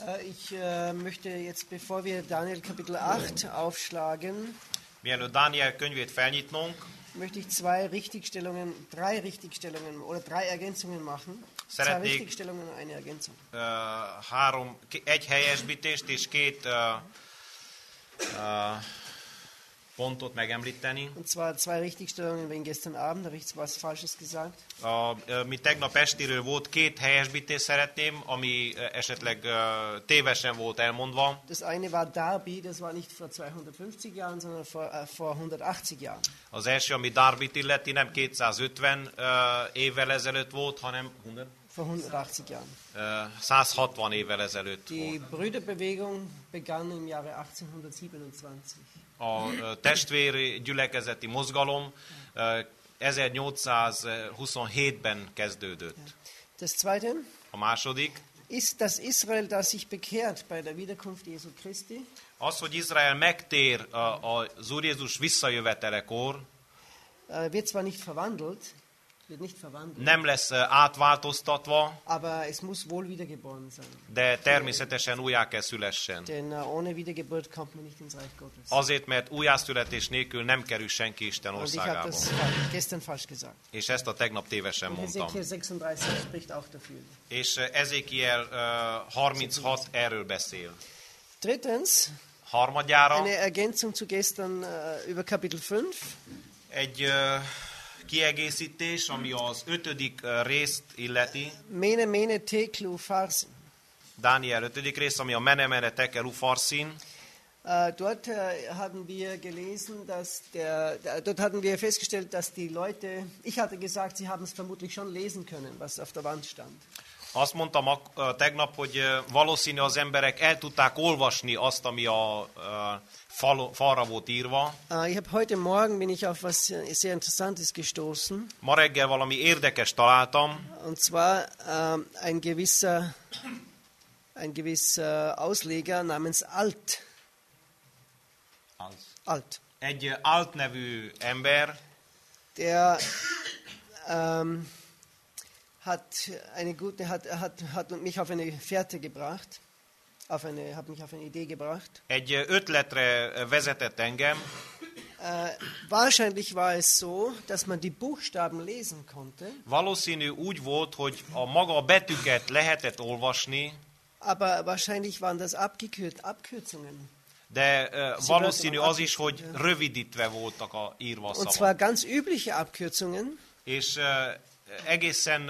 Ich möchte jetzt, bevor wir Daniel Kapitel 8 aufschlagen, Mielőtt Dániel könyvét felnyitnunk, möchte ich drei Richtigstellungen oder drei Ergänzungen machen. Zwei Szeretnék Richtigstellungen und eine Ergänzung. egy helyesbítést és két pontot megemlíteni. Und zwar zwei Richtigstellungen wegen gestern Abend, da habe ich was Falsches gesagt. Mi tegnap estiről volt két helyesbítést szeretném, ami esetleg tévesen volt elmondva. Das eine war Darby, das war nicht vor 250 Jahren, sondern vor 180 Jahren. Az első, ami Darbit illeti, nem 250 évvel ezelőtt volt, hanem Vor 180 Jahren. 160 évvel ezelőtt Die volt. Brüderbewegung begann im Jahre 1827. A testvéri gyülekezeti mozgalom 1827-ben kezdődött. Das zweite A második, ist das Israel, das sich bekehrt bei der Wiederkunft Jesu Christi, az, hogy Izrael megtér az Úr Jézus visszajövetelekor, wird zwar nicht verwandelt, nem lesz átváltoztatva, aber es muss wohl wiedergeboren sein. de természetesen újjá kell szülessen. Denn ohne Wiedergeburt kommt man nicht ins Reich Gottes. Azért, mert újjászületés nélkül nem kerül senki Isten Und ich habe országába. das gestern falsch gesagt. És ezt a tegnap tévesen Und mondtam. Hesekiel 36 spricht auch dafür. És Ezékiel 36 erről beszél. Drittens, Harmadjára eine Ergänzung zu gestern über Kapitel 5. egy kiegészítés, ami az 5. részt illeti. Mene, mene, teklu, farsin. Dániel 5. rész, ami a mene, mene, tekel, ufarsin. Dort hatten wir gelesen, dort hatten wir festgestellt, dass die Leute, ich hatte gesagt, sie haben es vermutlich schon lesen können, was auf der Wand stand. Azt mondtam tegnap, hogy valószínű az emberek el tudták olvasni azt, ami a falra volt írva. Ich habe heute Morgen bin ich auf was sehr Interessantes gestoßen. Ma reggel valami érdekes találtam. Und zwar ein gewisser Ausleger namens Alt. Alt. Egy Alt nevű ember, der hat mich auf eine Fährte gebracht, hat mich auf eine Idee gebracht. Egy ötletre vezetett engem. Wahrscheinlich war es so, dass man die Buchstaben lesen konnte. Valószínű úgy volt, hogy a maga betűket lehetett olvasni. Aber wahrscheinlich waren das Abkürzungen. De valószínű az is, hogy rövidítve voltak írva a Und zwar szavak. ganz übliche Abkürzungen. És egészen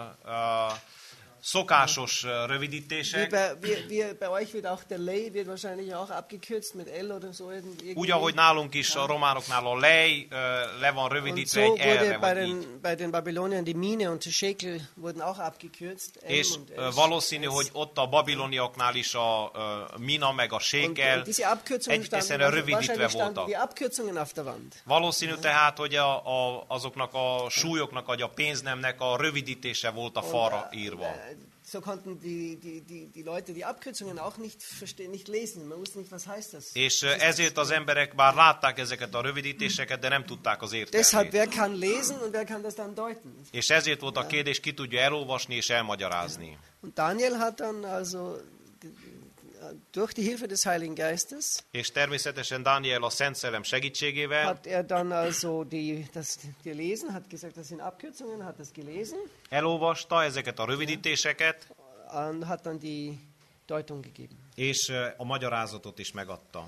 szokásos rövidítések. Wie bei euch wird auch der Lei wird wahrscheinlich auch abgekürzt mit L oder so irgendwie. Úgy, ahogy nálunk is a románoknál a lej le van Und rövidítve so egy erre, wurde vagy így. bei den Babyloniern die Mine und der Shekel wurden auch abgekürzt. M És und S. valószínű, hogy ott a babiloniaknál is a mina meg a sékel Und diese Abkürzungen egyszerűen rövidítve wahrscheinlich standen voltak. die Abkürzungen auf der Wand. Valószínű tehát, hogy azoknak a súlyoknak, vagy a pénznemnek a rövidítése volt a falra írva. So konnten die Leute die Abkürzungen auch nicht verstehen, nicht lesen. Man wusste nicht, was heißt das. És ezért az emberek bár látták ezeket a rövidítéseket, de nem tudták az Deshalb, értelmét. wer kann lesen und wer kann das dann deuten? És ezért volt a kérdés, ki tudja elolvasni és elmagyarázni. Und Daniel hat dann also durch die Hilfe des Heiligen Geistes És természetesen Dániel a Szent Szellem segítségével hat er dann also das gelesen, hat gesagt, das sind Abkürzungen, hat das gelesen elolvasta ezeket a rövidítéseket, und hat dann die Deutung gegeben. és a magyarázatot is megadta.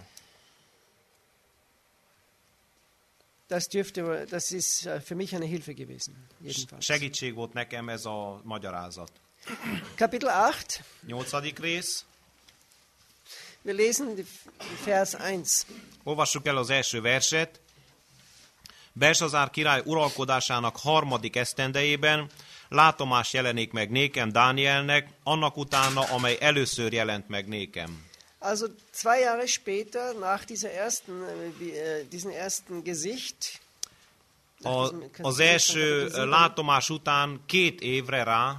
Das ist für mich eine Hilfe gewesen, jedenfalls. Segítség volt nekem ez a magyarázat. Kapitel 8. 8. rész. Wir lesen Vers 1. Olvassuk el az első verset. Belsazár király uralkodásának 3. esztendejében látomás jelenik meg nékem, Dánielnek, annak utána, amely először jelent meg nékem. Also 2 Jahre später, nach diesem ersten Gesicht, Az első látomás után 2 évre rá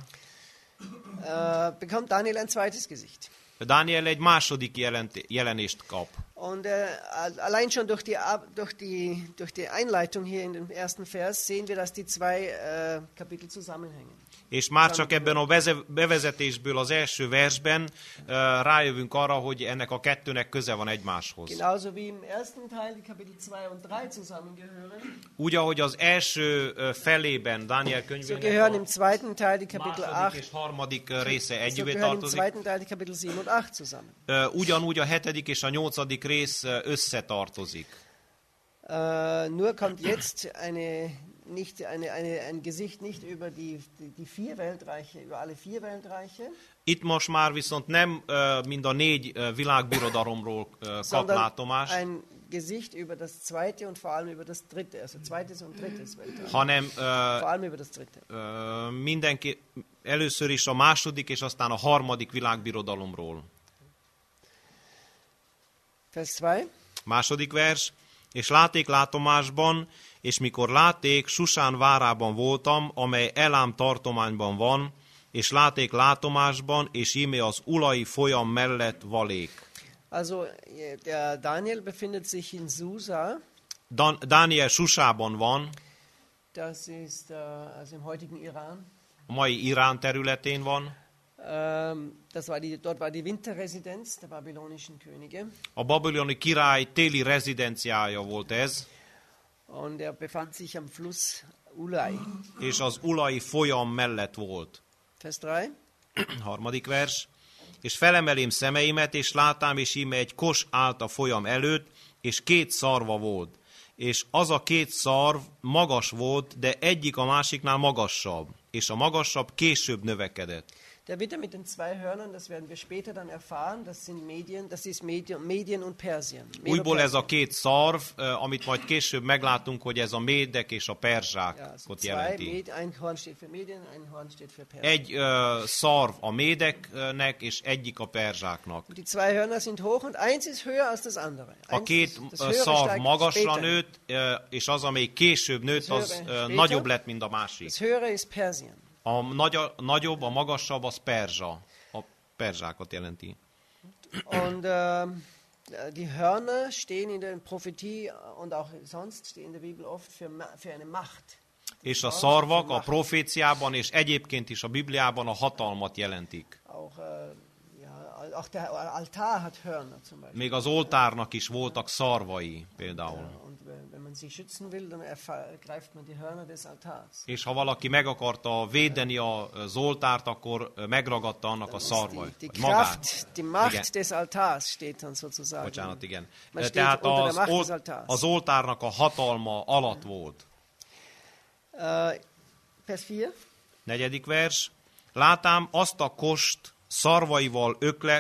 bekommt Daniel ein zweites Gesicht. Dániel egy második jelenést kap. Und allein schon durch die Einleitung hier in dem ersten Vers sehen wir, dass die zwei Kapitel zusammenhängen. És már csak ebben a bevezetésből az első versben rájövünk arra, hogy ennek a kettőnek köze van egymáshoz. Genauso wie im ersten Teil die Kapitel 2 und 3 zusammengehören. Úgy, ahogy az első felében Dániel So könyvének gehören a im zweiten Teil die Kapitel 8. második és harmadik része So együvé gehören im tartozik. zweiten Teil die Kapitel 7 und 8 zusammen. Ugyanúgy a hetedik és a nyolcadik rész összetartozik. Nur kommt jetzt ein Gesicht nicht über die vier Weltreiche, über alle vier Weltreiche, Itt most már viszont nem mind a 4 világbirodalomról kap sondern látomást, ein Gesicht über das zweite und vor allem über das dritte, also zweites und drittes Weltreich. hanem Vor allem über das dritte. mindenki először is a második és aztán a harmadik világbirodalomról. Vers 2. Második vers. És láték látomásban, és mikor láték, Susán várában voltam, amely Elám tartományban van, és láték látomásban, és íme az Ulai folyam mellett valék. Also der Daniel befindet sich in Susa, Dániel Susában van, das ist also im heutigen Iran. a mai Irán területén van. Dort war die Winterresidenz der babylonischen Könige. A babiloni király téli rezidenciája volt ez, Und er befand sich am Fluss Ulai. és az Ulai folyam mellett volt. Vers 3. Harmadik vers. És felemelém szemeimet, és látám, és íme egy kos állt a folyam előtt, és 2 szarva volt. És az a 2 szarv magas volt, de egyik a másiknál magasabb, és a magasabb később növekedett. Der Widder mit den 2 Hörnern, das werden wir später dann erfahren, das ist Medien und Persien. Újból ez a 2 szarv, amit majd később meglátunk, hogy ez a médek és a Ja, perzsákot also jelenti. ein Horn steht für Medien, ein Horn steht für Persien. Egy szarv a médeknek, és egyik a perzsáknak. Und die 2 Hörner sind hoch und eins ist höher als das andere. A 2 szarv magasra nőtt, és az, amelyik később nőtt, az nagyobb lett, mint a másik. Das höhere ist Persien. A nagyobb, a magasabb, az perzsa. A perzsákat jelenti. Und die Hörner stehen in der Prophetie und auch sonst stehen in der Bibel oft für eine Macht. És a szarvak a proféciában és egyébként is a Bibliában a hatalmat jelentik. Auch der Altar hat Hörner zum Beispiel. Még az oltárnak is voltak szarvai például. Und wenn man sie schützen will, dann greift man die Hörner des Altars. És ha valaki meg akarta védeni az oltárt, akkor megragadta annak a szarvait. Die vagy magát. Kraft, die Macht Igen. des Altars steht dann sozusagen. Bocsánat, igen. Man steht Tehát unter der Macht des Altars. az oltárnak a hatalma alatt volt. Vers 4. Negyedik vers. Látám azt a kost szarvaival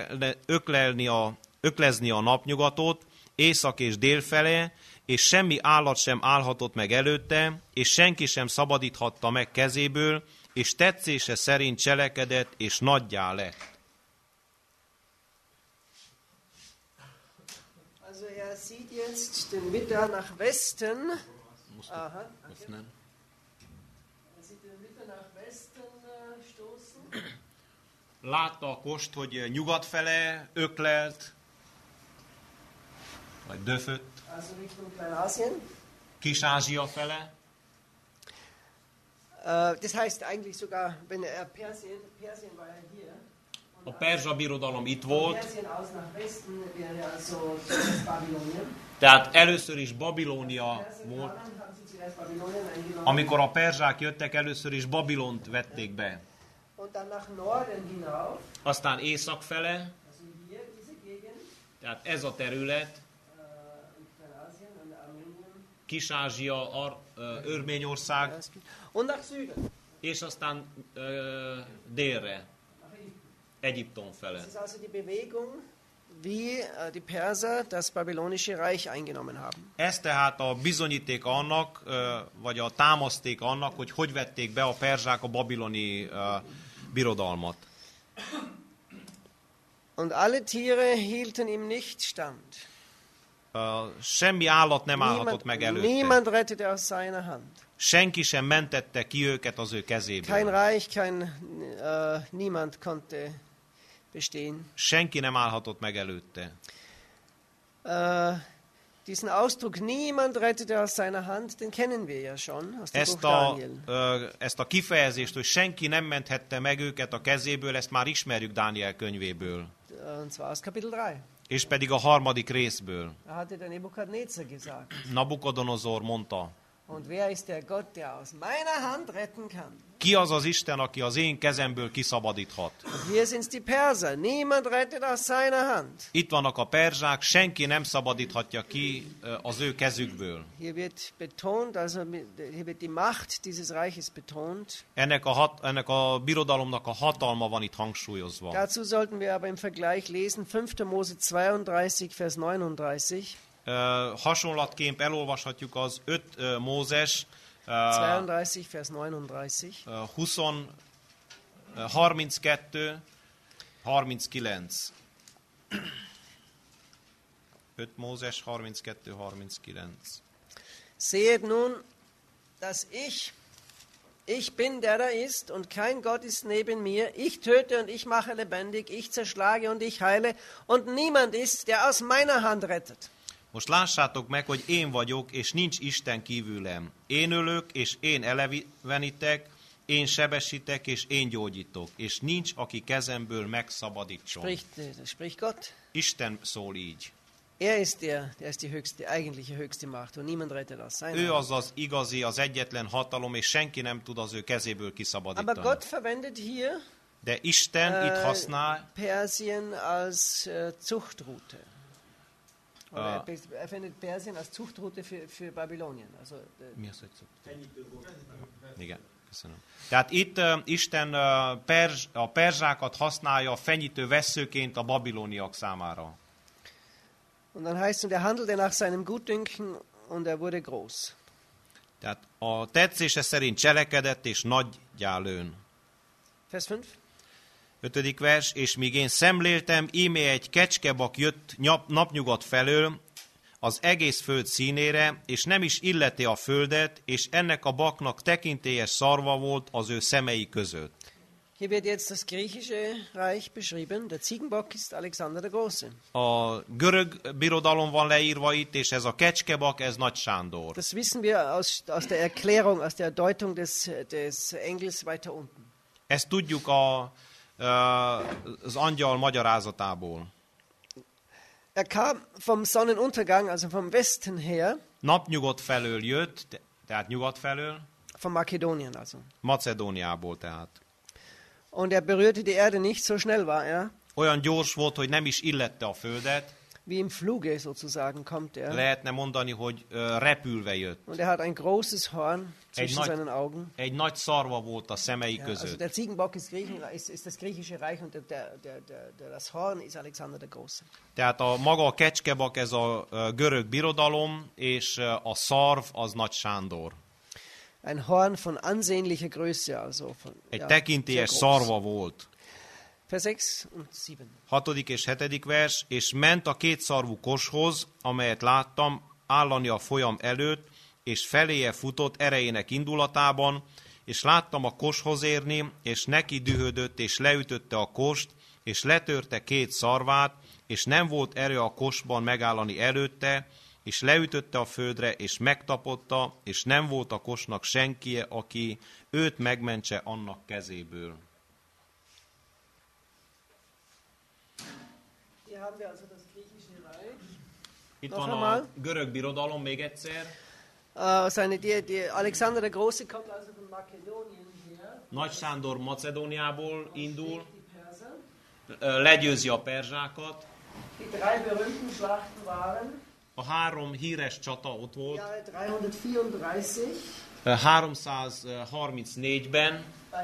öklezni a napnyugatot, észak és dél fele, és semmi állat sem állhatott meg előtte, és senki sem szabadíthatta meg kezéből, és tetszése szerint cselekedett, és nagyjá lett. Also er sieht jetzt den Widder nach Westen. Aha. Er sieht den Widder nach Westen stoßen. Látta a kost, hogy nyugat fele öklelt, vagy döfött, Also Richtung Kleinasien. Kis-Ázsia fele. Das heißt eigentlich sogar, wenn Persien war ja hier. A perzsa birodalom itt volt, Persien aus nach Westen wäre also Babylonien. tehát először is Babilónia Persien volt. kamen, haben sie zuerst Babylonien eingenommen. Amikor a perzsák jöttek, először is Babilont vették be. Und dann nach Norden hinauf, Aztán észak fele, also hier diese Gegend, tehát ez a terület, in Kleinasien und Armenien. Kis-Ázsia, Örményország, Und nach Süden. és aztán délre, Egyiptom fele. Das ist also die Bewegung, wie die Perser das babylonische Reich eingenommen haben. Ez tehát a bizonyíték annak, vagy a támaszték annak, hogy vették be a perzsák a babiloni birodalmat. Und alle Tiere hielten ihm nicht stand. Semmi állat nem állhatott meg előtte. Niemand rettete aus seiner Hand. Senki sem mentette ki őket az ő Kein kezéből. Reich, niemand konnte bestehen. Senki nem állhatott meg előtte. Diesen Ausdruck, niemand rettete aus seiner Hand, den kennen wir ja schon aus dem Buch Daniel. Ezt a kifejezést, hogy senki nem menthette meg őket a kezéből, ezt már ismerjük Dániel könyvéből. Und zwar aus Kapitel 3. És pedig a 3. részből. Hatte der Nebukadnezar gesagt. Nabukodonozor mondta, Und wer ist der Gott, der aus meiner Hand retten kann? ki az az Isten, aki az én kezemből kiszabadíthat? Und hier sind die Perser. Niemand rettet aus seiner Hand. Itt vannak a perzsák, senki nem szabadíthatja ki az ő kezükből. Hier wird betont, also hier wird die Macht dieses Reiches betont. Ennek a birodalomnak a hatalma van itt hangsúlyozva. Dazu sollten wir aber im Vergleich lesen 5. Mose 32, Vers 39. Hasonlatként elolvashatjuk az 5 Mózes 32, Vers 39. 32, 39. 5 Mózes 32, 39. Sehet nun, dass ich bin, der da ist, und kein Gott ist neben mir. Ich töte und ich mache lebendig, ich zerschlage und ich heile, und niemand ist, der aus meiner Hand rettet. Most lássátok meg, hogy én vagyok, és nincs Isten kívülem. Én ölök, és én elevenítek, én sebesítek, és én gyógyítok, és nincs, aki kezemből megszabadítson. Spricht Gott. Isten szól így. Er ist der ist die eigentliche höchste Macht, und niemand rettet aus seiner Ő Hand. az az igazi, az egyetlen hatalom, és senki nem tud az ő kezéből kiszabadítani. Aber Gott verwendet hier De Isten itt használ Persien als Zuchtroute. Er verwendet Persien als Zuchtroute für Babylonien. Also, mi az, hogy igen, köszönöm. Tehát itt Isten a perzsákat használja fenyítő vesszőként a babiloniak számára. Und dann heißt es, er handelte nach seinem Gutdünken, und er wurde groß. Tehát a tetszése szerint cselekedett, és nagygyá lőn. Vers 5. 5. vers, és míg én szemléltem, íme egy kecskebak jött napnyugat felől az egész föld színére, és nem is illeti a földet, és ennek a baknak tekintélyes szarva volt az ő szemei között. Hier wird jetzt das griechische Reich beschrieben. Der Ziegenbock ist Alexander der Große. A görög birodalom van leírva itt, és ez a kecskebak, ez Nagy Sándor. Das wissen wir aus der Erklärung, aus der Deutung des Engels weiter unten. Ezt tudjuk az angyal magyarázatából. Er kam vom Sonnenuntergang, also vom Westen her. Napnyugat felől jött, tehát nyugat felől. Von Makedonien also. Macedóniából tehát. Und er berührte die Erde nicht, so schnell war er. Olyan gyors volt, hogy nem is illette a földet. Wie im Fluge sozusagen kommt er. Lehetne mondani, hogy repülve jött. Und er hat ein großes Horn zwischen seinen Augen. Egy nagy szarva volt a szemei között. Also der Ziegenbock ist das griechische Reich, und das Horn ist Alexander der Große. Tehát maga a kecskebak, ez a görög birodalom, és a szarv az Nagy Sándor. Ein Horn von ansehnlicher Größe, also egy tekintélyes szarva volt. Vers 6 und 7. 6. és 7. vers, és ment a kétszarvú koshoz, amelyet láttam állani a folyam előtt, és feléje futott erejének indulatában, és láttam a koshoz érni, és neki dühödött, és leütötte a kost, és letörte két szarvát, és nem volt erő a kosban megállani előtte, és leütötte a földre, és megtapotta, és nem volt a kosnak senki, aki őt megmentse annak kezéből. Itt van a görög birodalom még egyszer. Alexander der Große kommt also von Makedonien her. Nagy Sándor Macedóniából indul, legyőzi a perzsákat. Die drei berühmten Schlachten waren a 3 híres csata ott volt. 334-ben.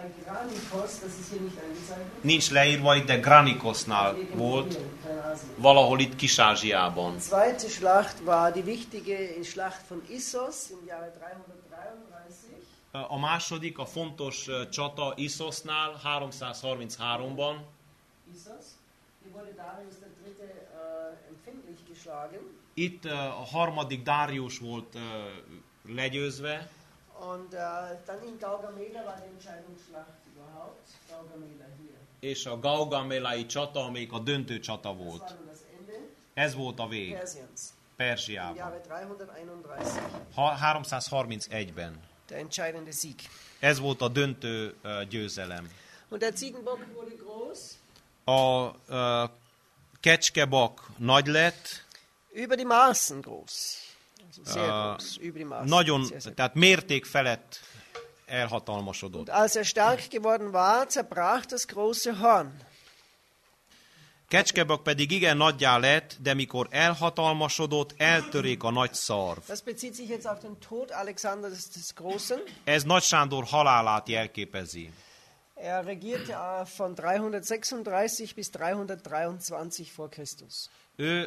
334-ben. Nincs leírva itt, de Granikosnál volt. Valahol itt Kis-Ázsiában. Die zweite Schlacht war die wichtige Schlacht von Issos im Jahre 333. A második, a fontos csata Isszosnál 333-ban. Issos, hier wurde Darius III. Empfindlich geschlagen. Itt a harmadik Dárius volt legyőzve. Und dann in Gaugamela war die Entscheidungsschlacht überhaupt. Gaugamela hier. És a Gaugamelai csata, amelyik a döntő csata volt. Ez volt a vég Persiens im Perzsiában. Jahre 331. 331-ben. Der entscheidende Sieg. Ez volt a döntő győzelem. Und der Ziegenbock wurde groß. A kecskebak nagy lett, Über die Maßen groß. Also sehr groß. Über die Maßen. nagyon, Sehr, sehr. tehát mérték felett elhatalmasodott. Und als er stark geworden war, zerbrach das große Horn. Kecskebak pedig igen nagyjá lett, de mikor elhatalmasodott, eltörék a nagy szarv. Das bezieht sich jetzt auf den Tod Alexanders des Großen. Ez Nagy Sándor halálát jelképezi. Er regierte von 336 bis 323 vor Christus. Ő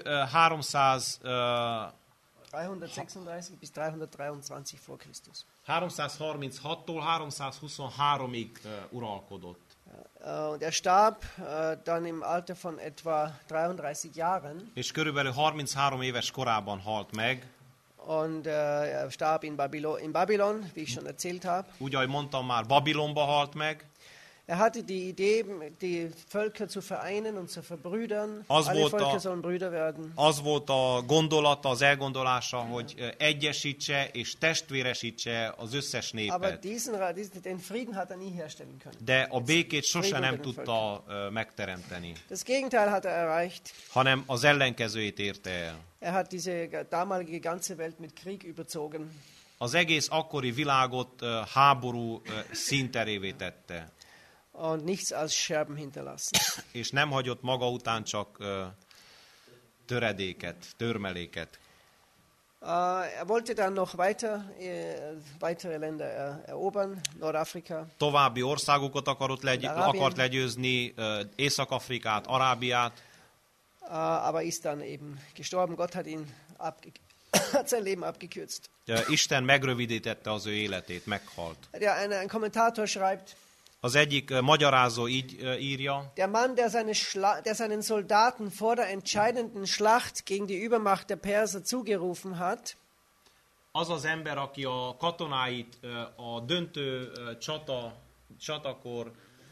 336 bis 323 vor Christus. 336-tól 323-ig uralkodott. Und er starb dann im Alter von etwa 33 Jahren. És körülbelül 33 éves korában halt meg. Und er starb in Babylon, wie ich schon erzählt habe. Úgy, ahogy mondtam már, Babilonba halt meg. Er hatte die Idee, die Völker zu vereinen und zu verbrüdern. Az Alle volt Völker a- sollen Brüder werden. Az volt a gondolata, az elgondolása, hogy egyesítse és testvéresítse az összes Aber népet. den Frieden hat er nie herstellen können. De a békét sose nem tudta megteremteni, Das Gegenteil hat er erreicht. hanem az ellenkezőjét érte el. Er hat diese damalige ganze Welt mit Krieg überzogen. Az egész akkori világot háború színterévé tette, Und nichts als Scherben hinterlassen. és nem hagyott maga után csak töredéket, törmeléket. Er wollte dann noch weitere Länder erobern, Nordafrika. További országokat Arabien. akart legyőzni, Észak-Afrikát, Arábiát, Aber ist dann eben gestorben. Gott hat hat sein Leben abgekürzt. Isten megrövidítette az ő életét, meghalt. Ja, ein Kommentator schreibt, Az egyik magyarázó így írja, der Mann, der seinen Soldaten vor der entscheidenden Schlacht gegen die Übermacht der Perser zugerufen hat, az az ember, aki a katonáit a döntő csatakor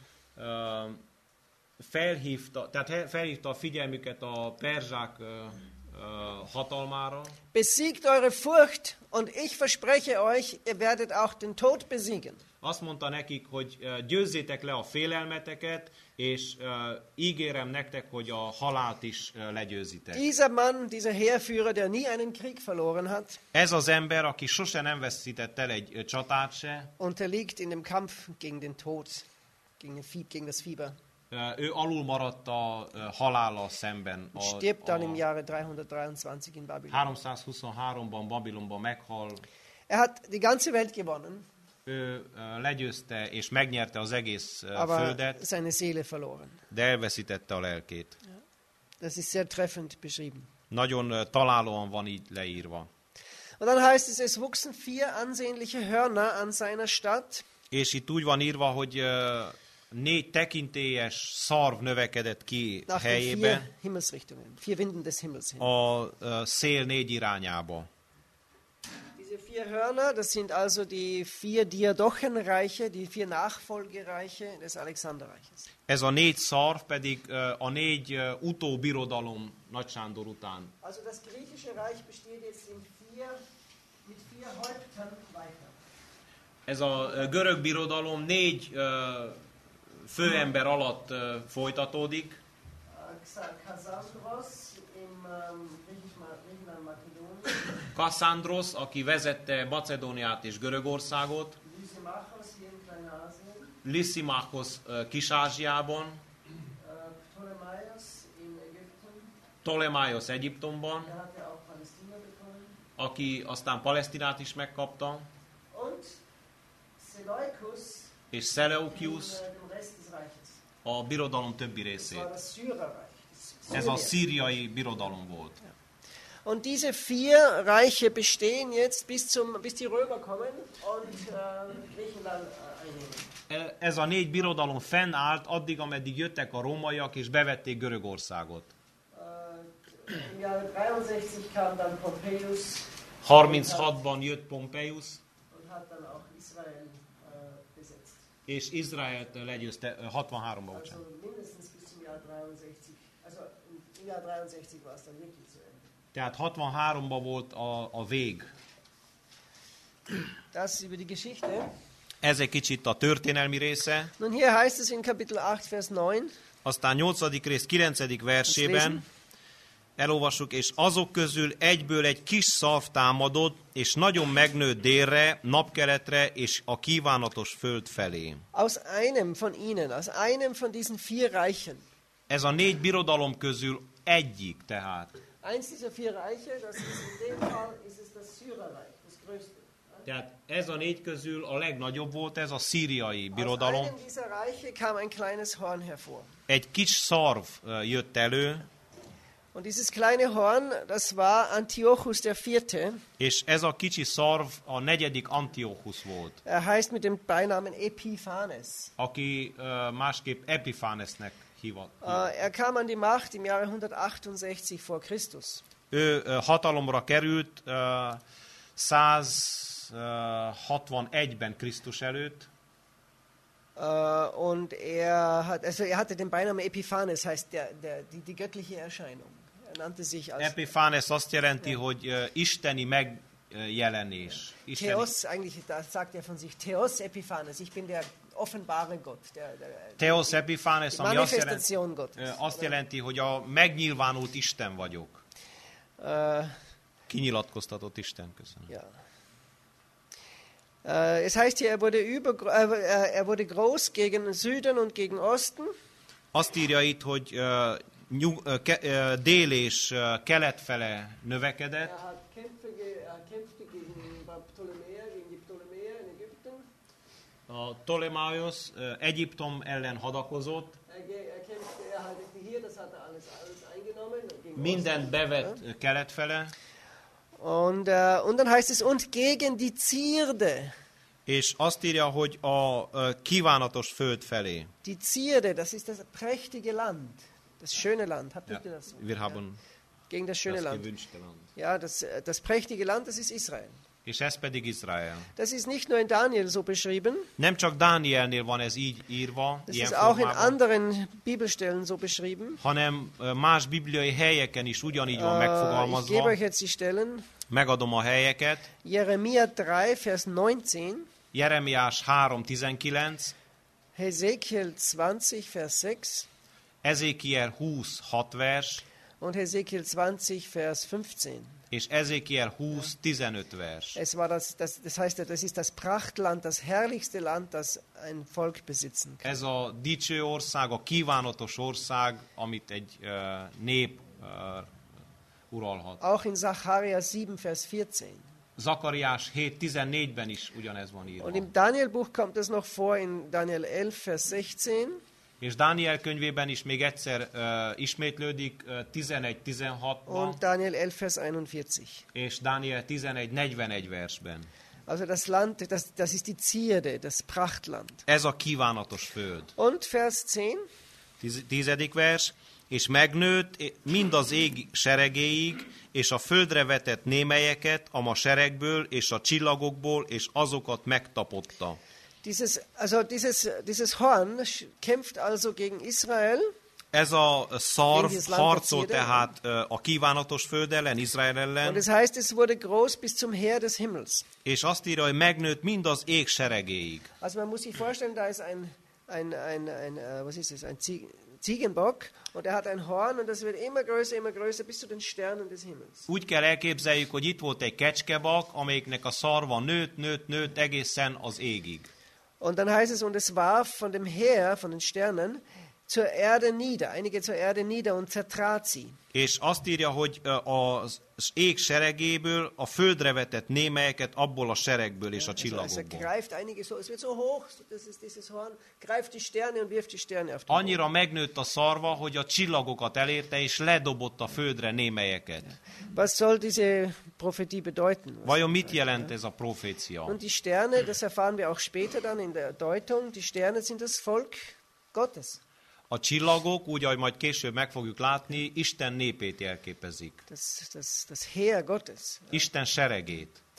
felhívta a figyelmüket a perzsák hatalmára. besiegt eure Furcht und ich verspreche euch, ihr werdet auch den Tod besiegen. Azt mondta nekik, hogy győzzétek le a félelmeteket, és ígérem nektek, hogy a halált is legyőzitek. Dieser Mann, dieser Heerführer, der nie einen Krieg verloren hat, Ez az ember, aki sose nem veszített el egy csatát se, unterliegt in dem Kampf gegen den Tod, gegen das Fieber. ő alul maradt a halállal szemben. Stirbt dann im Jahre 323 in Babylon. 323-ban Babilonban meghal. Er hat die ganze Welt gewonnen, Ő legyőzte és megnyerte az egész aber földet, seine Seele verloren. de elveszítette a lelkét. Das ist sehr treffend beschrieben. Nagyon találóan van így leírva. Und dann heißt es, es wuchsen 4 ansehnliche Hörner an seiner Stadt. És itt úgy van írva, hogy 4 tekintélyes szarv növekedett ki Nach den helyébe 4 Himmelsrichtungen, 4 Winden des Himmels hin. a szél 4 irányába. Diese 4 Hörner, das sind also die 4 Diadochenreiche, die 4 Nachfolgereiche des Alexanderreiches. Ez a 4 szarv pedig a 4 utóbirodalom Nagy Sándor után. Also das griechische Reich besteht jetzt mit 4 Häuptern weiter. Ez a görög birodalom 4 főember alatt folytatódik. Kassandros im Griechenland Makedonien, Kasszandrosz, aki vezette Macedóniát és Görögországot, Lysimachos hier in Kleinasien, Lysimachos Kis-Ázsiában, Ptolemaios in Ägypten, Ptolemaios Egyiptomban, der hat ja auch Palästina bekommen, aki aztán Palesztinát is megkapta, und Seleukus és Seleukius dem Rest des Reiches. a birodalom többi Das war részét. das Syrerreich. Ez a szíriai birodalom volt. Und diese 4 Reiche bestehen jetzt bis die Römer kommen und Griechenland einnehmen. Ez a 4 birodalom fennállt addig, ameddig jöttek a rómaiak és bevették Görögországot. Im Jahre 63 kam dann Pompeius 36-ban jött Pompeius, und hat dann auch Israel besetzt. és Izraelt legyőzte 63-ban. Also mindestens bis zum Jahr Jahr 63, also im Jahr 63 war es dann wirklich zu Ende. Tehát 63-ban volt a vég. Das über die Geschichte. Ez egy kicsit a történelmi része. Nun hier heißt es in Kapitel 8, Vers 9. Aztán 8. rész 9. versében elolvassuk, és azok közül egyből egy kis szav támadott, és nagyon megnőtt délre, napkeletre, és a kívánatos föld felé. Aus einem von ihnen, aus einem von diesen 4 Reichen. Ez a 4 birodalom közül egyik tehát. Eins dieser 4 Reiche, das ist in dem Fall ist es das Syrerreich, das größte. Tehát ez a 4 közül a legnagyobb volt, ez a szíriai Aus birodalom. einem dieser Reiche kam ein kleines Horn hervor. Egy kis szarv jött elő, Und dieses kleine Horn, das war Antiochus der Vierte. és ez a kicsi szarv a 4. Antiochus volt, Er heißt mit dem Beinamen Epiphanes. aki másképp Epiphanesnek hívott. Er kam an die Macht im Jahre 168 vor Christus. Ő hatalomra került 161-ben Krisztus előtt, Und er hatte den Beinamen Epiphanes, heißt die göttliche Erscheinung. Er nannte sich als Epiphanes azt jelenti, hogy isteni megjelenés. Theos, eigentlich da sagt er von sich, Theos Epiphanes, ich bin der offenbare Gott. Theos Epiphanes, ami Manifestation Gottes. azt jelenti, hogy a megnyilvánult Isten vagyok. Kinyilatkoztatott Isten, köszönöm. Ja. Es heißt hier, er wurde groß gegen Süden und gegen Osten. Azt írja itt, hogy dél és kelet fele növekedett. Er kämpfte gegen die Ptolemäer in Ägypten. A Ptolemaios Egyiptom ellen hadakozott. Er hatte hier, das hat er alles eingenommen. Mindent bevett kelet fele. Und dann heißt es, und gegen die Zierde. És azt írja, hogy a kívánatos föld felé. Die Zierde, das ist das prächtige Land, das schöne Land. Habt ihr Ja, das? wir haben Gegen das schöne das Land. gewünschte Land. Ja, das prächtige Land, das ist Israel. És ez pedig Izrael. Das ist nicht nur in Daniel so beschrieben, Nem csak Dánielnél van ez így írva, das ilyen ist auch in formában, anderen Bibelstellen so beschrieben. hanem más bibliai helyeken is ugyanígy van Ich gebe megfogalmazva. euch jetzt die Stellen. Megadom a helyeket. Jeremia 3, Vers 19, Jeremiás 3.19, Hesekiel 20, Vers 6 Ezékiel 20.6 vers, und Hesekiel 20, Vers 15. és Ezékiel 20.15 vers. Es war das heißt, das ist das Prachtland, das herrlichste Land, das ein Volk besitzen kann. Ez a dicső ország, a kívánatos ország, amit egy nép uralhat. Auch in Sacharja 7, Vers 14. Zakariás 7.14-ben is ugyanez van írva. Und im Daniel-Buch kommt es noch vor, in Daniel 11, Vers 16. És Dániel könyvében is még egyszer ismétlődik 11.16-ban, Und Daniel 11, Vers 41. és Dániel 11.41 versben. Also das Land, das ist die Zierde, das Prachtland. Ez a kívánatos föld. Und Vers 10. 10. vers. És megnőtt mind az ég seregéig, és a földre vetett némelyeket a seregből és a csillagokból, és azokat megtapotta. Dieses Horn kämpft also gegen Israel. Ez a szarv harcol tehát a kívánatos föld ellen, Izrael ellen. Und es heißt, es wurde groß bis zum Heer des Himmels. És azt írja, hogy megnőtt mind az ég seregéig. Also man muss sich vorstellen, da ist ein Ziegenbock und er hat ein Horn und das wird immer größer bis zu den Sternen des Himmels. Úgy kell elképzeljük, hogy itt volt egy kecskebak, amelyiknek a szarva nőtt egészen az égig. Und dann heißt es, und es warf von dem Heer, von den Sternen, zur Erde nieder, einige zur Erde nieder und zertrat sie. És azt írja, hogy az ég seregéből a földre vetett némelyeket abból a seregből és a Also csillagokból. greift einige so, es wird so hoch, das ist dieses Horn, greift die Sterne und wirft die Sterne auf den Annyira megnőtt a szarva, hogy a csillagokat elérte, és ledobott a földre némelyeket. Was soll diese Prophetie bedeuten? Vajon mit jelent ez a profécia? Und die Sterne, das erfahren wir auch später dann in der Deutung, die Sterne sind das Volk Gottes. A csillagok, úgy, ahogy majd később meg fogjuk látni, Isten népét jelképezik. Das Heer Gottes. Isten seregét.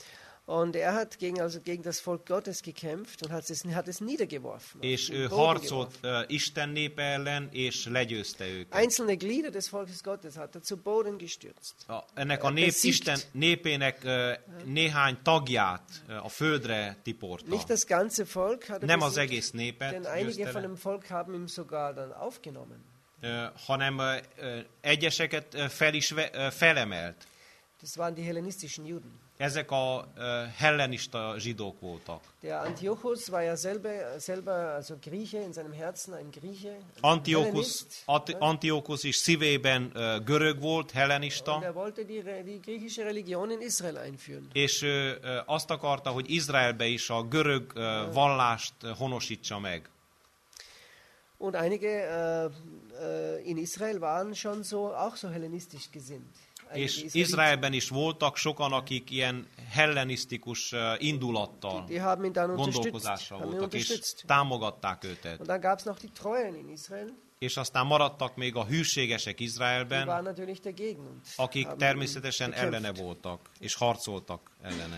Und er hat gegen das Volk Gottes gekämpft und hat es niedergeworfen. És auf den ő Boden harcolt geworfen. Isten népe ellen, és legyőzte őket. Einzelne Glieder des Volkes Gottes hat er zu Boden gestürzt. Ennek a Besiegt. Isten népének néhány tagját a földre tiporta. Nicht das ganze Volk hat er Nem az besiegt, egész népet denn einige győzte von le, dem Volk haben ihn sogar dann aufgenommen. hanem egyeseket felemelt. Das waren die hellenistischen Juden. Ezek a hellenista zsidók voltak. Der Antiochus war ja selber also Grieche, in seinem Herzen ein Grieche. Ein Antiochus Hellenist. is szívében görög volt, Und hellenista, er wollte die griechische Religion in Israel einführen. és ő azt akarta, hogy Izraelbe is a görög vallást honosítsa meg. Und einige in Israel waren schon auch so hellenistisch gesinnt. És Israeliten. Izraelben is voltak sokan, akik ilyen hellenisztikus indulattal, Die haben ihn dann unterstützt. gondolkozással Haben ihn voltak, és unterstützt. támogatták őket. Und dann gab es noch die Treuen in Israel. És aztán maradtak még a hűségesek Die Izraelben, waren natürlich dagegen. Und akik haben természetesen gekämpft. ellene voltak, és harcoltak ellene.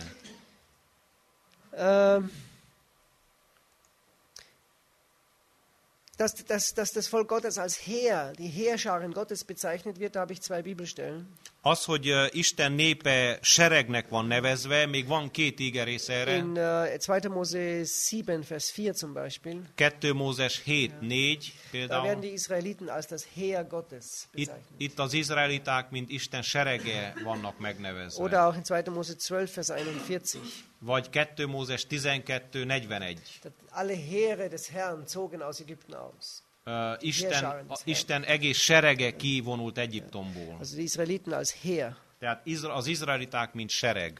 Dass das Volk Gottes als Heer, die Heerscharen Gottes bezeichnet wird, da habe ich 2 Bibelstellen. Az, hogy Isten népe seregnek van nevezve, még van 2 igerész erre. In 2. Mose 7, Vers 4 zum Beispiel. 2 Mózes 7:4 Da werden például. die Israeliten als das Heer Gottes bezeichnet. Itt az izraeliták, mint Isten serege vannak megnevezve. Oder auch in 2. Mose 12, Vers 41. Vagy 2 Mózes 12:41. Alle Heere des Herrn zogen aus Ägypten aus. Isten egész serege kivonult Egyiptomból. Also die Israeliten als Heer. Tehát az izraeliták, mint sereg.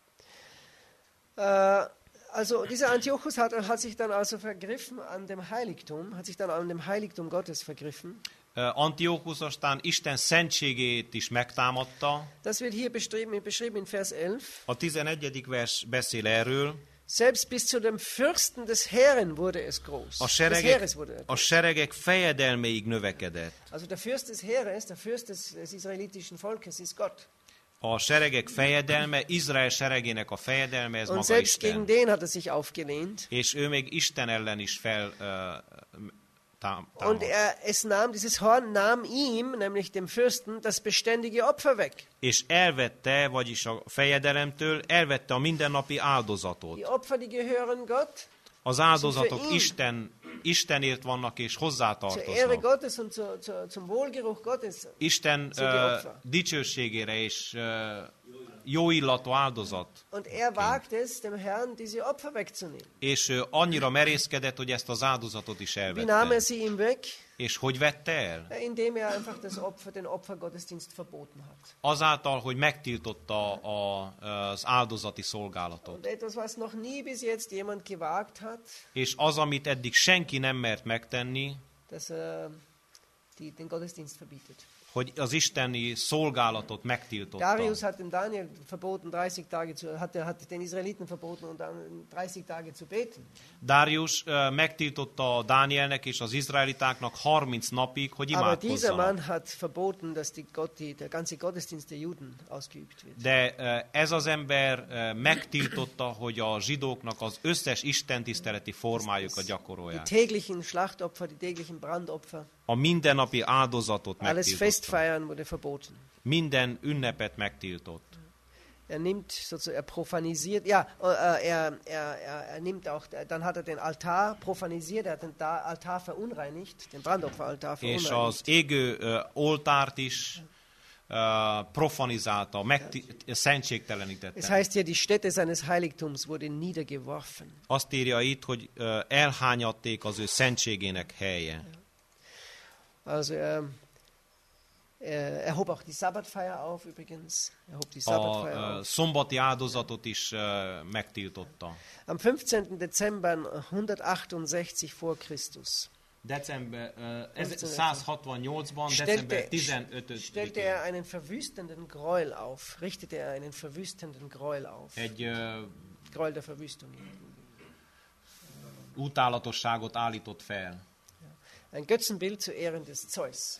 Also dieser Antiochus hat sich dann also vergriffen an dem Heiligtum, hat sich dann an dem Heiligtum Gottes vergriffen. Antiochus aztán Isten szentségét is megtámadta. Das wird hier beschrieben in Vers 11. A 11. vers beszél erről. Selbst bis zu dem Fürsten des Heeren wurde es groß. Des Heeres wurde es A seregek fejedelmeig növekedett. Also der Fürst des Heeres, der Fürst des israelitischen Volkes ist Gott. A seregek fejedelme, Izrael seregének a fejedelme, ez Und maga selbst gegen Isten. den hat er sich aufgelehnt. És ő még Isten ellen is Und támad. dieses Horn nahm ihm, nämlich dem Fürsten, das beständige Opfer weg. És elvette, vagyis a fejedelemtől, elvette a mindennapi áldozatot. Die Opfer, die gehören Gott, Az áldozatok Für ihn. Istenért vannak és zur Ehre hozzátartoznak. Gottes und zum Wohlgeruch Gottes. Isten Sind die Opfer. dicsőségére és jó illatú áldozat. Und er wagt es, dem Herrn diese Opfer wegzunehmen. És annyira merészkedett, hogy ezt az áldozatot is Wie nahm elvette. er sie ihm weg? És hogy vette el? Indem er einfach den Opfergottesdienst verboten hat. Azáltal, hogy megtiltotta az áldozati szolgálatot. Und etwas, was noch nie bis jetzt jemand gewagt hat, És az, amit eddig senki nem mert megtenni, dass den Gottesdienst verbietet. hogy az isteni szolgálatot megtiltotta. Darius hat dem Daniel verboten, 30 Tage hat den Israeliten verboten, und dann 30 Tage zu beten. Darius megtiltotta Dánielnek és az izraelitáknak 30 napig, hogy Aber dieser imádkozzanak. Mann hat verboten, dass der ganze Gottesdienst der Juden ausgeübt wird. De ez az ember megtiltotta, hogy a zsidóknak az összes istentiszteleti formájukat Die gyakorolják. täglichen Schlachtopfer, die täglichen Brandopfer, A mindennapi áldozatot alles megtiltotta. Festfeiern wurde verboten. Minden ünnepet megtiltott. Er nimmt sozusagen, er profanisiert, ja, er nimmt auch, dann hat er den Altar profanisiert, er hat den Altar verunreinigt, den Brandopferaltar És az verunreinigt. égő oltárt is profanizálta, szentségtelenítette. Es heißt hier, die Stätte seines Heiligtums wurde niedergeworfen. Azt írja itt, hogy elhányatték az ő szentségének helye. Also er hob auch die Sabbatfeier auf übrigens. Er hob die A Sabbatfeier auf. szombati áldozatot is megtiltotta. Am 15. Dezember 168 vor Christus December 168-ban, december 15-én stellte er einen verwüstenden Gräuel auf, richtete er einen verwüstenden Gräuel auf. egy Gräuel der Verwüstung. utálatosságot állított fel. Ein Götzenbild zu Ehren des Zeus.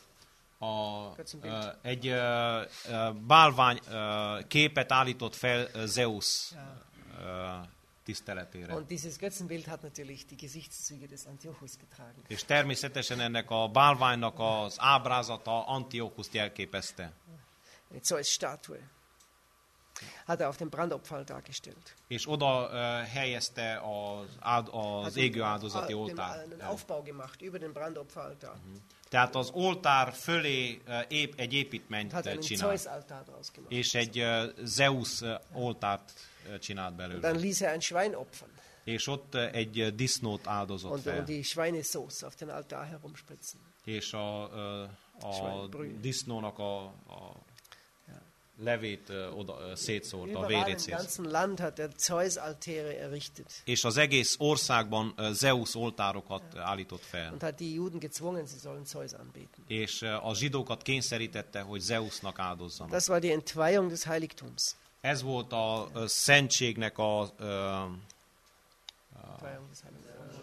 Egy bálvány képet állított fel Zeus tiszteletére. Und dieses Götzenbild hat natürlich die Gesichtszüge des Antiochus getragen. És természetesen ennek a bálványnak az ábrázata Antiochust jelképezte. Eine Zeus-Statue hat er auf dem Brandopfer dargestellt. És oda helyezte az égő áldozati oltár. Einen Aufbau gemacht über den Brandopferaltar. Tehát az oltár fölé egy építményt Hat einen csinált. Zeus-Altar draus gemacht. És egy Zeus oltárt csinált belőle. Dann ließ er ein Schwein opfern És ott egy disznót áldozott und fel. die Schweinesauce auf den Altar herumspritzen. És a disznónak a levét oda szétszórta, a Überall im vérét szétszórta. ganzen Land hat er Zeus-Altäre errichtet És az egész országban Zeus oltárokat állított fel. und hat die Juden gezwungen, sie sollen Zeus anbeten. És a zsidókat kényszerítette, hogy Zeusnak áldozzanak. Das war die Entweihung des Heiligtums. Ez volt a szentségnek a Entweihung des Heiligtums.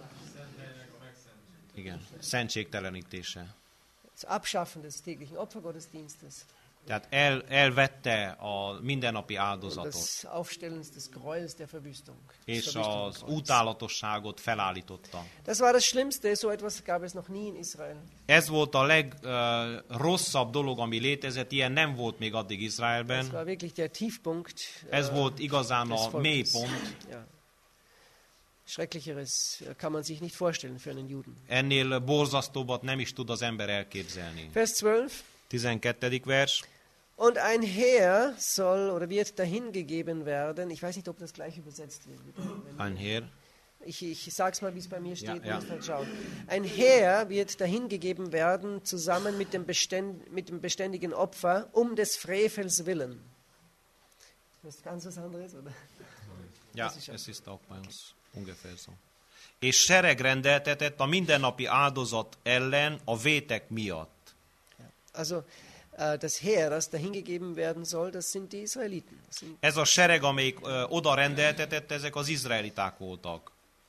igen, szentségtelenítése. Das Abschaffen des täglichen Opfergottesdienstes Tehát elvette a mindennapi und áldozatot, des Aufstellens des Gräuels der Verwüstung. és Des az Verwüstungskreuz. utálatosságot felállította. Das war das Schlimmste, so etwas gab es noch nie in Israel. Ez volt a legrosszabb dolog, ami létezett, ilyen nem volt még addig Das Izraelben. war wirklich der Tiefpunkt. Ez volt igazán des a Volkes. mélypont. Ja. Schrecklicheres kann man sich nicht vorstellen für einen Juden. Ennél borzasztóbbat nem is tud az ember elképzelni. Vers 12. 12. vers. Und ein Heer soll oder wird dahingegeben werden. Ich weiß nicht, ob das gleich übersetzt wird. Ein Heer. Ich sage es mal, wie es bei mir steht. Ja. Schauen. Ein Heer wird dahingegeben werden, zusammen mit dem beständigen Opfer, des Frevels willen. Das ist ganz was anderes, oder? Ja, ez ist auch bei uns ungefähr so. És sereg rendeltetett a mindennapi áldozat ellen a vétek miatt. Also das Heer, das dahingegeben werden soll, das sind die Israeliten. Das sind Ez a sereg, amelyik oda rendeltetett, ezek az izraeliták voltak.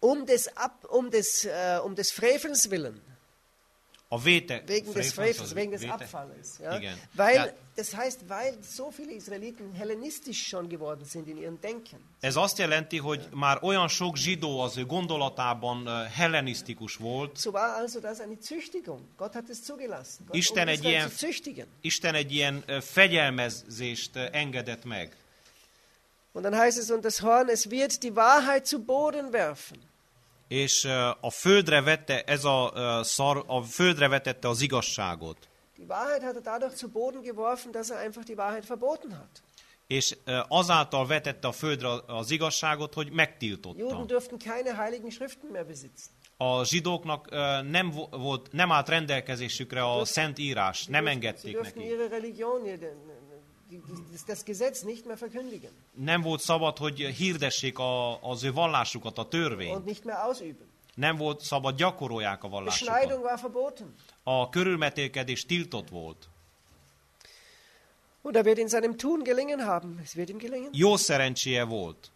des Frevels willen. A vétek, Wegen des Frevels, wegen des vétek? Abfalles. Ja? Igen. Weil, Ja. das heißt, weil so viele Israeliten hellenistisch schon geworden sind in ihrem Denken. Ez azt jelenti, hogy már olyan sok zsidó az ő gondolatában hellenisztikus volt. So war also das eine Züchtigung. Gott hat es zugelassen. Gott, Isten egy Israel ilyen, zu züchtigen. Isten egy ilyen fegyelmezést engedett meg. Und dann heißt es, und das Horn, es wird die Wahrheit zu Boden werfen. És a földre vette, a földre vetette az igazságot. Die Wahrheit hat er dadurch zu Boden geworfen, dass er einfach die Wahrheit verboten hat. És azáltal vetette a földre az igazságot, hogy Juden megtiltotta. durften keine heiligen Schriften mehr besitzen. A zsidóknak nem állt rendelkezésükre a szent írás, nem Sie engedték durften neki. ihre Religion, das Gesetz nicht mehr verkündigen Nem volt szabad, hogy hirdessék az ő vallásukat, a törvényt. und nicht mehr ausüben. Nem volt szabad, gyakorolják a Beschneidung vallásukat. war verboten. A körülmetélkedés tiltott volt. Und er wird in seinem Tun gelingen haben. Es wird ihm gelingen. Jó szerencséje volt.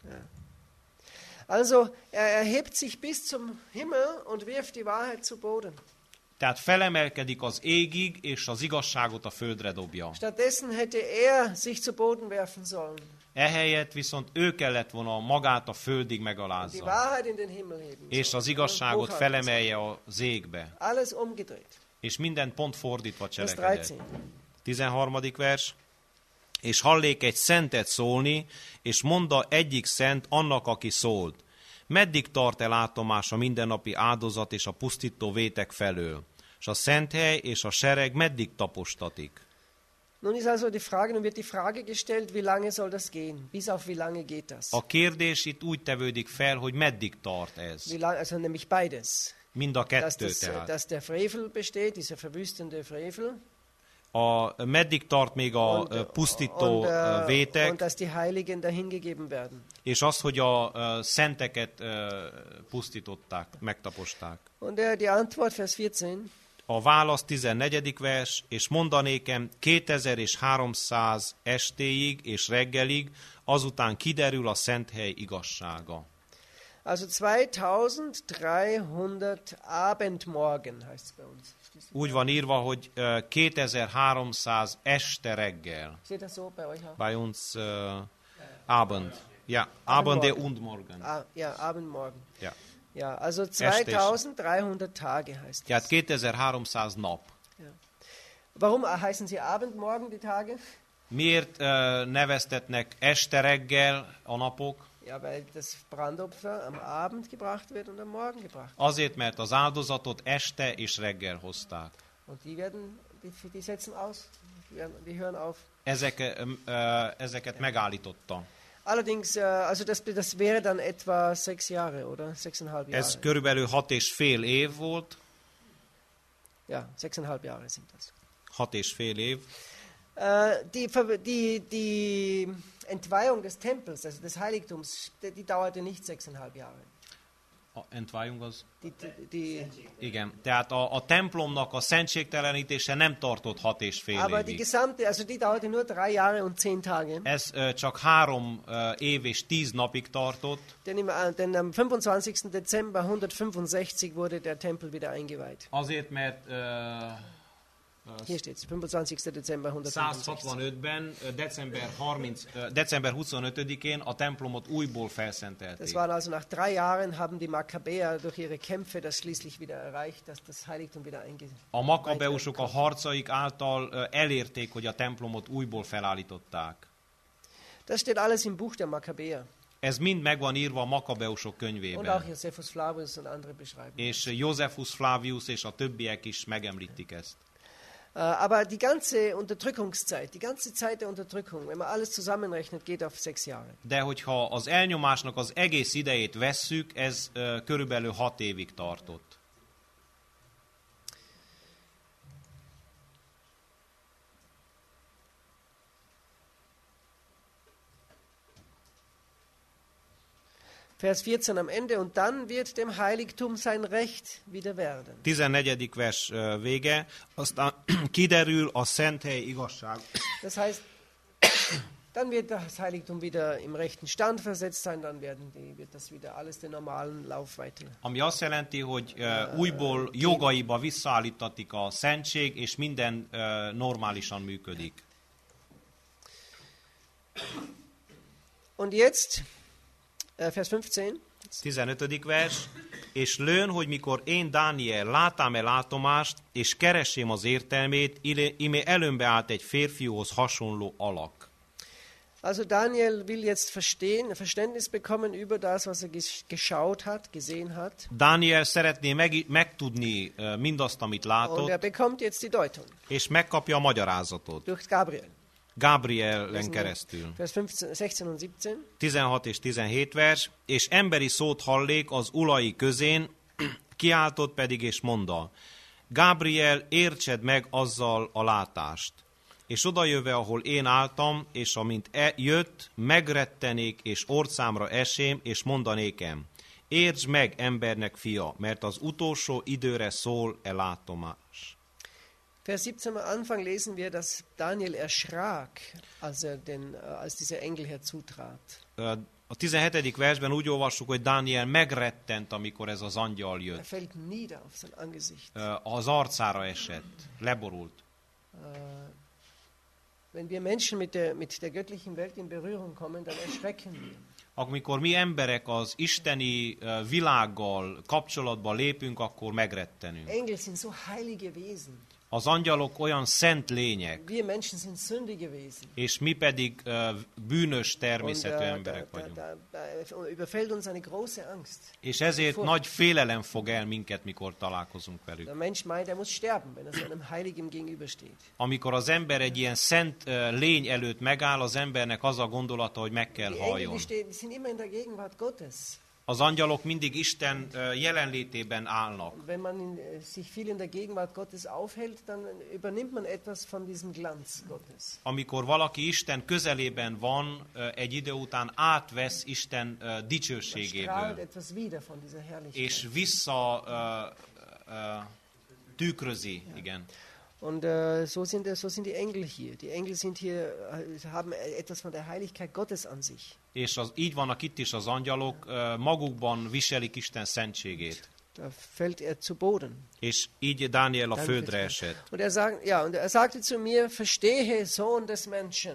Also, er erhebt sich bis zum Himmel und wirft die Wahrheit zu Boden. Tehát felemelkedik az égig, és az igazságot a földre dobja. Stattdessen hätte er sich zu Boden werfen sollen. Ehelyett viszont ő kellett volna magát a földig Die megalázza. Wahrheit in den Himmel heben. És sollen. az igazságot Hochhalten felemelje az égbe. sollen. Alles umgedreht. És minden pont fordítva Vers cselekedett. 13. 13. vers. És hallék egy szentet szólni, és mondta egyik szent annak, aki szólt. Meddig tart el látomás a mindennapi áldozat és a pusztító vétek felől? És a szenthely és a sereg meddig tapostatik? Nun ist also die Frage, nun wird die Frage gestellt, wie lange soll das gehen? Bis auf wie lange geht das? A kérdés itt úgy tevődik fel, hogy meddig tart ez. Wie lang, also nämlich beides. Mind a kettő tehát. Dass der Frevel besteht, dieser verwüstende Frevel. Meddig tart még a pusztító und vétek, dass die Heiligen dahingegeben werden. és az, hogy a szenteket pusztították, megtaposták. Und die Antwort, Vers 14. A válasz 14. vers, és mondanékem 2300 estéig és reggelig, azután kiderül a szent hely igazsága. Also 2300 Abendmorgen heißt es bei uns. Úgy van írva, hogy 2300 este reggel. Steht das so bei euch auch? Bei uns Abend. Ja, Abende und Morgen. Ja, Abend, Morgen. Ja. Ja, also 2300 Tage heißt Tehát das. 2300 nap. Warum heißen sie Abend, Morgen die Tage? Miért neveztetnek este reggel a napok? Ja, weil das Brandopfer am Abend gebracht wird und am Morgen gebracht. Azért, mert az áldozatot este és reggel hozták. Und die setzen aus, die hören auf. Ezeket megállította. Allerdings, also das wäre dann etwa 6 Jahre, oder? 6,5 Jahre. Ez körülbelül 6,5 év volt. Ja, 6,5 Jahre sind das. 6,5 év. Die Entweihung des Tempels, also des Heiligtums, die dauerte nicht 6,5 Jahre. A entváljunk az? Die Igen, tehát a templomnak a szentségtelenítése nem tartott 6,5 Aber die évig. gesamte, also die dauerte nur 3 Jahre und 10 Tage. Ez csak 3 év és 10 napig tartott. Denn am 25. Dezember 165 wurde der Tempel wieder eingeweiht. Azért, mert Hier steht es, 25. Dezember 165. 165-ben, december 25-én a templomot újból Das felszentelték. war also nach 3 Jahren haben die Makkabäer durch ihre Kämpfe das schließlich wieder erreicht, dass das Heiligtum wieder eingeweiht A makabeusok a harcaik által elérték, hogy a templomot újból felállították. Das steht alles im Buch der Makkabäer. Ez mind meg van írva a makabeusok Und auch könyvében. Josephus Flavius und andere beschreiben. És Josephus Flavius és a többiek is megemlítik ezt. Aber die ganze Unterdrückungszeit, die ganze Zeit der Unterdrückung, wenn man alles zusammenrechnet, geht auf 6 Jahre. De hogyha az elnyomásnak az egész idejét vesszük, ez körülbelül 6 évig tartott. Vers 14 am Ende, und dann wird dem Heiligtum sein Recht wieder werden. 14. vers vége, aztán kiderül a szenthely igazság. Das heißt, dann wird das Heiligtum wieder im rechten Stand versetzt sein, dann wird das wieder alles den normalen Lauf weiter. Ami azt jelenti, hogy újból jogaiba visszaállítatik a szentség, és minden normálisan működik. Und jetzt, Vers 15. 15. vers, és lőn, hogy mikor én, Dániel, látám-e látomást, és keressém az értelmét, ime előmbe állt egy férfihoz hasonló alak. Also Daniel will jetzt Verständnis bekommen über das, was er geschaut hat, gesehen hat. Dániel szeretné megtudni mindazt, amit Und er látott, bekommt jetzt die Deutung és megkapja a magyarázatot. durch Gabriel. Gabrielen keresztül. Vers 15, 16 und 17. 16 és 17 vers, és emberi szót hallék az ulai közén, kiáltott pedig és mondta, Gabriel, értsed meg azzal a látást. És odajöve, ahol én álltam, és amint jött, megrettenék, és orcámra esém, és mondanékem, értsd meg, embernek fia, mert az utolsó időre szól látomás. Vers 17 am Anfang lesen wir, dass Daniel erschrak, als dieser Engel herzutrat. A 17. versben úgy olvassuk, hogy Dániel megrettent, amikor ez az angyal Er jött. fällt nieder auf sein Angesicht. Az arcára esett, leborult. Wenn wir Menschen mit der göttlichen Welt in Berührung kommen, dann erschrecken wir. Amikor mi emberek az isteni világgal kapcsolatba lépünk, akkor megrettenünk. Engel sind so heilige Wesen. Az angyalok olyan szent lények, Wir Menschen sind sündige Wesen. és mi pedig bűnös Und természetű emberek vagyunk. da überfällt uns eine große Angst. És ezért nagy félelem fog el minket, mikor találkozunk velük. Der Mensch meint, er muss sterben, wenn er so einem Heiligen gegenübersteht. Amikor az ember egy ilyen szent lény előtt megáll, az embernek az a gondolata, hogy meg kell Die Engel, halljon. die sind immer in der Gegenwart Gottes. Az angyalok mindig Isten jelenlétében állnak. Wenn man sich viel in der Gegenwart Gottes aufhält, dann übernimmt man etwas von diesem Glanz Gottes. Amikor valaki Isten közelében van, egy idő után átvesz Isten Man dicsőségéből, strahlt etwas wieder von dieser Herrlichkeit. és vissza tükrözi, igen. Und so sind die Engel hier. Die Engel sind hier, haben etwas von der Heiligkeit Gottes an sich. És így vannak itt is az angyalok, magukban viselik Isten szentségét. Da fällt er zu Boden. És így Dániel a földre esett. Und er sagte zu mir, verstehe, Sohn des Menschen.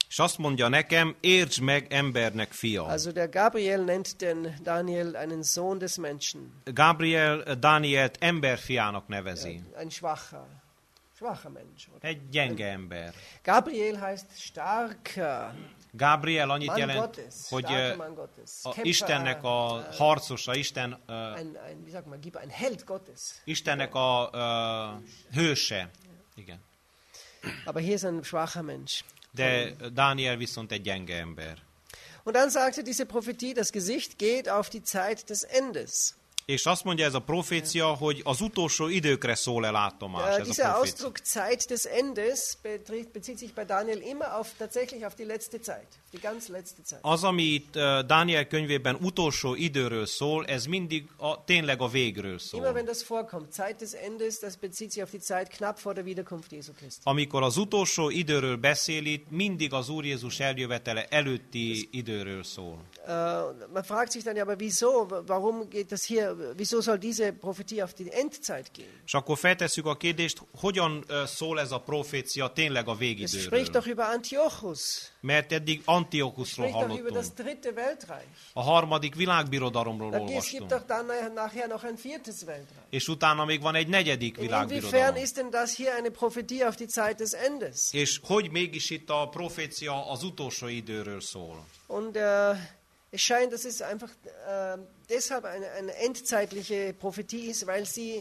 És azt mondja nekem, értsd meg embernek fia. Also der Gabriel nennt den Daniel einen Sohn des Menschen. Gabriel Dánielt emberfiának nevezi. Ein schwacher Mensch. Oder? Egy gyenge ember. Gabriel heißt starker Gabriel annyit Mann jelent, Gottes. hogy Starker Mann Gottes. Istennek a harcosa, Isten, Wie sagt man, ein Held Gottes. Istennek a hőse. Igen. Aber hier ist ein schwacher Mensch. De Dániel viszont egy gyenge ember. Und dann sagte diese Prophetie, das Gesicht geht auf die Zeit des Endes. És azt mondja ez a profécia, hogy az utolsó időkre szól el látomás. Ez a Dieser profécia. Ausdruck Zeit des Endes bezieht sich bei Daniel immer tatsächlich auf die letzte Zeit, die ganz letzte Zeit. Az, ami itt Dániel könyvében utolsó időről szól, ez mindig tényleg a végről Immer szól. wenn das vorkommt, Zeit des Endes, das bezieht sich auf die Zeit knapp vor der Wiederkunft Jesu Christi. Amikor az utolsó időről beszél itt, mindig az Úr Jézus eljövetele előtti időről szól. Man fragt sich dann ja, aber wieso, warum geht das hier, wieso soll diese Prophetie auf die Endzeit gehen? És akkor feltesszük a kérdést, hogyan szól ez a profécia tényleg a Es spricht végidőről. doch über Antiochus, Mert eddig Antiochusról spricht doch über das hallottunk. dritte Weltreich. A harmadik világbirodalomról Es gibt olvastunk. doch dann nachher noch ein viertes Weltreich. És utána még van egy negyedik Inwiefern világbirodalom. ist denn das hier eine Prophetie auf die Zeit des Endes? És hogy mégis itt a profécia az utolsó időről szól? Und es scheint, dass es einfach deshalb eine endzeitliche Prophetie ist, weil sie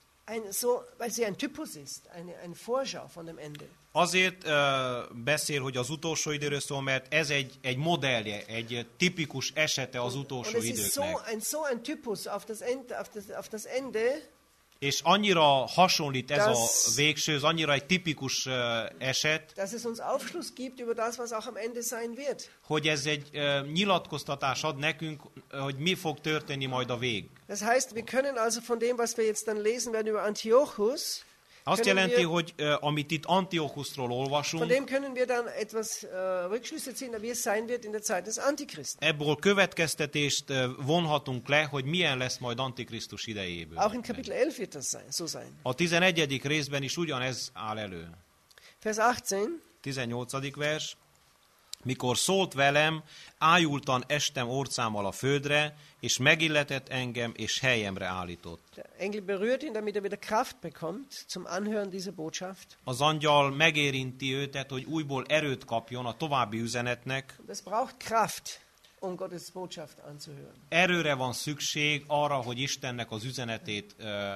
ein Typus ist, eine Vorschau von dem Ende. Azért beszél, hogy az utolsó időről szól, mert ez egy modellje, egy tipikus esete az Und utolsó es ist időknek. ein Typus auf das Ende, És annyira hasonlít ez a Das- végső, ez annyira egy tipikus eset, dass es uns Aufschluss gibt über das, was auch am Ende sein wird. hogy ez egy nyilatkoztatás ad nekünk, hogy mi fog történni majd a vég. Das heißt, wir können also von dem, was wir jetzt dann lesen werden über Antiochus, Azt können jelenti, wir- hogy amit itt Antiochusról von olvasunk, dem können wir dann etwas Rückschlüsse ziehen, wie es sein wird in der Zeit des Antichristen. ebből következtetést vonhatunk le, hogy milyen lesz majd Antikrisztus idejéből. Auch in Kapitel 11 wird das so sein. A 11. részben is ugyanez áll elő. Vers 18. 18. vers. Mikor szólt velem, ájultan estem orcámmal a földre, és megilletett engem, és helyemre állított. Der Engel berührt ihn, damit er wieder Kraft bekommt zum Anhören dieser Botschaft. Az angyal megérinti őt, tehát, hogy újból erőt kapjon a további üzenetnek. Und es braucht Kraft, um Gottes Botschaft anzuhören. Erőre van szükség arra, hogy Istennek az üzenetét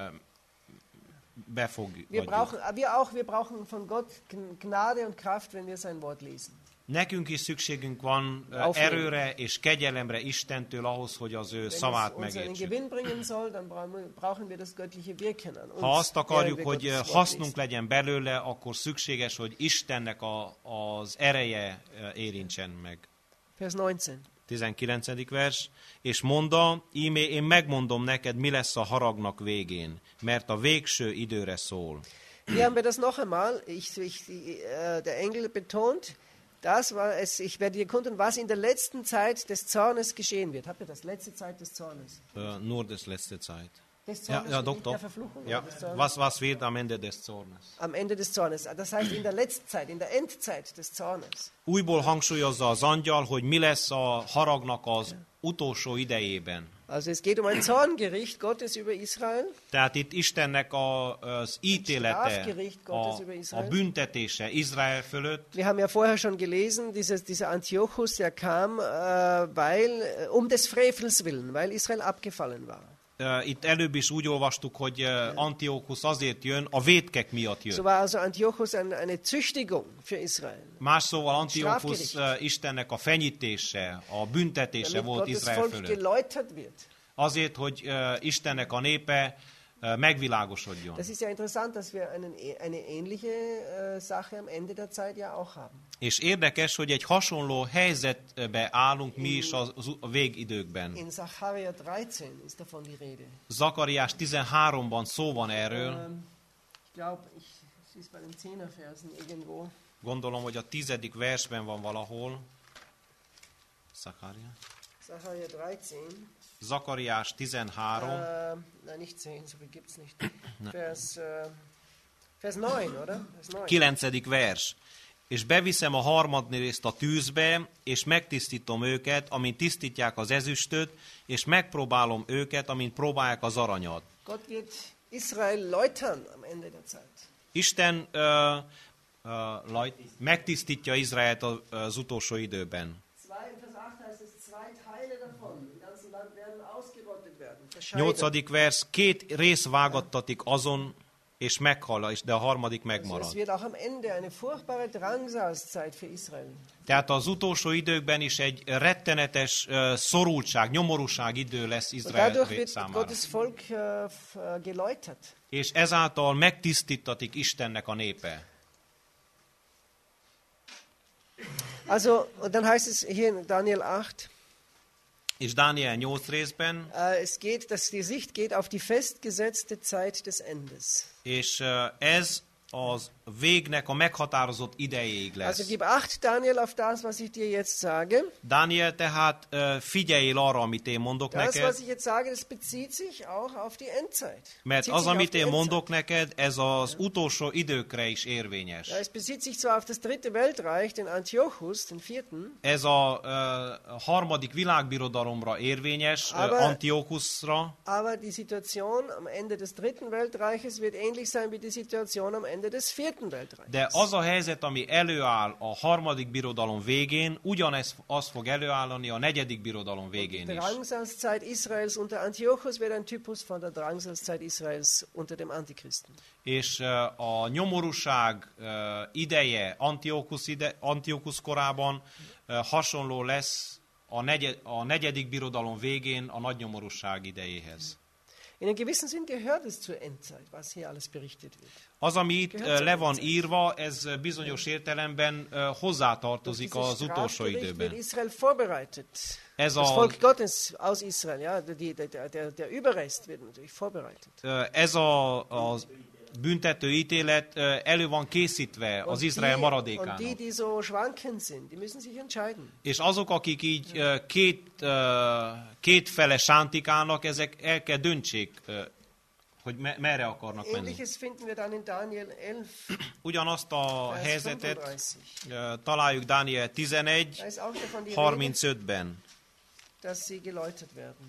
befogadjuk. Wir brauchen von Gott Gnade und Kraft, wenn wir sein Wort lesen. Nekünk is szükségünk van erőre és kegyelemre Istentől ahhoz, hogy az ő Wenn es szavát uns einen megértsük. Gewinn bringen soll, dann brauchen wir das göttliche Wirken an uns. Ha azt akarjuk, während wir hogy Gottes Wort hasznunk lesen. legyen belőle, akkor szükséges, hogy Istennek az ereje érintsen meg. Vers 19. 19. vers. És mondta, íme én megmondom neked, mi lesz a haragnak végén, mert a végső időre szól. Hier haben wir das noch einmal. Der Engel betont, ich werde dir kundtun, was in der letzten Zeit des Zornes geschehen wird. Habt ihr das? Letzte Zeit des Zornes. Nur das letzte Zeit. Des Ja, Zornes, ja, nicht doch, der doch. Verfluchung, Ja, oder des Zornes? was wird am Ende des Zornes? Am Ende des Zornes. Das heißt, in der letzten Zeit, in der Endzeit des Zornes. Újból hangsúlyozza az angyal, hogy mi lesz a haragnak az utolsó idejében. Also es geht um ein Zorngericht Gottes über Israel. Tehát itt Istennek az ítélete, Strafgericht Gottes über a Israel. büntetése Izrael fölött. Wir haben ja vorher schon gelesen, dieser Antiochus, der kam, um des Frevels willen, weil Israel abgefallen war. Itt előbb is úgy olvastuk, hogy Antiochus azért jön, a vétkek miatt So jön. war also Antiochus eine Züchtigung für Israel. Más szóval Antiochus Strafgericht. Istennek a fenyítése, a büntetése Damit volt Gottes Izrael Volk fölött. geläutert wird. Azért, hogy Istennek a népe megvilágosodjon. Das ist ja interessant, dass wir eine ähnliche Sache am Ende der Zeit ja auch haben. És érdekes, hogy egy hasonló helyzetbe állunk mi is a végidőkben. In Sacharja 13 ist davon die Rede. Zakariás 13-ban szó van erről. Ich glaube, es ist bei den 10er-Versen irgendwo. Gondolom, hogy a 10. versben van valahol. Sacharja 13. Zakariás 13. Nein, nicht 10, so viel gibt es nicht. Vers 9, oder? Vers 9. 9. vers. és beviszem a harmadrészt a tűzbe, és megtisztítom őket, amint tisztítják az ezüstöt, és megpróbálom őket, amint próbálják az aranyat. Gott wird Israel läutern am Ende der Zeit. Isten megtisztítja Izraelt az utolsó időben. 8. vers, 2 rész vágattatik azon, és meghal, de a harmadik megmarad. Tehát az utolsó időkben is egy rettenetes szorultság, nyomorúság idő lesz Izrael számára. És ezáltal megtisztítatik Istennek a népe. Also, und dann heißt es hier in Daniel 8, és Dániel 8 részben, die Sicht geht auf die festgesetzte Zeit des Endes. És ez az végnek a meghatározott idejéig lesz. Also gib acht, Daniel, auf das, was ich dir jetzt sage. Dániel, tehát figyeljél arra, amit én mondok das, neked. Was ich jetzt sage, das bezieht sich auch auf die Endzeit. Mert az, amit én mondok neked, ez az utolsó időkre is érvényes. Ja, es bezieht sich zwar auf das dritte Weltreich, den Antiochus, den vierten. Ez a harmadik világbirodalomra érvényes, Antiochusra. Aber die Situation am Ende des dritten Weltreiches wird ähnlich sein wie die Situation am Ende des vierten Weltreiches. De az a helyzet, ami előáll a harmadik birodalom végén, ugyanez az fog előállni a negyedik birodalom végén is. Die Drangsalzzeit Israels unter Antiochus wird ein Typus von der Drangsalzzeit Israels unter dem Antichristen. És a nyomorúság ideje Antiochus korában hasonló lesz a negyedik birodalom végén a nagy nyomorúság idejéhez. In einem gewissen Sinn gehört es zur Endzeit, was hier alles berichtet wird. Az, ami itt le van írva, ez bizonyos értelemben hozzátartozik az utolsó időben. Israel vorbereitet. Das Volk Gottes aus Israel, ja, der Überrest wird natürlich vorbereitet. Ez a büntető ítélet elő van készítve az Izrael maradékának. Und die so schwankend sind, die müssen sich entscheiden. És azok, akik így kétfele sántikálnak, ezek el kell döntsék, hogy merre akarnak menni. Ähnliches finden wir dann in Daniel 11. Ugyanazt a helyzetet találjuk Dániel 11, 35-ben. Dass sie geläutert werden.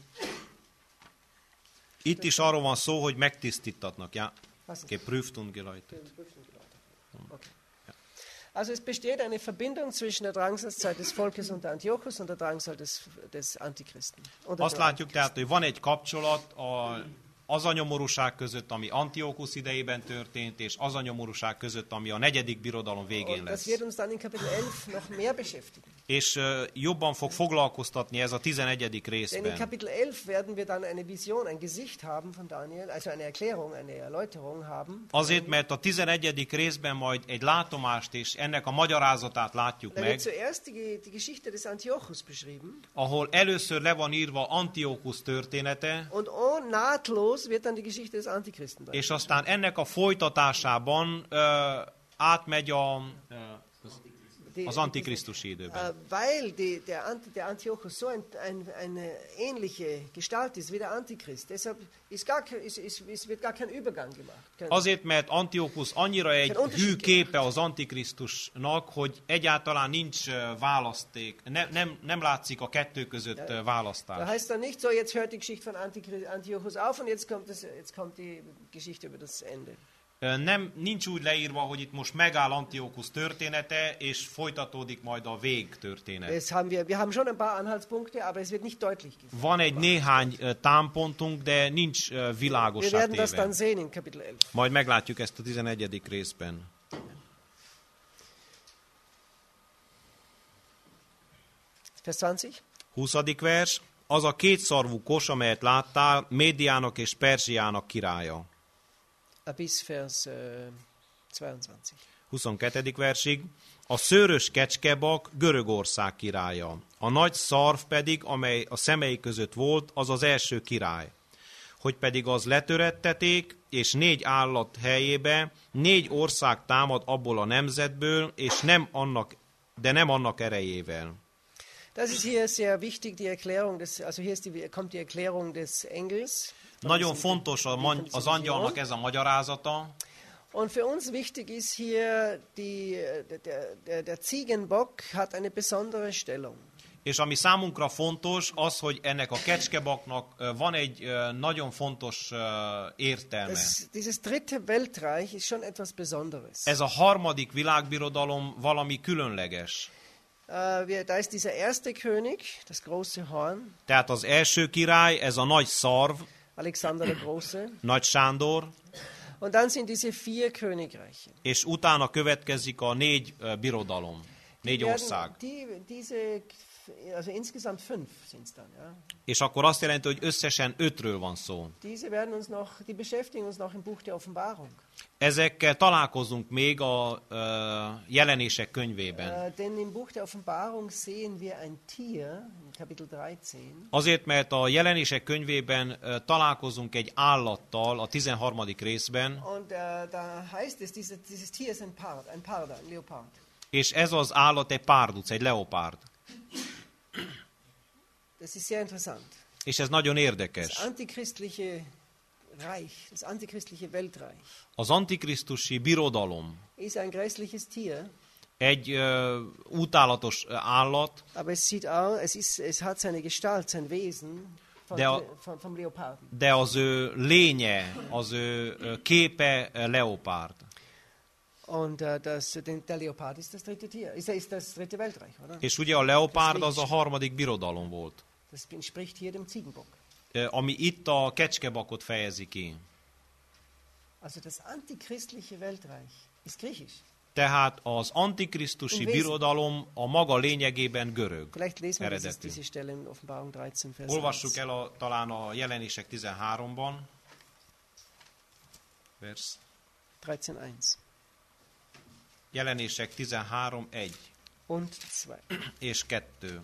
Itt is arról van szó, hogy megtisztítatnak. Ja. Geprüft und geläutet. Okay. Also es besteht eine Verbindung zwischen der Drangsalzzeit des Volkes unter Antiochus und der Drangsal des Antichristen. Azt látjuk tehát, hogy van egy kapcsolat az a nyomorúság között, ami Antiochus idejében történt, és az a nyomorúság között, ami a negyedik birodalom végén lesz. Das wird uns dann in Kapitel 11 noch mehr beschäftigen. És jobban fog foglalkoztatni ez a 11. részben. Denn in Kapitel 11 werden wir dann eine Vision, ein Gesicht haben von Daniel, also eine Erklärung, eine Erläuterung haben. Azért, mert a 11. részben majd egy látomást és ennek a magyarázatát látjuk meg. meg. Zuerst die Geschichte des Antiochus beschrieben. Ahol először le van írva Antiochus története. Und nahtlos wird dann die Geschichte des Antichristen. És aztán ennek a folytatásában átmegy az antikrisztusi időben. Weil der Antiochus so eine ähnliche Gestalt ist wie der Antichrist, deshalb wird gar kein Übergang gemacht. Azért, mert Antiochus annyira egy hű képe az Antikrisztusnak, hogy egyáltalán nincs választék, nem látszik a kettő között választás. Da heißt dann nicht so, jetzt hört die Geschichte von Antiochus auf und jetzt kommt die Geschichte über das Ende. Nincs úgy leírva, hogy itt most megáll Antiochus története, és folytatódik majd a vég történet. Wir haben schon ein paar Anhaltspunkte, aber es wird nicht deutlich gesagt. Van egy néhány támpontunk, de nincs világossá téve. Das dann sehen in Kapitel 11. Majd meglátjuk ezt a 11. részben. Vers 20. 20. vers. Az a kétszarvú kos, amelyet láttál, Médiának és Perzsiának királya. Bis vers 22. 22. versig. A szőrös kecskebak Görögország királya. A nagy szarv pedig, amely a szemei között volt, az az első király. Hogy pedig az letöretteték, és 4 állat helyébe 4 ország támad abból a nemzetből, és nem annak erejével. Das ist hier sehr wichtig, die Erklärung also hier kommt die Erklärung des Engels. Nagyon fontos az angyalnak ez a magyarázata. Und für uns wichtig ist hier, der Ziegenbock hat eine besondere Stellung. És ami számunkra fontos, az, hogy ennek a kecskebaknak van egy nagyon fontos értelme. Dieses dritte Weltreich ist schon etwas Besonderes. Ez a harmadik világbirodalom valami különleges. Da ist dieser erste König, das große Horn, Tehát az első király, ez a nagy szarv, Alexander der Große. Nagy Sándor, Und dann sind diese 4 Königreiche. és utána következik a 4 birodalom, 4 ország. Also insgesamt 5 sind es dann. Ja. És akkor azt jelenti, hogy összesen 5-ről van szó. Die beschäftigen uns noch im Buch der Offenbarung. Ezekkel találkozunk még a jelenések könyvében. Denn im Buch der Offenbarung sehen wir ein Tier, in Kapitel 13. Azért, mert a jelenések könyvében találkozunk egy állattal a 13. részben, Und da heißt es, dieses Tier ist ein Parder, ein Leopard. és ez az állat egy párduc, egy leopárd. Das ist sehr interessant. És ez nagyon Das érdekes. antichristliche Reich, das antichristliche Weltreich, Az antikrisztusi birodalom ist ein grässliches Tier, egy utálatos állat, aber es hat seine Gestalt, sein Wesen vom Leoparden. de az ő lénye, az ő képe leopárd. Und der Leopard ist das dritte Tier, ist das dritte Weltreich, oder? És ugye a leopárd az a harmadik birodalom volt, Das entspricht hier dem Ziegenbock. ami itt a kecskebakot fejezi ki. Also das antichristliche Weltreich ist griechisch. Tehát az antikrisztusi birodalom a maga lényegében görög Vielleicht lesen wir eredetű. diese Stelle in Offenbarung 13, Vers 1. Olvassuk el talán a jelenések 13-ban, vers 13,1 jelenések 13:1 und 2. és 2.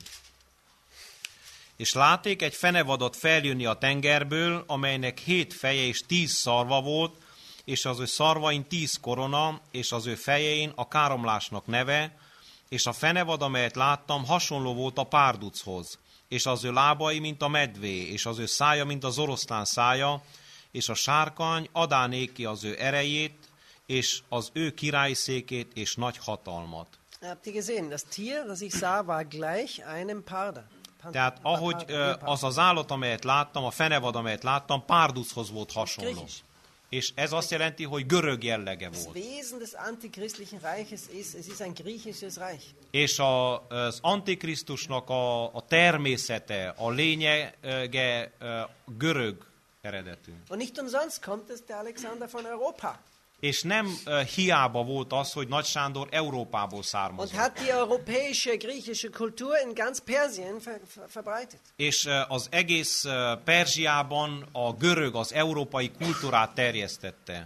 És látték egy fenevadat feljönni a tengerből, amelynek 7 feje és 10 szarva volt, és az ő szarvain 10 korona, és az ő fejein a káromlásnak neve, és a fenevad, amelyet láttam, hasonló volt a párduchoz, és az ő lábai, mint a medvé, és az ő szája, mint az oroszlán szája, és a sárkany adá néki az ő erejét, és az ő királyi székét és nagy hatalmat. Habt ihr gesehen, das Tier, das ich sah, war gleich einem Parder. Tehát ahogy az az állat, amelyet láttam, a fenevad, amelyet láttam, párduchoz volt hasonló. És ez azt jelenti, hogy görög jellege Das volt. Wesen des antichristlichen Reiches ist, es ist ein griechisches Reich. És az antikrisztusnak a természete, a lényege görög eredetű. Und nicht umsonst kommt es der Alexander von Europa. És nem hiába volt az, hogy Nagy Sándor Európából Und származott. hat die europäische, griechische Kultur in ganz Persien verbreitet. És az egész Perzsiában a görög, az európai kultúrát terjesztette.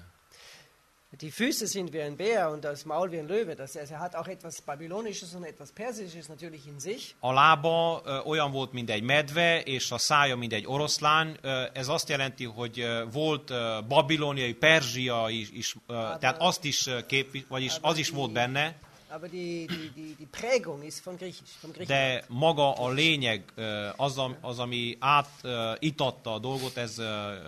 Die Füße sind wie ein Bär und das Maul wie ein Löwe. Er hat auch etwas Babylonisches und etwas Persisches natürlich in sich. A lába olyan volt, mint egy medve, és a szája, mint egy oroszlán. Ez azt jelenti, hogy volt babiloniai, perzsia is, tehát azt is vagyis az is volt benne, Aber die Prägung ist von Griechisch, vom Griechenland. de maga a lényeg, az ami átitatta a dolgot, ez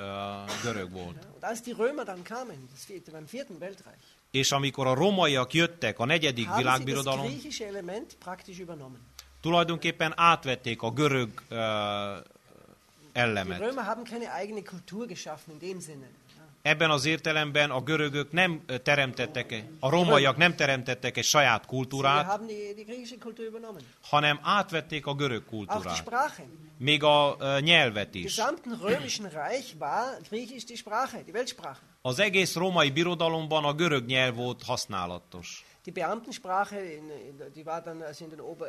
görög volt. Und als die Römer dann kamen, beim vierten Weltreich, És amikor a romaiak jöttek a negyedik haben sie das világbirodalom, griechische Element praktisch übernommen. tulajdonképpen átvették a görög Die elemet. Römer haben keine eigene Kultur geschaffen in dem Sinne. Ebben az értelemben a görögök nem teremtettek, a romaiak nem teremtettek egy saját Sie kultúrát, haben die griechische Kultur übernommen. hanem átvették a görög Auch die kultúrát. Sprache. Még a nyelvet Im is. gesamten römischen Reich war Griechisch die Sprache, die Weltsprache. Az egész római birodalomban a görög nyelv volt használatos. Die Beamtensprache, die war dann also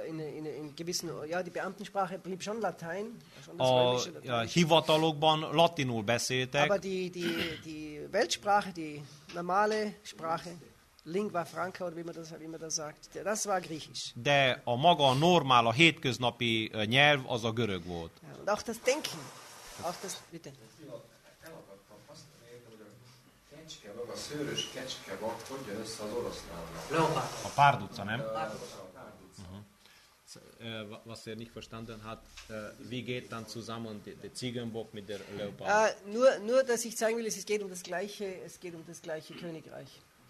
in gewissen, ja, die Beamtensprache blieb schon Latein, schon das römische A Latein. hivatalokban latinul beszéltek, Aber die Weltsprache, die normale Sprache, Lingua Franca oder wie man das sagt, das war Griechisch. de a maga normál, a hétköznapi nyelv az a görög volt. Ja, und auch das Denken, auch das, bitte. A szőrös kecskevak hogy jön össze az oroszlánnal? A párduca, nem? Was nicht verstanden hat, wie geht dann zusammen der Ziegenbock mit der Leopard? Nur, dass ich zeigen will, es geht um das gleiche Königreich.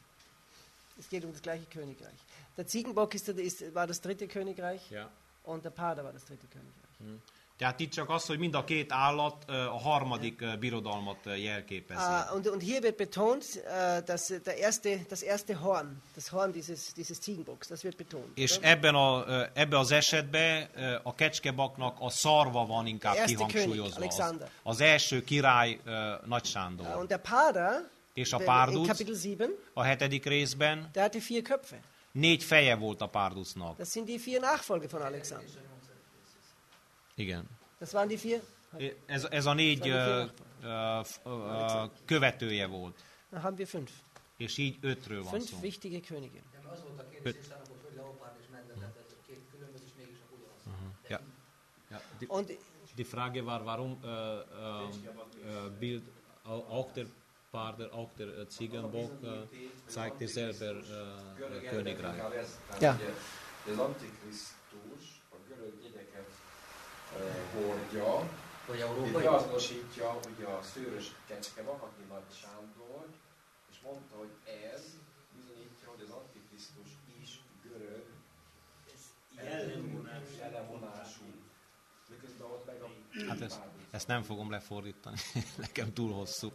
Es geht um das gleiche Königreich. Der Ziegenbock war das dritte Königreich Ja. und der Pader war das dritte Königreich. Tehát itt csak az, hogy mind a két állat a harmadik birodalmat jelképezi. Und hier wird betont, dass das erste Horn, das Horn dieses Ziegenbocks, das wird betont. És Oder? ebbe az esetben a kecskebaknak a szarva van inkább Der erste kihangsúlyozva. König, Alexander. Az első király Nagy Sándor. Und der Pader, És a in párduc Kapitel 7, a 7. részben der hatte 4 Köpfe. 4 feje volt a párducnak. Das sind die 4 Nachfolger von Alexander. Igen. Das waren die 4. Ez a 4 követője volt. Dann haben wir 5. És így 5-ről van 5 szó. wichtige Könige. Az volt a kérdés Istennek, hogy leopárd és medve, tehát ez a két különböző és mégis ugyanaz. Ja. Ja. Und Die Frage war, warum Bild auch der Pader, auch der Ziegenbock zeigt dieselbe Königreich. Ja. Az Antikrisztus a görög jegyeket hordja. Hogy Itt európai. beazonosítja ugye a szőrös kecskevak, aki Nagy Sándor, és mondta, hogy ez bizonyítja, hogy az Antikrisztus is görög jellemvonású. Miközben ott meg a Hát ezt nem fogom lefordítani, nekem túl hosszú.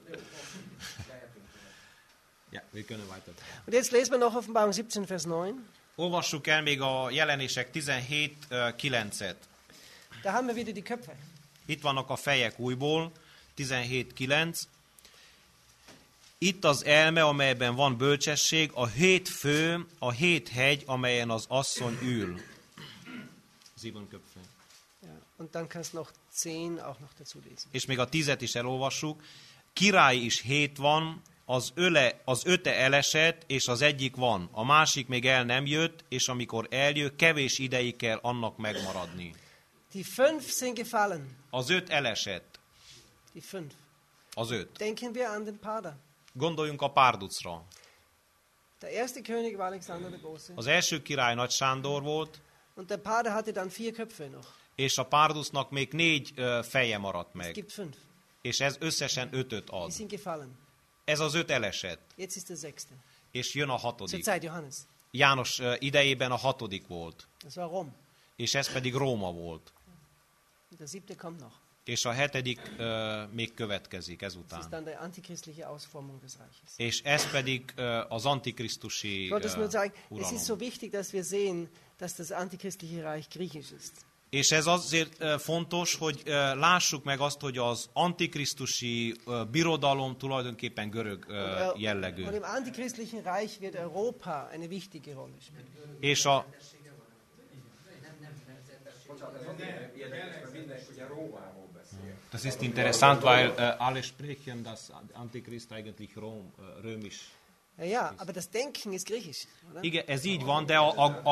Ja, wir können weiter. Und jetzt lesen wir noch Offenbarung 17, Vers 9. Olvassuk el még a jelenések 17:9-et. Da haben wir wieder die Köpfe. Itt vannak a fejek újból, 17:9. Itt az elme, amelyben van bölcsesség, a 7 fő, a 7 hegy, amelyen az asszony ül. 7 Köpfe. Ja. Und dann kannst du noch 10 auch noch dazu lesen. És még a 10-et is elolvassuk. Király is 7 van, az 5 elesett, és az egyik van. A másik még el nem jött, és amikor eljön, kevés ideig kell annak megmaradni. Die 5 sind gefallen. Az 5 elesett. Die 5. Az 5. Denken wir an den Pader. Gondoljunk a párducra. Der erste König war Alexander der Große. Az első király Nagy Sándor volt, Und der Pader hatte dann 4 Köpfe noch. és a párducnak még 4 feje maradt Es meg. gibt 5. És ez összesen 5-öt Die ad. sind gefallen. Ez az 5 elesett. Jetzt ist der 6. És jön a Zur 6. Zeit Johannes. János idejében a 6. volt. Das war Rom. És ez pedig Róma volt. Und der 7. kommt noch. És a 7. még következik Das ist ezután. dann die antichristliche Ausformung des Reiches. És ez pedig az antikrisztusi Ich wollte es nur sagen, es uralom. ist so wichtig, dass wir sehen, dass das antichristliche Reich griechisch ist. És ez azért fontos, hogy lássuk meg azt, hogy az antikrisztusi birodalom tulajdonképpen görög jellegű. Und im antichristlichen Reich wird Europa eine wichtige Rolle spielen. És a bocsánat, ez azért érdekes, mert mindenki ugye Rómáról beszél. Das ist interessant, weil alle sprechen, dass Antichrist eigentlich römisch. Ja, ja, aber das Denken ist griechisch, oder? Igen, ez így van, de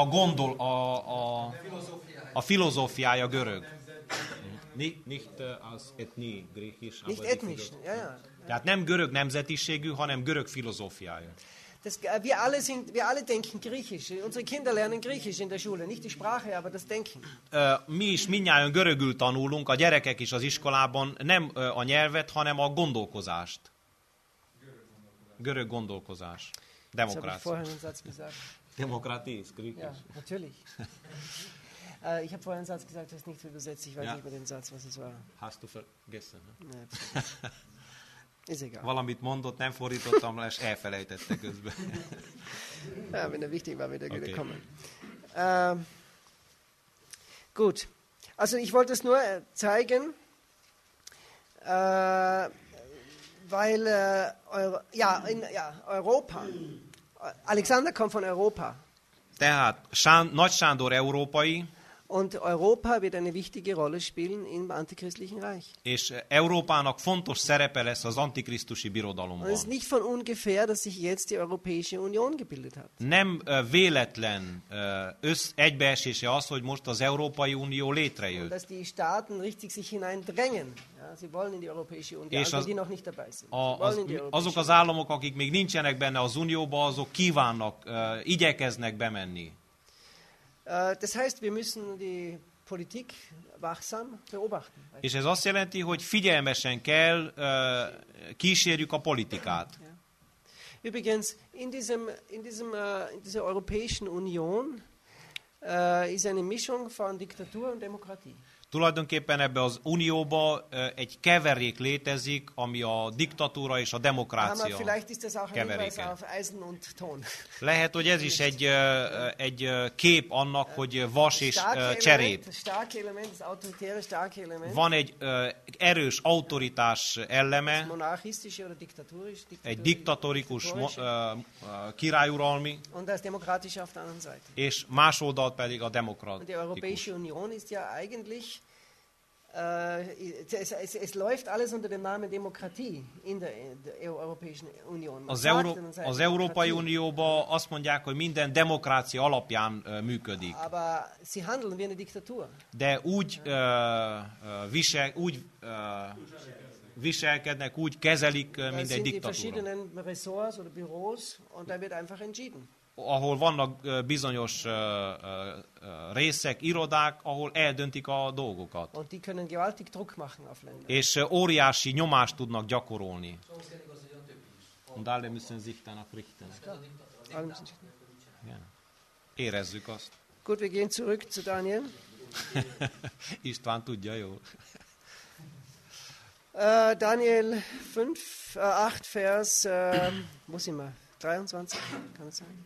a filozófiája görög. Nicht als Ethnie griechisch. Nicht aber die ethnisch, ja, ja. Tehát nem görög nemzetiségű, hanem görög filozófiája. Wir alle denken griechisch. Unsere Kinder lernen griechisch in der Schule. Nicht die Sprache, aber das Denken. Mi is mindnyájan görögül tanulunk, a gyerekek is az iskolában, nem a nyelvet, hanem a gondolkozást. Görög gondolkozás. Das habe ich Demokrácia. vorher einen Satz gesagt. Demokratie ist griechisch. Ja, natürlich. Ich habe vorher einen Satz gesagt, das ist nicht übersetzt. Ich weiß Ja. nicht mehr den Satz, was es war. Hast du vergessen? Ne? Nee, ist egal. Valamit mondott, nem fordítottam le, és elfelejtette közben. Ja, wenn er wichtig war, wird er Okay. gekommen. Gut. Also ich wollte es nur zeigen, weil Europa. Alexander kommt von Europa. Tehát Nagy Sándor európai, Und Europa wird eine wichtige Rolle spielen im antichristlichen Reich. és Európának fontos szerepe lesz az antikrisztusi Und es ist birodalomban. nicht von ungefähr, dass sich jetzt die Europäische Union gebildet hat. Nem véletlen egybeesése az, hogy most az Európai Unió Und létrejött. dass die Staaten richtig sich hineindrängen. Ja, sie wollen in die Europäische Union, És also die noch nicht dabei sind. azok wollen in die Europäische az államok, akik még nincsenek benne az Unióba, azok kívánnak, igyekeznek bemenni. Das heißt, wir müssen die Politik wachsam beobachten. És ez azt jelenti, hogy figyelmesen kell kísérjük a politikát. Übrigens, in dieser Europäischen Union ist eine Mischung von Diktatur und Demokratie. Tulajdonképpen ebbe az unióba egy keverék létezik, ami a diktatúra és a Aber demokrácia vielleicht ist das auch ein Hinweis keveréke. auf Eisen und Ton. Lehet, hogy ez is egy kép annak, hogy vas és cserép. Das starke Element, das autoritäre starke Element, Van egy erős autoritás elleme, monarchistische oder diktatorische, egy diktatórikus királyuralmi, und das demokratische auf der anderen Seite. és más oldalt pedig a Und die demokratikus. Europäische Union ist ja eigentlich, es läuft alles unter dem Namen Demokratie in der Europäischen Union. Man sagt, man sei Az Európai Demokratie, Unióban azt mondják, hogy minden demokrácia alapján működik. aber sie handeln wie eine Diktatur. De úgy viselkednek, úgy kezelik, Da mint egy sind die diktatúra. verschiedenen Ressorts oder Büros und da wird einfach entschieden. Ahol vannak bizonyos részek, irodák, ahol eldöntik a dolgokat. Und die können gewaltig Druck machen auf Länder. És óriási nyomást tudnak gyakorolni. Und alle müssen sich danach richten. Alle müssen sich- Ja. Érezzük azt. Gut, wir gehen zurück zu Daniel. István tudja jól. Daniel 8, Vers, wo sind wir? 23, kann das sein?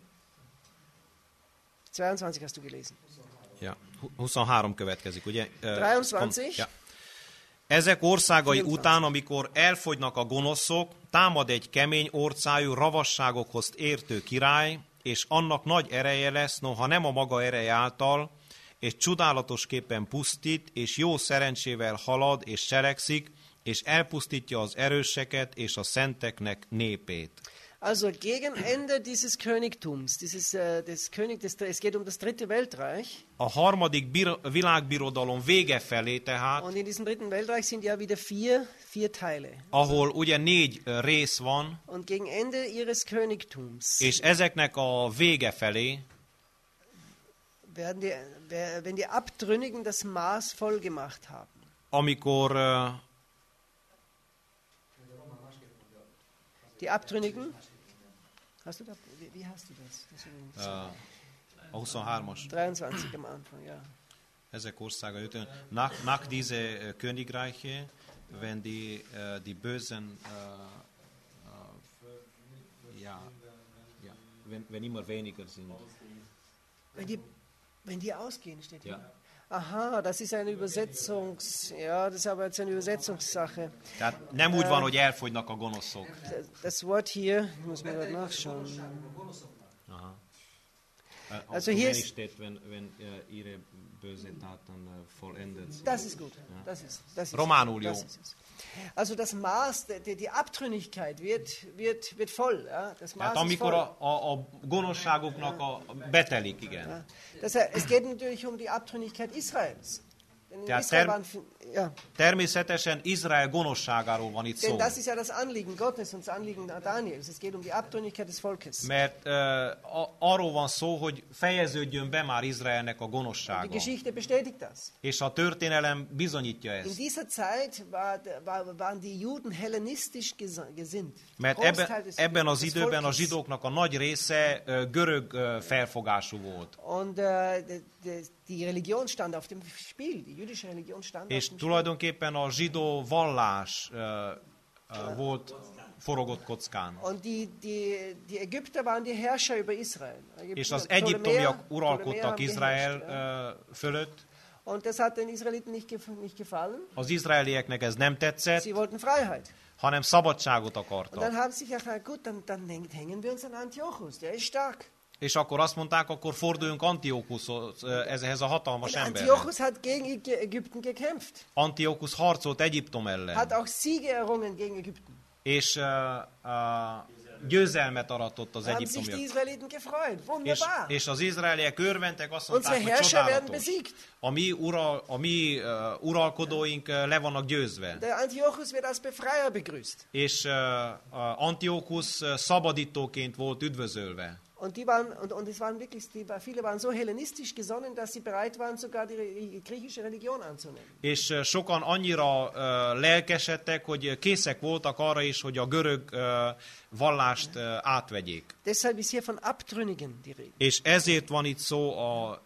22 hast du gelesen. Ja. 23 következik, ugye? 23? Ja. Ezek országai 24. után, amikor elfogynak a gonoszok, támad egy kemény orcájú ravasságokhoz értő király, és annak nagy ereje lesz, noha nem a maga ereje által, és csodálatosképpen pusztít, és jó szerencsével halad és cselekszik, és elpusztítja az erőseket és a szenteknek népét. Also gegen Ende dieses Königtums, es geht um das dritte Weltreich. A harmadik világbirodalom vége felé tehát, Und in diesem dritten Weltreich sind ja wieder vier Teile. ahol ugye 4 rész van, Und gegen Ende ihres Königtums és ezeknek a vége felé, wenn die Abtrünnigen das Maß voll gemacht haben. amikor Die Abtrünnigen, hast du da, wie hast du das? a 23-as, 23 am Anfang, ja. ezek országa jöttek, nach diese Königreiche, wenn die Bösen, wenn immer weniger sind. Wenn die ausgehen, steht hier. Ja. Aha, das ist eine das ist aber jetzt eine Übersetzungssache. Tehát nem úgy van, hogy elfogynak a gonoszok. Das Wort hier, ich muss mal gerade nachschauen. Also hier Wenn ist- is steht, wenn ihre böse Taten vollendet sind. Das ist gut. Das ist Románul jó. das ist es. Also das Maß, die Abtrünnigkeit wird voll. Ja? Das Maß Tehát ist amikor voll. a gonoszságoknak betelik, igen. Das heißt, es geht natürlich um die Abtrünnigkeit Israels. Denn in Der Israel Term- ja, Természetesen Izrael gonoszságáról van itt szó. denn das ist ja das Anliegen Gottes und das Anliegen Daniels. Es geht um die Abtrünnigkeit des Volkes. Mert arról van szó, hogy fejeződjön be már Izraelnek a Die gonoszsága. Geschichte bestätigt das. És a történelem bizonyítja In ezt. dieser Zeit waren die Juden hellenistisch gesinnt. Mert Großteil ebben az des időben a Volkes. zsidóknak a nagy része görög felfogású volt. Und die Religion stand auf dem Spiel, die jüdische Religion stand auf És dem Spiel. tulajdonképpen a zsidó vallás forogott kockán. Und die Ägypter waren die Herrscher über Israel. És az Ptolemäer- egyiptomiak Ptolemäer uralkodtak haben Izrael geherrscht, ja. fölött. Und das hat den Israeliten nicht gefallen. Az izraelieknek ez nem tetszett, Sie wollten Freiheit. hanem szabadságot Und dann akartak. haben sie gesagt, gut, dann hängen wir uns an Antiochus, der ist stark. És akkor azt mondták, akkor forduljunk Antiochushoz, ehhez a hatalmas Und emberhez. Antiochus hat gegen Ägypten gekämpft, Antiochus harcolt Egyiptom ellen, hat auch Siege errungen gegen Ägypten. és győzelmet aratott az Da haben sich die egyiptomiak. Israeliten gefreut. És, Wunderbar. és az izraeliek örventek, azt Unsere mondták, hogy Herrscher werden csodálatos. besiegt. A mi uralkodóink le vannak győzve. Der Antiochus wird als Befreier begrüßt. És Antiochus szabadítóként volt üdvözölve. Und es waren wirklich, viele waren so hellenistisch gesonnen, dass sie bereit waren, sogar die griechische Religion anzunehmen. És sokan annyira lelkesedtek, hogy készek voltak arra is, hogy a görög vallást átvegyék. Deshalb ist hier von Abtrünnigen die Rede. És ezért van itt szó a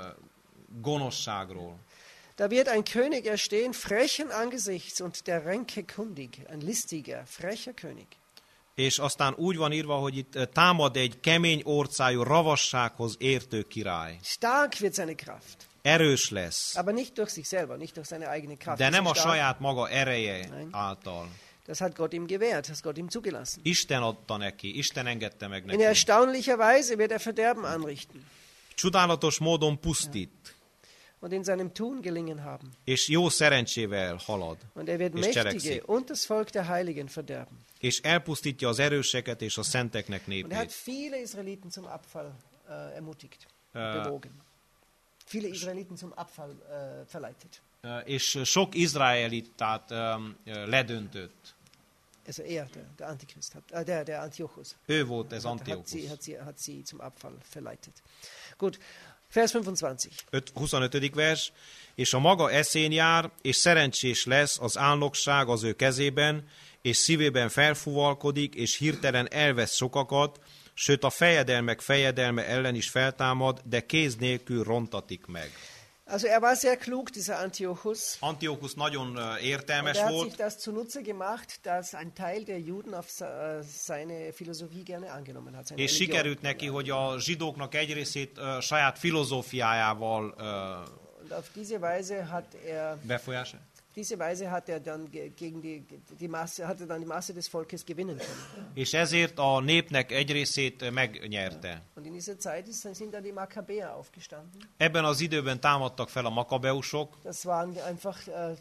gonoszságról. Da wird ein König erstehen, frechen Angesichts und der Ränke kundig, ein listiger, frecher König. És aztán úgy van írva, hogy itt támad egy kemény orcájú, ravassághoz értő király. Stark wird seine Kraft, Erős lesz, aber nicht durch sich selber, nicht durch seine eigene Kraft. de nem a Stark, saját maga ereje által. das hat Gott ihm gewährt, das hat Gott ihm zugelassen. Isten adta neki, Isten engedte meg In neki. erstaunlicher Weise wird er Verderben anrichten Csodálatos módon pusztít, und in seinem Tun gelingen haben. és jó szerencsével halad, Und er wird és Mächtige cselekszik. und das Volk der Heiligen verderben. És elpusztítja az erőseket és a szenteknek Und er hat népét. viele Israeliten zum Abfall ermutigt, bewogen. Viele Israeliten zum Abfall verleitet. És sok izraelitát ledöntött. Also er, der Antichrist, der Antiochus. Ő volt ez Hat Antiochus. sie zum Abfall verleitet. Gut, Vers 25. 25. vers. És a maga eszén jár, és szerencsés lesz az álnokság az ő kezében, és szívében felfúvalkodik, és hirtelen elvesz sokakat, sőt a fejedelmek fejedelme ellen is feltámad, de kéz nélkül rontatik meg. Also er war sehr klug, dieser Antiochus. Antiochus nagyon Und értelmes er hat sich volt, das zunutze gemacht, dass ein Teil der Juden auf seine Philosophie gerne angenommen hat. Seine és Religion. sikerült neki, hogy a zsidóknak egy részét saját filozófiájával Und auf diese Weise befolyásolja. hat er dann gegen die Masse des Volkes gewinnen können. És ezért a népnek egy részét megnyerte. Und in dieser Zeit sind dann die Makkabäer aufgestanden. Ebben az időben támadtak fel a makabeusok, Das waren einfach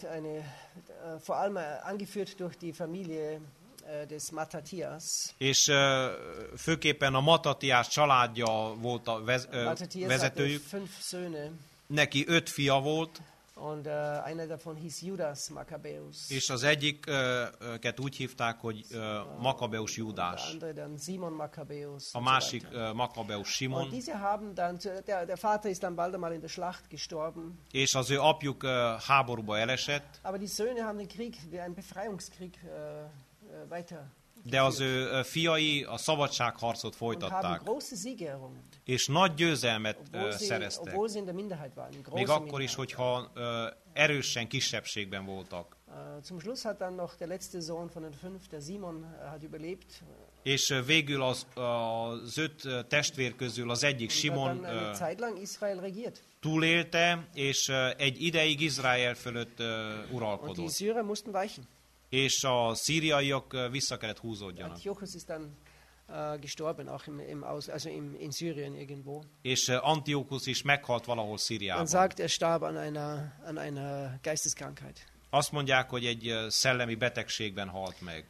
vor allem angeführt durch die Familie des Matthathias. és főképpen a Matatiás családja volt a Matthathias hatte vezetőjük. 5 Söhne Neki 5 fia volt, und einer davon hieß Judas Makkabäus. és az egyiket úgy hívták, hogy Makabeus Der Júdás. andere dann Simon Makkabäus. A und so másik weiter. Makabeus Und Simon, diese haben dann, der Vater ist dann bald einmal in der Schlacht gestorben, és az ő apjuk háborúba elesett, aber die Söhne haben den Krieg, einen Befreiungskrieg weiter de az ő fiai a szabadságharcot und haben folytatták, große Siege errungen, és nagy győzelmet obwohl szereztek. obwohl sie in der Minderheit waren, in Még großer akkor is, Minderheit. hogyha erősen kisebbségben voltak. Zum Schluss hat dann noch der letzte Sohn von den 5, der Simon, hat überlebt. És végül az 5 testvér közül az egyik, Und hat Simon, dann eine Zeit lang Israel regiert. túlélte, és egy ideig Izrael fölött Und die uralkodott. Syrer mussten weichen. És a szíriaiak vissza kellett húzódjanak. Antiochus ist dann gestorben, auch in Syrien irgendwo. És Antiochus is meghalt valahol Man Szíriában. sagt, er starb an einer Geisteskrankheit. Azt mondják, hogy egy szellemi betegségben halt meg.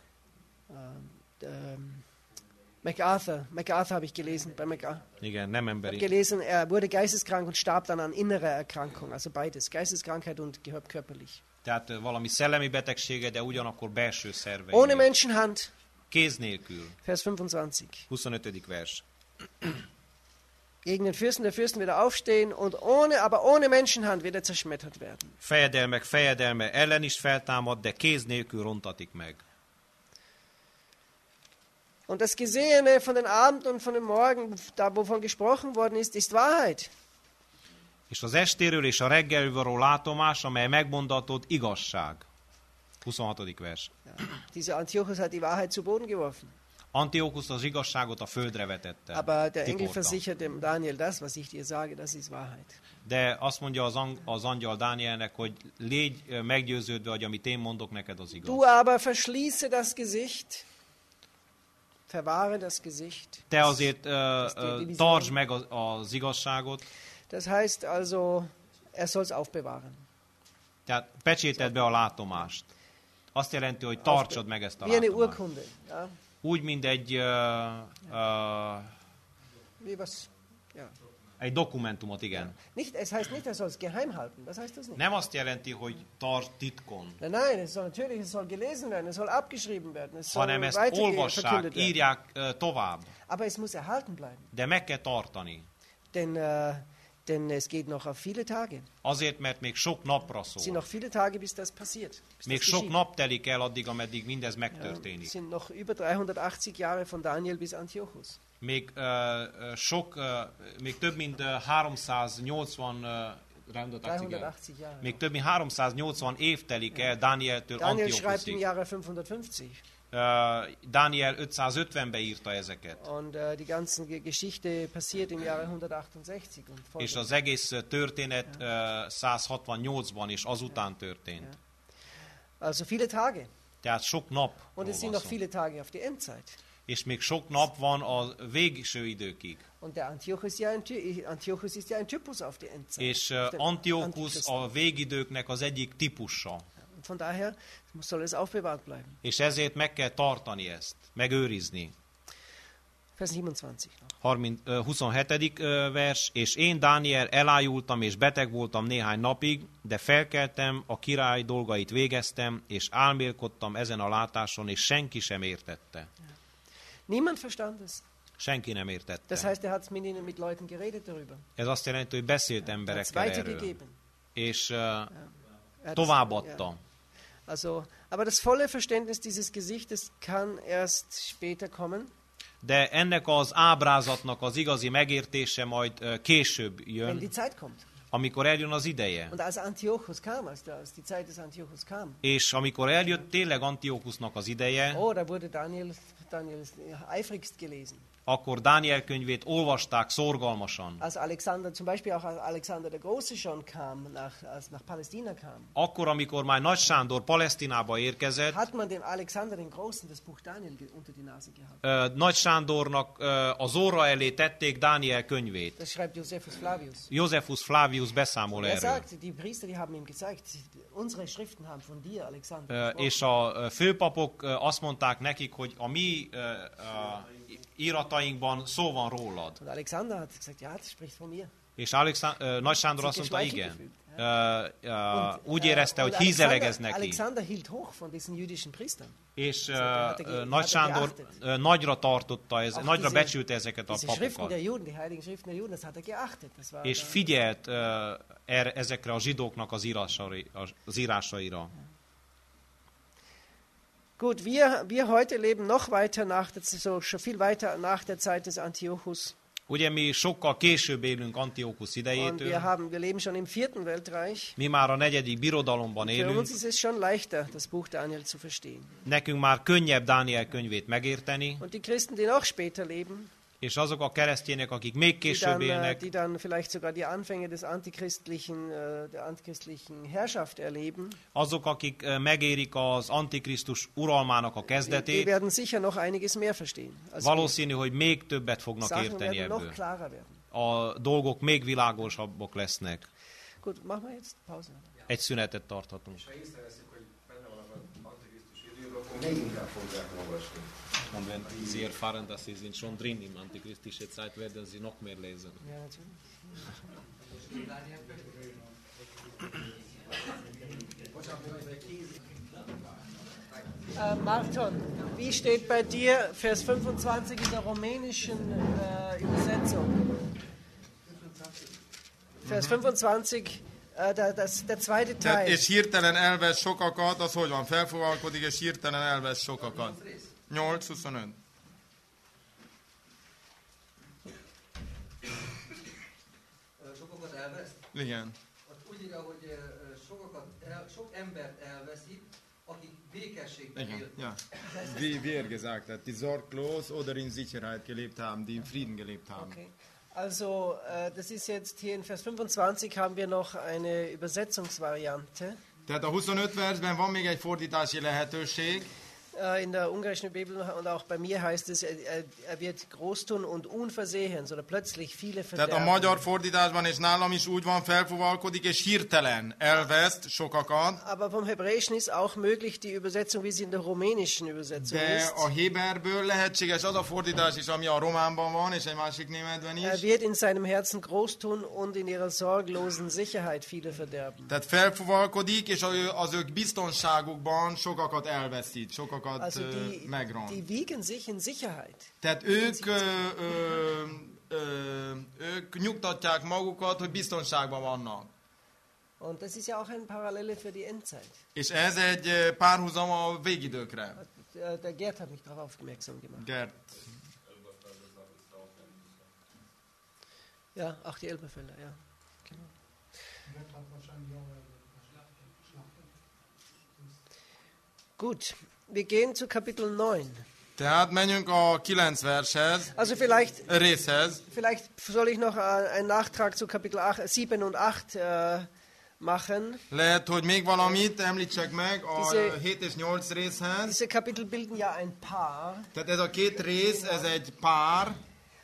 MacArthur habe ich gelesen. Bei MacArthur. Igen, nem Ich habe emberi. gelesen, er wurde geisteskrank und starb dann an innerer Erkrankung, also beides, Geisteskrankheit und körperlich. Tehát valami szellemi betegsége, de ugyanakkor belső szervei. Ohne Menschenhand, Kéz nélkül. Vers 25. 25. vers. Gegen den Fürsten der Fürsten wird er aufstehen, und aber ohne Menschenhand wird er zerschmettert werden. Fejedelmek fejedelme ellen is feltámad, de kéz nélkül rontatik meg. Und das Gesehene von den Abend und von dem Morgen, da wovon gesprochen worden ist Wahrheit. És az estéről és a reggelről való látomás, amely megmondatott, igazság. 26. vers. Ja, dieser Antiochus hat die Wahrheit zu Boden geworfen. Antiochus az igazságot a földre vetette. Aber der Engel tiporta. versichert dem Daniel, das, was ich dir sage, das ist Wahrheit. De azt mondja az angyal Dánielnek, hogy légy meggyőződve, hogy amit én mondok neked, az igaz. Du aber verschließe das Gesicht, verwahre das Gesicht. Te azért tartsd meg az igazságot, Das heißt also, er soll es aufbewahren. tehát pecsételd be a látomást. Azt jelenti, hogy tartsad meg ezt a Wie eine látomást. Urkunde. Ja? Úgy, mint Wie was? Ja. Egy dokumentumot, igen. Nicht, es heißt nicht, er soll es geheim halten. Das heißt das nicht. Nem azt jelenti, hogy tart titkon, Nein, es soll natürlich, es soll gelesen werden, es soll abgeschrieben werden, es soll hanem ezt weitergehen, olvassák, verkündet werden. írják tovább. Aber es muss erhalten bleiben, De meg kell tartani. denn es geht noch auf viele Tage. Azért, mert még sok napra Es sind szól. noch viele Tage, bis das passiert. Bis Még das sok geschieht. nap telik el addig, ameddig mindez Es megtörténik. sind noch über 380 Jahre von Daniel bis Antiochus. Még még több mint 380 380 Jahre. még több mint 380 év telik el Dánieltől Daniel schreibt im Antiochusig. Jahre 550 Dániel 550-ben írta ezeket. und die ganze Geschichte passiert im Jahre 168 und És folgende. az egész történet 168-ban és azután történt. Also viele Tage. Tehát sok nap. Und es sind noch viele Tage auf die Endzeit. És még sok nap van a végső időkig. Und der Antiochus, Antiochus ist ja ein Typus auf die Endzeit. És auf den Antiochus Antichristen. a végidőknek az egyik típusa. Und von daher soll es aufbewahrt bleiben. És ezért meg kell tartani ezt, megőrizni. Vers 27 noch. 27. vers, és én, Dániel, elájultam és beteg voltam néhány napig, de felkeltem, a király dolgait végeztem, és álmélkodtam ezen a látáson, és senki sem értette. Niemand verstand es. Senki nem Das értette. heißt, er hat mit Leuten geredet darüber. Ez azt jelenti, hogy beszélt Er hat es emberekkel erről, weitergegeben. és Er hat es- továbbadta. ja. Also, aber das volle Verständnis dieses Gesichtes kann erst später kommen, De ennek az ábrázatnak az igazi megértése majd később wenn jön, die Zeit kommt. amikor eljön az ideje. Und als Antiochus kam, als die Zeit des Antiochus kam, És amikor eljött tényleg Antiochusnak az ideje, oh, da wurde Daniel eifrigst gelesen. akkor Dániel könyvét olvasták szorgalmasan. Als Alexander, zum Beispiel auch als Alexander der Große schon kam, als nach Palästina kam, Akkor, amikor már Nagy Sándor Palesztinába érkezett, hat man dem Alexander den Großen das Buch Daniel unter die Nase gehabt. Nagy Sándornak az orra elé tették Dániel könyvét. Das schreibt Josephus Flavius. Józefus Flavius beszámol Er erről. sagt, die Priester, die haben ihm gezeigt, unsere Schriften haben von dir, Alexander, És gesprochen. a főpapok azt mondták nekik, hogy a mi íratainkban szó van rólad. Und Alexander hat gesagt, ja, das spricht von mir. És Nagy Sándor azt mondta, igen. Úgy érezte, hogy und hízelegez neki. Alexander hielt hoch von diesen jüdischen Priestern. És hat Nagy Sándor nagyra tartotta, Auch nagyra diese- becsülte ezeket a Diese Schriften der papokat. Juden, die heiligen Schriften der Juden, das hat er geachtet. Das war És figyelt ezekre a zsidóknak az írásaira. Gut, wir heute leben noch weiter schon viel weiter nach der Zeit des Antiochus. Ugye mi sokkal később élünk Antiochus Und idejétől, wir leben schon im 4. Weltreich. mi már a 4. birodalomban Für élünk, uns ist es schon leichter, das Buch Daniel zu verstehen. nekünk már könnyebb Dániel könyvét megérteni, Und die Christen, die noch später leben, és azok a keresztények, akik még később élnek, die dann vielleicht sogar die Anfänge der antichristlichen Herrschaft erleben, azok, akik megérik az Antikrisztus uralmának a die kezdetét, werden sicher noch einiges mehr verstehen. Als wir. valószínű, hogy még többet fognak Sachen érteni werden noch ebből. klarer werden. A dolgok még világosabbak lesznek. Gut, machen wir jetzt Pause. Egy szünetet tarthatunk. És ha észreveszik, hogy benne van az antikrisztus időben, akkor még inkább fogják olvasni. Und wenn Sie erfahren, dass Sie sind schon drin im antichristliche Zeit, werden Sie noch mehr lesen. Ja, natürlich. Marton, wie steht bei dir Vers 25 in der rumänischen Übersetzung? Vers 25, der zweite Tehát, Teil. és hirtelen elvesz sokakat, az hogy van? Felfogalkodik, és hirtelen elvesz sokakat. 8-25. Sokakat elvesz? Igen. Ott úgy írja, hogy sok embert elveszít, akik békességben Igen. élnek. Ja. Wie er gesagt hat, die sorglos oder in Sicherheit gelebt haben, die in Frieden gelebt haben. Okay. Also, das ist jetzt hier in Vers 25 haben wir noch eine Übersetzungsvariante. Tehát a 25 versben van még egy fordítási lehetőség. In der ungarischen Bibel und auch bei mir heißt es, er wird groß tun und unversehens oder plötzlich viele Tehát a verderben. magyar fordításban és nálam is úgy van, felfuvalkodik és hirtelen elveszt sokakat, Aber vom Hebräischen ist auch möglich die Übersetzung, wie sie in der rumänischen Übersetzung de ist. a héberből lehetséges az a fordítás is, ami a románban van, és egy másik németben Er is. wird in seinem Herzen groß tun und in ihrer sorglosen Sicherheit viele verderben. Tehát felfuvalkodik, és az ők biztonságukban sokakat elveszít, sokakat Also megront. die wiegen sich in Sicherheit. Tehát ők nyugtatják magukat, hogy biztonságban vannak. Und das ist ja auch eine Parallele für die Endzeit. És ez egy párhuzam a végidőkre. Der Gerd hat mich darauf aufmerksam gemacht. Gert. Ja, auch die Elberfelder, ja. Genau. Gut, wir gehen zu Kapitel 9. Tehát menjünk a 9 vershez, Also vielleicht részhez. soll ich noch einen Nachtrag zu Kapitel 7 und 8 machen. Lehet, hogy még valamit említsek meg a Diese- 7 és 8 részhez. Diese Kapitel bilden ja ein Paar. Tehát ez a két rész, ez egy pár,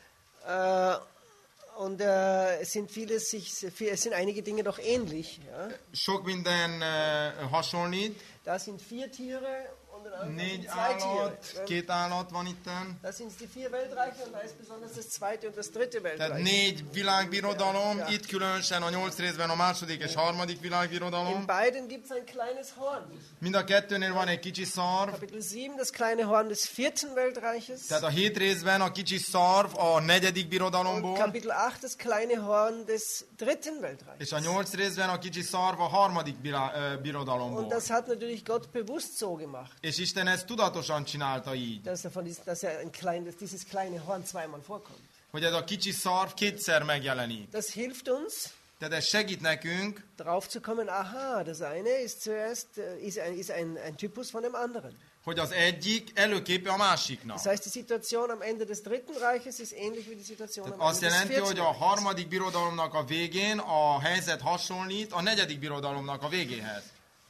Und es sind einige Dinge doch ähnlich. Ja? sok minden hasonlít. Da sind 4 Tiere und in einem Négy sind 2 Tiere. állat, 2 állat van itten. Da sind es die 4 Weltreiche und da ist besonders das zweite und das dritte Tehát Weltreich. 4 világbirodalom, itt különösen a 8 részben a második és harmadik In világbirodalom. beiden gibt es ein kleines Horn. Mind a kettőnél van egy kicsi szarv. Kapitel 7, das kleine Horn des 4. Weltreiches. Tehát a 7 részben a kicsi szarv a 4. Und birodalomból, Kapitel 8, das kleine Horn des 3. Weltreiches. és a 8 részben a kicsi szarv a 3. Und birodalomból. das hat natürlich Gott bewusst so gemacht, És Isten ezt tudatosan csinálta így, dass dieses kleine Horn zweimal vorkommt. hogy ez a kicsi szarv kétszer megjelenik. Das hilft uns, Tehát ez segít nekünk, drauf zu kommen, aha, das eine ist zuerst ist ein Typus von dem anderen. hogy az egyik előképe a másiknak. Das heißt, die Situation am Ende des 3. Reiches ist ähnlich wie die Situation am Azt Ende des jelenti, 4. hogy a Reiches. harmadik birodalomnak a végén a helyzet hasonlít a 4. birodalomnak a végéhez.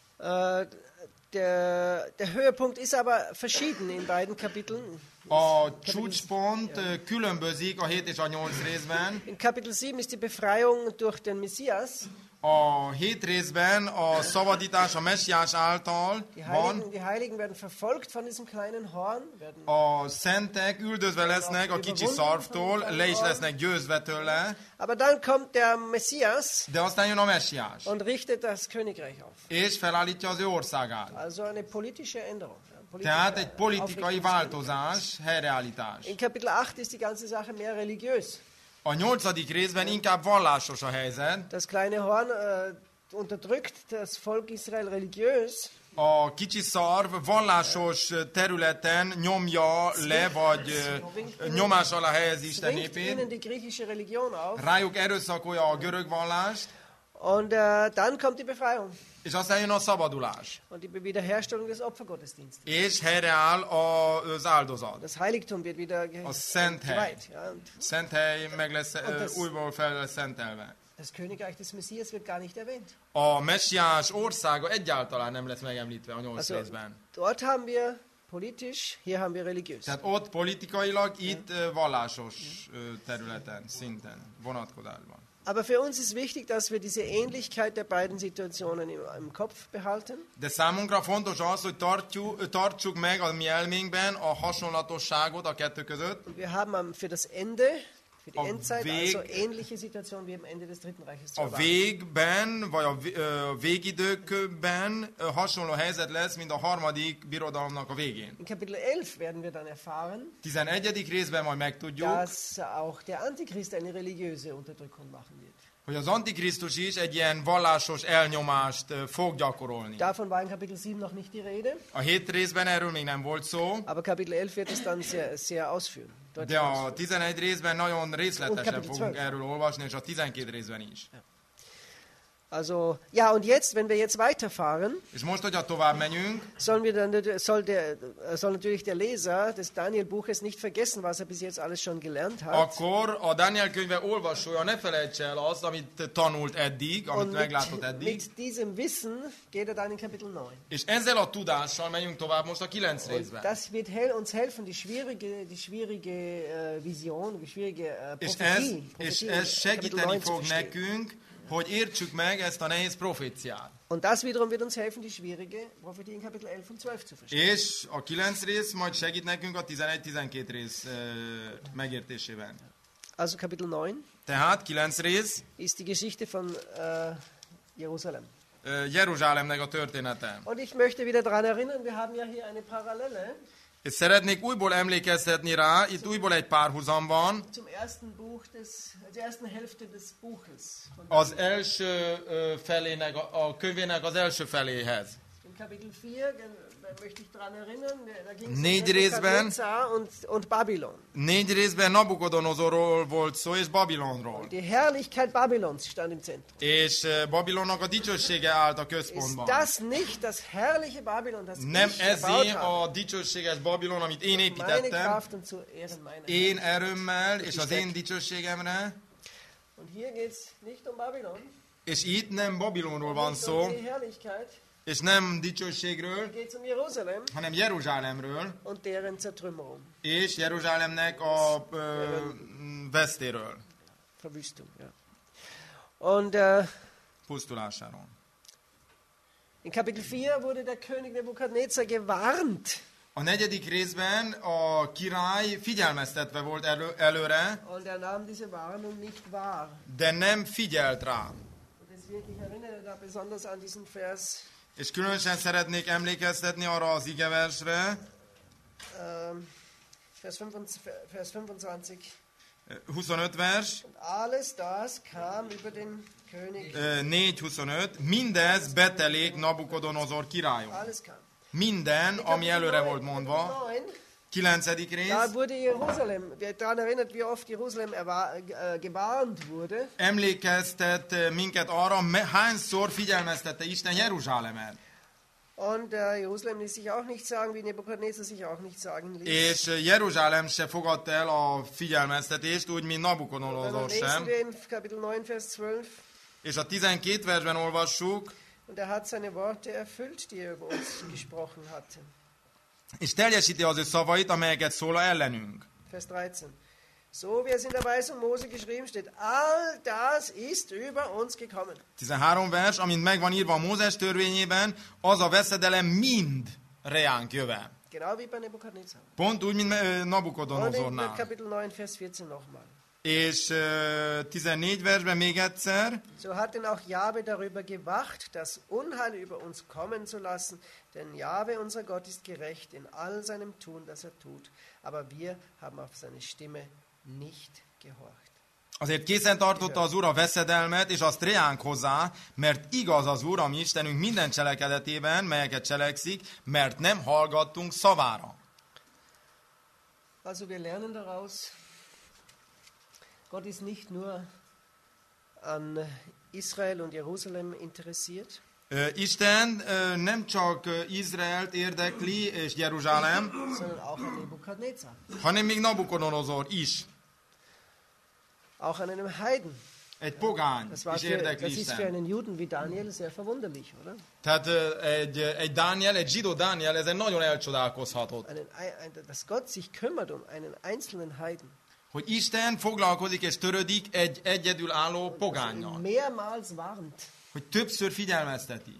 Der Höhepunkt ist aber verschieden in beiden Kapiteln. A csúcspont különbözik a 7 és a 8 részben. In Kapitel 7 ist die Befreiung durch den Messias. A 7 részben a szabadítás a messiás által van. Die Heiligen werden verfolgt von diesem kleinen Horn. A szentek üldözve lesznek a kicsi szarvtól, le is lesznek győzve tőle, Aber dann kommt der Messias de aztán jön a messiás, und richtet das Königreich auf. és felállítja az ő országát. Also eine politische Änderung. Tehát egy politikai Aufrichtung. változás, helyreállítás. In Kapitel 8 ist die ganze Sache mehr religiös. A 8. részben inkább vallásos a helyzet. Das kleine Horn unterdrückt das Volk Israel religiös. A kicsi szarv vallásos területen nyomja le, vagy nyomás alá helyezi Isten Zwingt ihnen népét. die griechische Religion auf. Rájuk erőszakolja a görög vallást, Und dann kommt die Befreiung és aztán jön a szabadulás. und die Wiederherstellung des Opfergottesdienstes. És helyreáll az áldozat. Das Heiligtum wird wieder A szent hely. geweiht. Ja, und Szent hely meg lesz, das- újból fel lesz szentelve. das Königreich des Messias wird gar nicht erwähnt. A messiás országa egyáltalán nem lesz megemlítve a 8 Also, részben. dort haben wir politisch, hier haben wir religiös. Tehát ott politikailag, itt vallásos területen, szinten, vonatkozásban. Aber für uns ist wichtig, dass wir diese Ähnlichkeit der beiden Situationen im Kopf behalten. De számunkra fontos az, hogy tartsuk meg a mi elménkben a hasonlatosságot a kettő között. Und wir haben für das Ende, für die Auf Endzeit, Weg- also ähnliche Situationen wie am Ende des 3. Reiches zu A erwarten. végben, vagy a végidőkben hasonló helyzet lesz, mint a harmadik birodalomnak a végén. In Kapitel 11 werden wir dann erfahren, 11. részben majd megtudjuk, dass auch der Antichrist eine religiöse Unterdrückung machen wird. hogy az Antikrisztus is egy ilyen vallásos elnyomást fog gyakorolni. Davon war in Kapitel 7 noch nicht die Rede, A 7 részben erről még nem volt szó, aber Kapitel 11 wird es dann sehr ausführen. de deutlich a ausführen. 11 részben nagyon részletesen Kapitel fogunk 12. erről olvasni, és a 12 részben is. Also, ja, und jetzt, wenn wir jetzt weiterfahren, És most, hogyha tovább megyünk, soll natürlich der Leser des Daniel-Buches nicht vergessen, was er bis jetzt alles schon gelernt hat. akkor a Dániel könyve olvasója ne felejtse el azt, amit tanult eddig, amit Und meglátott eddig. mit diesem Wissen geht er dann in Kapitel 9. És ezzel a tudással megyünk tovább most a 9 Und részbe. das wird uns helfen, die schwierige Vision, die schwierige És Prophetie. ez segíteni Kapitel 9 zu fog verstehen. nekünk, hogy értsük meg ezt a nehéz proféciát. Und das wiederum wird uns helfen, die schwierige Prophetie in Kapitel 11 und 12 zu verstehen. És a 9 rész majd segít nekünk a 11-12 rész megértésében. Also Kapitel 9 Tehát 9 rész ist die Geschichte von Jerusalem. Jeruzsálemnek a története. Und ich möchte wieder daran erinnern, wir haben ja hier eine Parallele És szeretnék újból emlékeztetni rá, itt újból egy párhuzam van, zum ersten Buch der ersten Hälfte des Buches. Von az első felének, a könyvének az első feléhez. In Kapitel 4 möchte ich daran erinnern, da ging es um Négy részben, Nebukadnezar und Babylon. 4 részben Nabukodonozorról volt szó, és Babilonról. Die Herrlichkeit Babylons stand im Zentrum. És Babilonnak a dicsősége állt a Ist központban. das nicht das herrliche Babylon, das Nem ich ez gebaut én habe? a dicsőséges Babilon, amit én Meine építettem, Kraft und zu Ehren meiner. én erőmmel és az én dicsőségemre, Und hier geht es nicht um Babylon, és itt nem Babilonról van nicht szó, um die Herrlichkeit, és nem dicsőségről, hier geht es um Jerusalem hanem Jeruzsálemről, und deren Zertrümmerung, és Jeruzsálemnek a vesztéről, Verwüstung. Ja. Und pusztulásáról. in Kapitel 4 wurde der König Nebukadnezar gewarnt. A 4. részben a király figyelmeztetve volt előre, Und er nahm diese Warnung nicht wahr. de nem figyelt rá. Und deswegen, ich erinnere da besonders an diesen Vers, És különösen szeretnék emlékeztetni arra az igeversre, Vers 25. 25 vers, Und alles das kam über den König. 4.25, mindez betelék Nabukodonozor királyon. Alles kam. Minden, ami előre volt mondva. 9, 9. rész, da wurde Jerusalem, wer daran erinnert, wie oft Jerusalem gewarnt wurde. emlékeztet minket arra, hányszor figyelmeztette Isten Jeruzsálemet. Und Jerusalem ließ sich auch nicht sagen, wie Nebukadnezar sich auch nicht sagen ließ. És Jeruzsálem se fogadta el a figyelmeztetést, úgy, mint Dann Nabukodonozor lesen sem. wir in Kapitel 9, Vers 12. És a 12 versben olvassuk, Und er hat seine Worte erfüllt, die er über uns gesprochen hatte. és teljesíti az ő szavait, amelyeket szól ellenünk. Vers 13. So wie es in der Weisung Mose geschrieben steht, all das ist über uns gekommen. 13 vers, amint megvan írva a Mózes törvényében, az a veszedelem mind reánk jöve. Genau wie bei Nebukadnezar. Pont úgy, mint Und in Nabukodonozornál. Kapitel 9, Vers 14 nochmal. És 14 versben még egyszer, So hat denn auch Jahwe darüber gewacht, das Unheil über uns kommen zu lassen, denn Jahwe, unser Gott, ist gerecht in all seinem Tun, das er tut. Aber wir haben auf seine Stimme nicht gehorcht. azért készen tartotta az Úr a veszedelmet, és azt reánk hozzá, mert igaz az Úr, a mi Istenünk minden cselekedetében, melyeket cselekszik, mert nem hallgattunk szavára. Also wir lernen daraus, Gott ist nicht nur an Israel und Jerusalem interessiert, Isten nem csak Izraelt érdekli és Jeruzsálem, sondern auch an Nebukadnezar, hanem még Nabukodonozor is. auch an einem Heiden. Egy pogány Das, is érdekli das ist für Isten. einen Juden wie Daniel sehr verwunderlich, oder? Tehát egy Dániel, egy zsidó Dániel ezen nagyon elcsodálkozhatott. Dass Gott sich kümmert um einen einzelnen Heiden. Hogy Isten foglalkozik és törődik egy egyedül álló pogánnyal. Mehrmals warnt. Hogy többször figyelmezteti.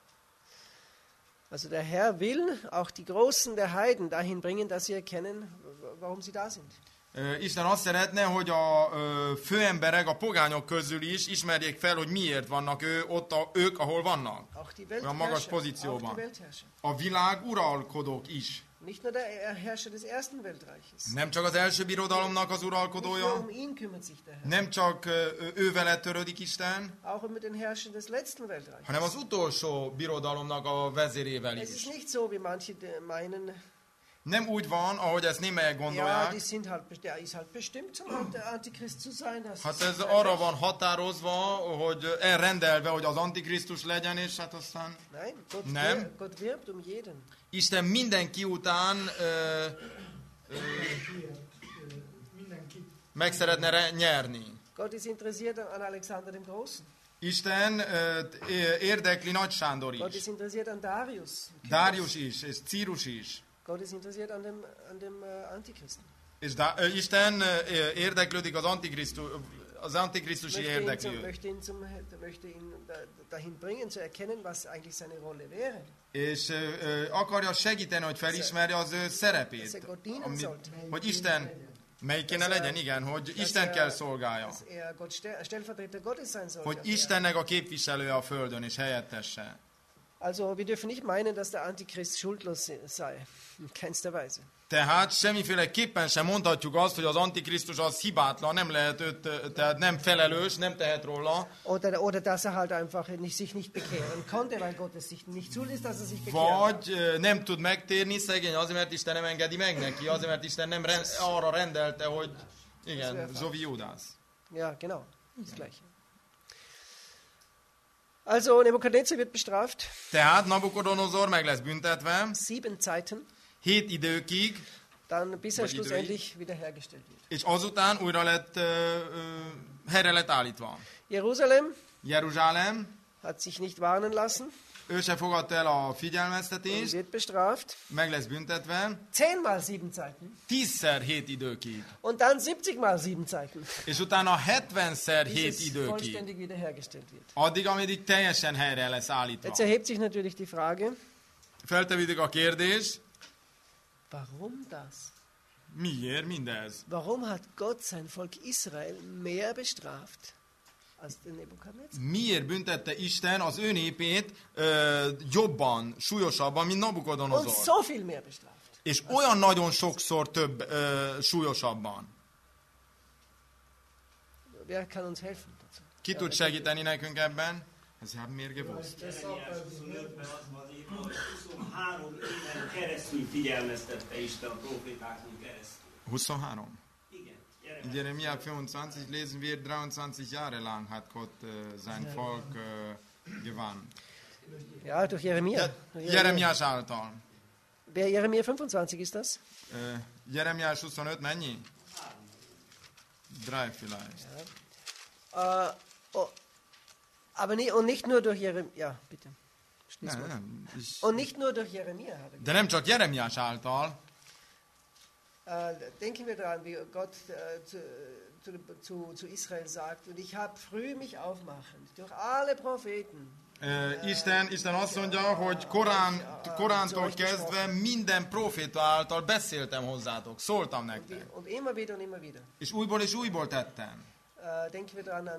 Also der Herr will auch die Großen der Heiden dahin bringen, dass sie erkennen, warum sie da sind. Isten azt szeretne, hogy a főemberek a pogányok közül is ismerjék fel, hogy miért vannak ők, ahol vannak. Auch die Olyan magas Weltherrscher. Auch pozícióban. die Weltherrscher. A világ uralkodók is. Nicht nur der Herrscher des ersten Weltreiches. Nem csak az első birodalomnak az Nicht uralkodója, nur um ihn kümmert sich der Herr. nem csak ő vele törődik Isten, Auch um den Herrscher des letzten Weltreiches. hanem az utolsó birodalomnak a vezérével Es ist is. nicht so, wie manche meinen, Nem úgy van, ahogy ezt némelyek Ja, gondolják. der ist halt bestimmt, zum Antichrist zu sein. Das Hát ist ez sein arra Recht. van határozva, hogy elrendelve, hogy az Antikrisztus legyen, és hát aztán Nein, Nem. Gott wirbt um jeden. Isten mindenki után meg szeretne nyerni. Gott ist interessiert an Alexander dem Großen. Isten érdekli Nagy Sándor Gott is, ist interessiert an Darius. Darius is, és Círus is. Gott ist interessiert an dem Antichristen. És Isten érdeklődik az Antikrisztusi érdekli őt. Möchte ihn dahin bringen, zu erkennen, was eigentlich seine Rolle wäre. És akarja segíteni, hogy felismerje az ő szerepét. Hogy Isten, melyik kéne legyen, igen, hogy Isten kell szolgálja. Stellvertreter Gottes sein soll. Hogy Istennek a képviselője a földön, és helyettesse. Also, wir dürfen nicht meinen, dass der Antichrist schuldlos sei. In keinster Weise. Tehát semmiféleképpen sem mondhatjuk azt, hogy az Antikrisztus az hibátlan, nem lehet őt, tehát nem felelős, nem tehet róla. Oder dass halt einfach sich nicht bekehren konnte, weil Gott es sich nicht zulässt, dass sich bekehren. Vagy nem tud megtérni szegény azért, mert Isten nem engedi meg neki, azért, mert Isten nem arra rendelte, hogy igen, Zovi Judas. Ja, genau, das Gleiche. Also, Nebukadnezar wird bestraft. Tehát Nabukodonozor meg lesz büntetve 7 Zeiten. 7 időkig, Dann bis er schlussendlich wiederhergestellt wird. és azután újra lett, helyre lett állítva. Jerusalem Jeruzsálem, hat sich nicht warnen lassen ő se fogadta el a und figyelmeztetést, wird bestraft. meg lesz büntetve 10 mal 7 Zeiten. 10-szer 7 időkig. Und dann 70 mal 7 Zeiten. És utána 70-szer 7 Bis es időkig. vollständig wiederhergestellt wird. Addig, ameddig teljesen helyre lesz állítva. Jetzt erhebt sich natürlich die Frage, Feltevődik a kérdés, warum das? miért mindez? Warum hat Gott sein Volk Israel mehr bestraft als den Nebukadnezar? Miért büntette Isten az ő népét jobban, súlyosabban, mint Und Nabukodonozor? so viel mehr bestraft. És olyan nagyon sokszor több súlyosabban. Wer kann uns helfen dazu? Ki tud segíteni nekünk ebben? Ez hát miért gewusst? Jeremiás 25-ben az van írva, hogy 23 éven keresztül figyelmeztette Isten a profétákon keresztül. 23. Igen, In Jeremia 25 lesen wir, 23 Jahre lang hat Gott sein Volk gewarnt. Ja, durch Jeremia. Jeremiás által. Wer Jeremia 25 ist das? Jeremiás 25 mennyi? 3 vielleicht. Aber und nicht nur durch Jeremia. Ja, bitte. Schließ mal. Nem. Und nicht nur durch Jeremia. Hat er De nem csak Jeremiás által. Denken wir daran, wie Gott zu Israel sagt, und ich habe früh mich aufmachen, durch alle Propheten. Isten azt mondja, hogy korántól kezdve minden proféta által beszéltem hozzátok, szóltam nektek. Und immer wieder. És újból tettem. Denken wir daran an,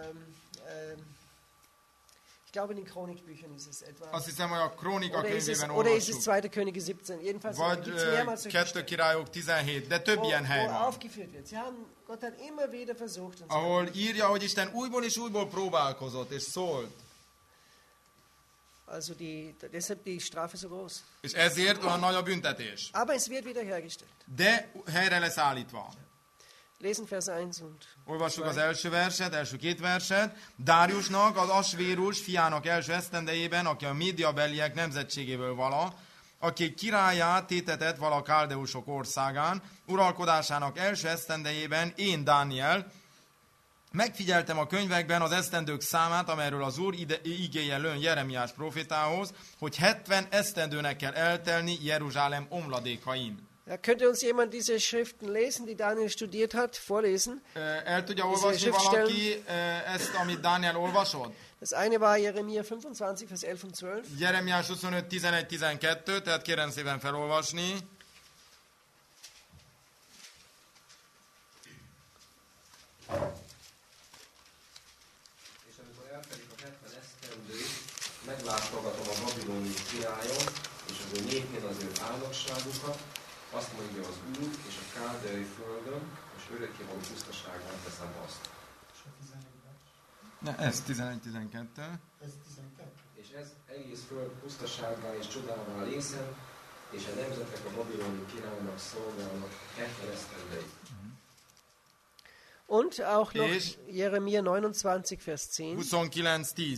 ich glaube in den Chronikbüchern ist es etwa. Azt hiszem, hogy a Krónika könyvében Oder ist es olvassuk. 2. Könige 17? Jedenfalls Vagy gibt es mehrmals solche 2 Királyok 17, de több ilyen hely wo van. aufgeführt wird. Gott hat immer wieder versucht. Und Ahol írja, hogy Isten újból és újból próbálkozott, és szólt. Also deshalb die Strafe so groß. És ezért olyan nagy a büntetés. Aber es wird wiederhergestellt. De helyre lesz állítva. Lesen Vers 1 und Olvassuk az első verset, első 2 verset. Dáriusnak, az Asvérus fiának első esztendejében, aki a médiabeliek nemzetségéből vala, aki királyát tétetett vala káldeusok országán, uralkodásának első esztendejében én, Dániel, megfigyeltem a könyvekben az esztendők számát, amelyről az Úr igéje lőn Jeremiás profétához, hogy 70 esztendőnek kell eltelni Jeruzsálem omladékain. Ja, könnte uns jemand diese Schriften lesen, die Daniel studiert hat, vorlesen? El tudja olvasni valaki ezt, amit Dániel olvasott? Das eine war Jeremia 25, Vers 11 und 12. Jeremiás 25, 11, 12, tehát kérem szépen felolvasni. És amikor eltelik a 70 esztendő, meglátogatom a babiloni királyon, és az ő népén az ő áldogságukat, azt mondja az Úr, és a káldeai földön, és örökkévaló pusztaságban teszem azt. Ne, ez 11-12. És ez egész föld pusztasággal és csodával részem, és a nemzetek a babiloni királynak szolgálnak 70 esztendeig. Und auch noch Ich- Jeremia 29, Vers 10. 29.10.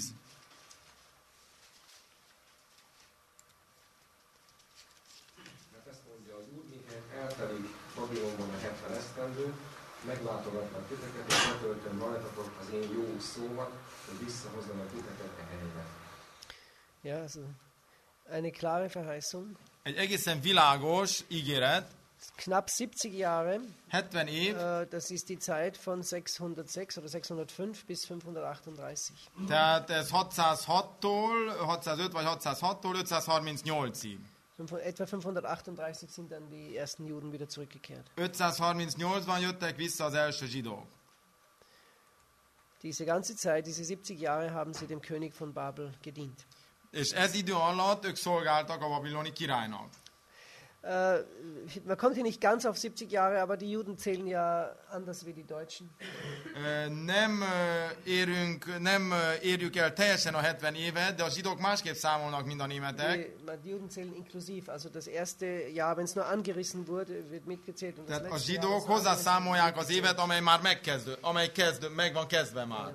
Mert ezt mondja az Úr, miként eltelik Babilonban a 70 esztendő, meglátogatnak titeket, és betöltöm rajtatok az én jó szómat, hogy visszahozzanak titeket a helyre. Ja, also eine klare Verheißung. Egy egészen világos ígéret, Knapp 70 Jahre, 70 év, das ist die Zeit von 606 oder 605 bis 538. tehát ez 606-tól, 605 vagy 606-tól 538-ig. Etwa 538 sind dann die ersten Juden wieder zurückgekehrt. 538-ban jöttek vissza az első zsidók. Diese ganze Zeit, diese 70 Jahre, haben sie dem König von Babel gedient. És ez idő alatt ők szolgáltak a babiloni királynak. Man kommt hier nicht ganz auf 70 Jahre, aber die Juden zählen ja anders wie die Deutschen. Nem érjük el teljesen a 70 évet, de a zsidók másképp számolnak, mint a németek. Die Juden zählen inklusiv, also das erste Jahr, wenn es nur angerissen wurde, wird mitgezählt. Und das Tehát a letzte Jahr, zsidók das angerissen hozzászámolják wird az évet, amely már meg van kezdve már.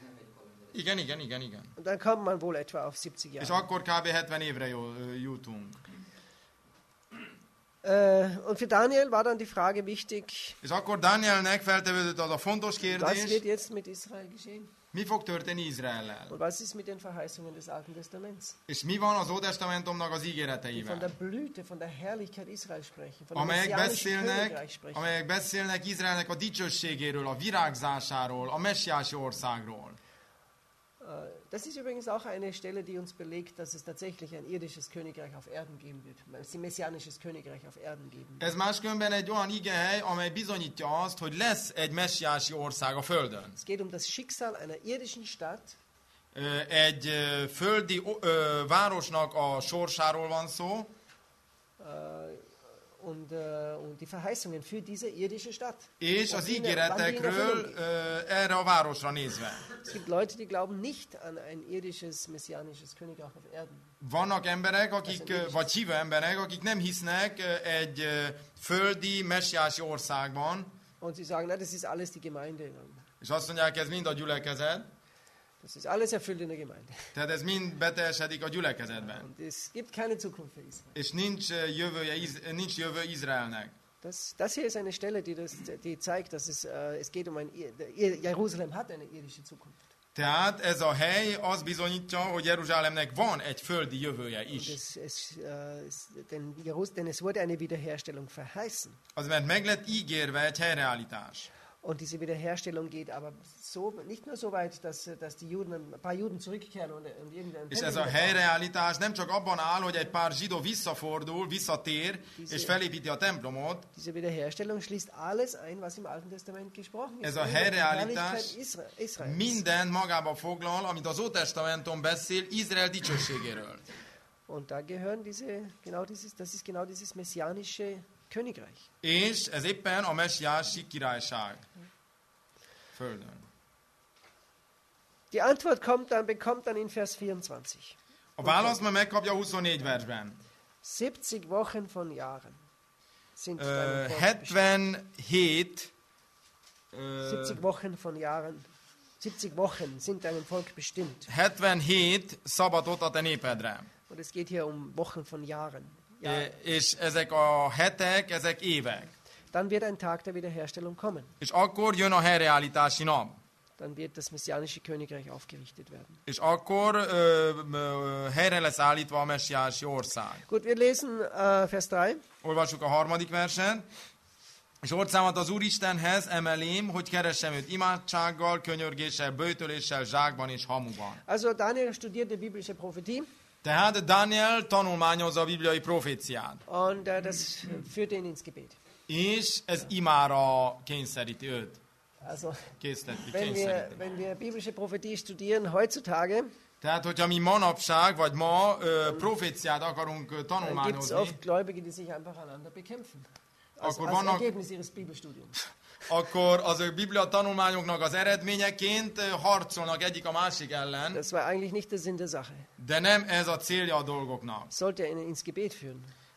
Igen. Und dann kommt man wohl etwa auf 70 És Jahre. akkor kb. 70 évre jutunk. Und für Daniel war dann die Frage wichtig, És akkor Danielnek feltevődött az a fontos was wird kérdés, jetzt mit Israel geschehen? mi fog történni Izraellel? Und was ist mit den Verheißungen des Alten Testaments? És mi van az Ótestamentumnak az Die von ígéreteivel? der Blüte, von der Herrlichkeit Israel sprechen, von dem Amelyek messianischen Königreich sprechen. beszélnek Izraelnek a dicsőségéről, a virágzásáról, a messiási országról. Das ist übrigens auch eine Stelle, die uns belegt, dass es tatsächlich ein irdisches Königreich auf Erden geben wird. Ein messianisches Königreich auf Erden geben wird. Ez máskülönben egy olyan igehely, amely bizonyítja azt, hogy lesz egy messiási ország a Földön. Es geht um das Schicksal einer irdischen Stadt, Egy földi városnak a sorsáról van szó, und die Verheißungen für diese irdische Stadt. és az Und wann die in Erfüllung ígéretekről gehen. erre a városra nézve. Es gibt Leute, die glauben nicht an ein irdisches, messianisches Königreich auf Erden. Vannak emberek, vagy hívő emberek, akik nem hisznek egy földi messiási országban, Und sie sagen, na, das ist alles die Gemeinde. és azt mondják, ez mind a gyülekezet, Das ist alles erfüllt in der Gemeinde. tehát ez mind beteljesedik a gyülekezetben. Und es gibt keine Zukunft für Israel. És nincs jövő Izraelnek. Das hier ist eine Stelle, die zeigt, dass es geht um Jerusalem hat eine irdische Zukunft. Tehát ez a hely az bizonyítja, hogy Jeruzsálemnek van egy földi jövője Und is. denn es wurde eine Wiederherstellung verheißen. Az mert meg lett ígérve egy helyreállítás. Und diese Wiederherstellung geht aber nicht nur so weit, dass ein paar Juden zurückkehren und irgendein És ez Tempel a bauen. helyreállítás nem csak abban áll, hogy egy pár zsidó visszatér, és felépíti a templomot. Diese Wiederherstellung schließt alles ein, was im Alten Testament gesprochen ist. Ez a Die helyreállítás Herrlichkeit Israels. minden magába foglal, amit az Ótestamentum beszél Izrael dicsőségéről. Und da gehören das ist genau dieses messianische Königreich. És ez éppen a messiási királyság. Földön. Die Antwort bekommt dann in Vers 24. A választ majd megkapja 24 versben. 70 Wochen von Jahren sind deinem Volk bestimmt. 77 70 Wochen von Jahren. 70 Wochen sind deinem Volk bestimmt. 77 szabatot a te népedre. Und es geht hier um Wochen von Jahren. Jahre. És ezek a hetek, ezek évek. Dann wird ein Tag der Wiederherstellung kommen. És akkor jön a helyreállítási nap. Dann wird das messianische Königreich aufgerichtet werden. És akkor helyre lesz állítva a messiási ország. Gut, wir lesen Vers 3. Olvassuk a harmadik verset. És orcámat az Úristenhez emelém, hogy keressem őt imádsággal, könyörgéssel, böjtöléssel, zsákban és hamuban. Also Daniel studierte biblische Prophetie Tehát Daniel tanulmányozza a bibliai proféciát. und das führte ihn ins Gebet. És ez imára kényszeríti őt. Also Kényszeríti. wenn wir biblische Prophetie studieren heutzutage, Tehát, hogyha mi manapság, vagy ma proféciát akarunk dann gibt es tanulmányozni, oft Gläubige, die sich einfach einander bekämpfen. Als Akkor vannak- Ergebnis ihres Bibelstudiums. akkor az ő biblia tanulmányoknak az eredményeként harcolnak egyik a másik ellen, Das war eigentlich nicht der Sinn der Sache. de nem ez a célja a dolgoknak. Sollte ihn ins Gebet führen.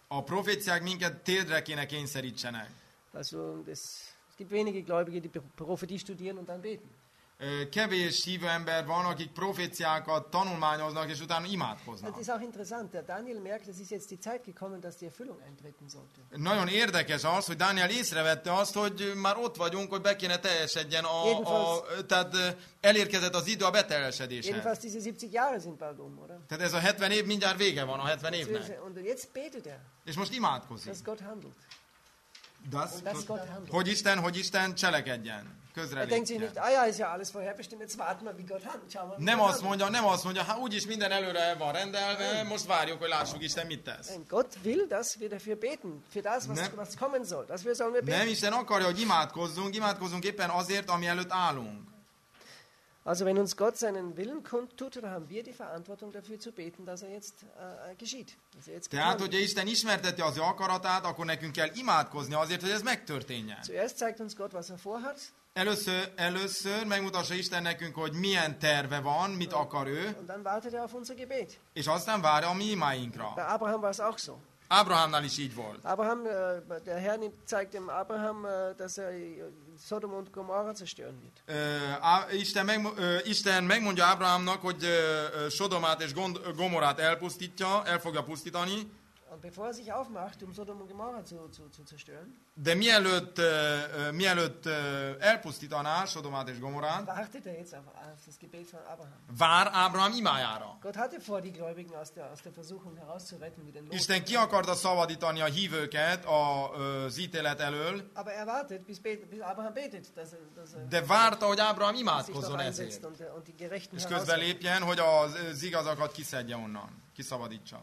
A proféciák minket térdre kéne kényszerítsenek. Also es gibt wenige Gläubige, die Prophetie studieren und dann beten. Kevés hívő ember van, akik proféciákat tanulmányoznak, és utána imádkoznak. Das ist auch interessant. Der Daniel merkt, es ist jetzt die Zeit gekommen, dass die Erfüllung eintreten sollte. Nagyon érdekes az, hogy Dániel észrevette azt, hogy már ott vagyunk, hogy be kéne teljesedjen tehát elérkezett az idő a beteljesedéshez. Jedenfalls diese 70 Jahre sind bald oder? Tehát ez a 70 év mindjárt vége van a 70 évnek. Und jetzt betet er, És most imádkozik. dass Gott handelt. Das, Dass Gott handelt. hogy Isten cselekedjen. Er denkt sich nicht, ja, ist ja alles vorherbestimmt, jetzt warten wir, wie Gott handelt. Schauen wir, wie Nem Gott azt mondja, hát úgyis minden előre van rendelve, most várjuk, hogy lássuk Isten mit tesz. Nein, Gott will, dass wir dafür beten, für das, was kommen soll. Dafür sollen wir beten. Nem, Isten akarja, hogy imádkozzunk éppen azért, ami előtt állunk. Also wenn uns Gott seinen Willen kundtut, dann haben wir die Verantwortung dafür zu beten, dass er jetzt geschieht. Dass er jetzt Tehát, hogyha Isten ismerteti az ő akaratát, akkor nekünk kell imádkozni azért, hogy ez megtörténjen. Zuerst zeigt uns Gott, was er vorhat. Először megmutassa Isten nekünk, hogy milyen terve van, mit akar ő, Und dann wartet er auf unser Gebet. és aztán vár a mi imáinkra. Bei Abraham war es auch so. Ábrahámnál is így volt. Abraham, der Herr zeigt dem Abraham, dass er Sodom und Gomorra zerstören wird. Isten megmondja Ábrahámnak, hogy Sodomát és Gomorrát el fogja pusztítani, Und bevor er sich aufmacht, Sodom und Gomorra zu zerstören, de mielőtt elpusztítaná Sodomát és Gomorrát, wartet er jetzt auf das Gebet von Abraham. vár Ábrahám imájára. Gott hatte vor, die Gläubigen aus der Versuchung herauszuretten, wie den Lot. Isten ki akarta szabadítani a hívőket az ítélet elől, Aber er wartet, bis Abraham betet, dass er de várta, hogy Ábrahám sich doch imádkozzon einsetzt ezért. und die Gerechten És herausholt. közbelépjen, hogy az igazakat kiszedje onnan, kiszabadítsa.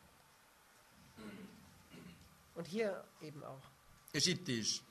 Und hier eben auch. És itt is.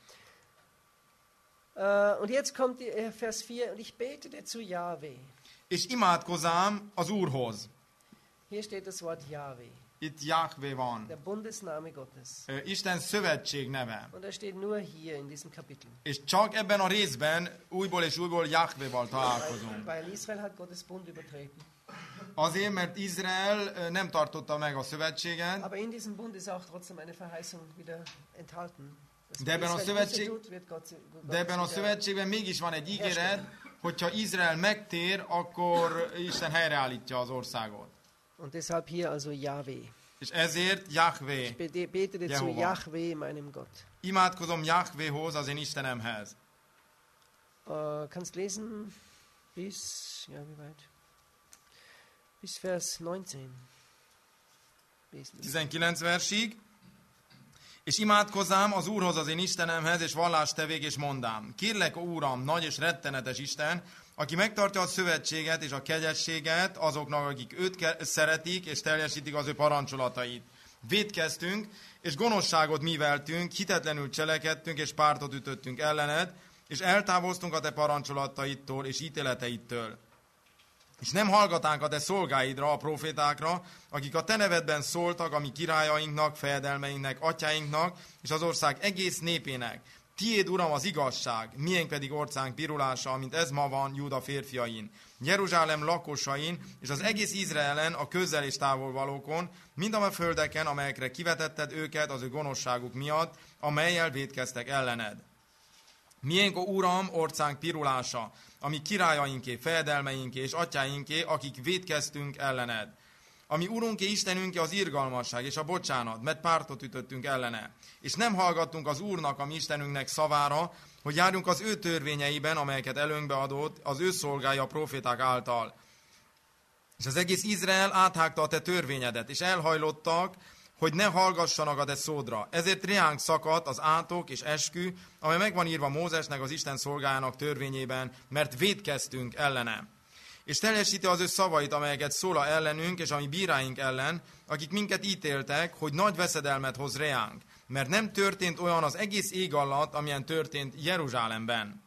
Und jetzt kommt Vers 4, und ich betete zu Jahwe. És imádkozám az Úrhoz. Hier steht das Wort Jahwe, Itt Jahve van. der Bundesname Gottes. Isten szövetség neve. Und er steht nur hier in diesem Kapitel. És csak ebben a részben újból és újból Jahveval találkozunk. Weil Israel hat Gottes Bund übertreten. Azért, mert Izrael nem tartotta meg a szövetséget, Aber in diesem Bund ist auch trotzdem eine Verheißung wieder enthalten. Dass De ebben a Israel szövetség- Buße tut, wird Gott de ebben a wieder- szövetségben mégis van egy ígéret, hogyha Izrael megtér, akkor Isten helyreállítja az országot. Und deshalb hier also Jahwe. És ezért Jahve. Ich betete zu Jehova. Jahwe, meinem Gott. Imádkozom Jahvehoz, az én Istenemhez. Kannst lesen bis, ja, wie weit? Bis Vers 19. Lesen. 19 versig. És imádkozzám az Úrhoz, az én Istenemhez, és vallást tevék, és mondám. Kérlek, Úram, nagy és rettenetes Isten, aki megtartja a szövetséget és a kegyességet azoknak, akik őt szeretik, és teljesítik az ő parancsolatait. Vétkeztünk, és gonoszságot műveltünk, hitetlenül cselekedtünk, és pártot ütöttünk ellened, és eltávoztunk a te parancsolataidtól és ítéleteittől. És nem hallgatánk a te szolgáidra, a profétákra, akik a te nevedben szóltak a mi királyainknak, fejedelmeinknek, atyáinknak, és az ország egész népének. Tiéd, Uram, az igazság, miénk pedig orcánk pirulása, mint ez ma van Júda férfiain, Jeruzsálem lakosain, és az egész Izraelen, a közel és távol valókon, mind a földeken, amelyekre kivetetted őket az ő gonoszságuk miatt, amellyel vétkeztek ellened. Miénk, ó Uram, orcánk pirulása, ami királyainké, fejedelmeinké és atyáinké, akik vétkeztünk ellened. Ami Urunké, Istenünké az irgalmasság és a bocsánat, mert pártot ütöttünk ellene. És nem hallgattunk az Úrnak, a mi Istenünknek szavára, hogy járjunk az ő törvényeiben, amelyeket előnkbe adott az ő szolgája a proféták által. És az egész Izrael áthágta a te törvényedet, és elhajlottak, hogy ne hallgassanak a te szódra. Ezért reánk szakadt az átok és eskü, amely megvan írva Mózesnek, az Isten szolgájának törvényében, mert vétkeztünk ellene. És teljesíti az ő szavait, amelyeket szóla ellenünk, és ami bíráink ellen, akik minket ítéltek, hogy nagy veszedelmet hoz reánk, mert nem történt olyan az egész ég alatt, amilyen történt Jeruzsálemben.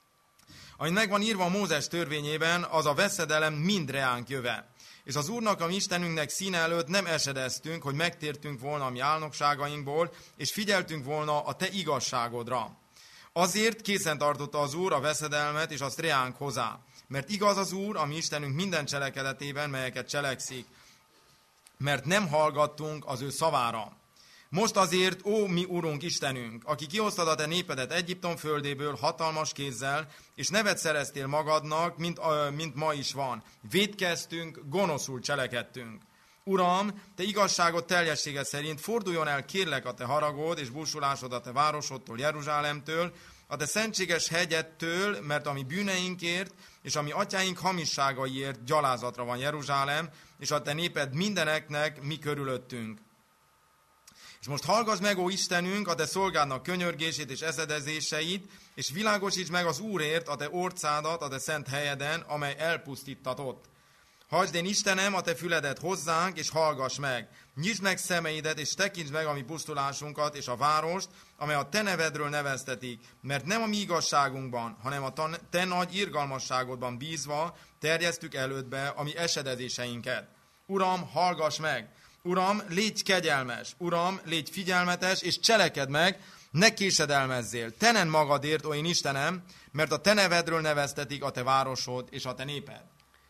Ami megvan írva a Mózes törvényében, az a veszedelem mind reánk jöve. És az Úrnak, a mi Istenünknek színe előtt nem esedeztünk, hogy megtértünk volna a mi álnokságainkból, és figyeltünk volna a te igazságodra. Azért készen tartotta az Úr a veszedelmet, és azt reánk hozzá. Mert igaz az Úr, a mi Istenünk minden cselekedetében, melyeket cselekszik. Mert nem hallgattunk az ő szavára. Most azért, ó mi Urunk Istenünk, aki kihoztad a te népedet Egyiptom földéből hatalmas kézzel, és nevet szereztél magadnak, mint ma is van. Vétkeztünk, gonoszul cselekedtünk. Uram, te igazságot teljessége szerint forduljon el kérlek a te haragod és búsulásod a te városodtól, Jeruzsálemtől, a te szentséges hegyettől, mert ami bűneinkért, és ami atyáink hamisságaiért gyalázatra van Jeruzsálem, és a te néped mindeneknek mi körülöttünk. És most hallgass meg, ó Istenünk, a te szolgádnak könyörgését és eszedezéseit, és világosíts meg az Úrért a te orcádat a te szent helyeden, amely elpusztítatott. Hagyd én Istenem a te füledet hozzánk, és hallgass meg. Nyisd meg szemeidet, és tekintsd meg a mi pusztulásunkat, és a várost, amely a te nevedről neveztetik, mert nem a mi igazságunkban, hanem a te nagy irgalmasságodban bízva terjesztük elődbe a mi esedezéseinket. Uram, hallgass meg! Uram, légy kegyelmes! Uram, légy figyelmetes, és cselekedd meg, ne késedelmezzél! Te nem magadért, ó én Istenem, mert a te nevedről neveztetik a te városod és a te néped.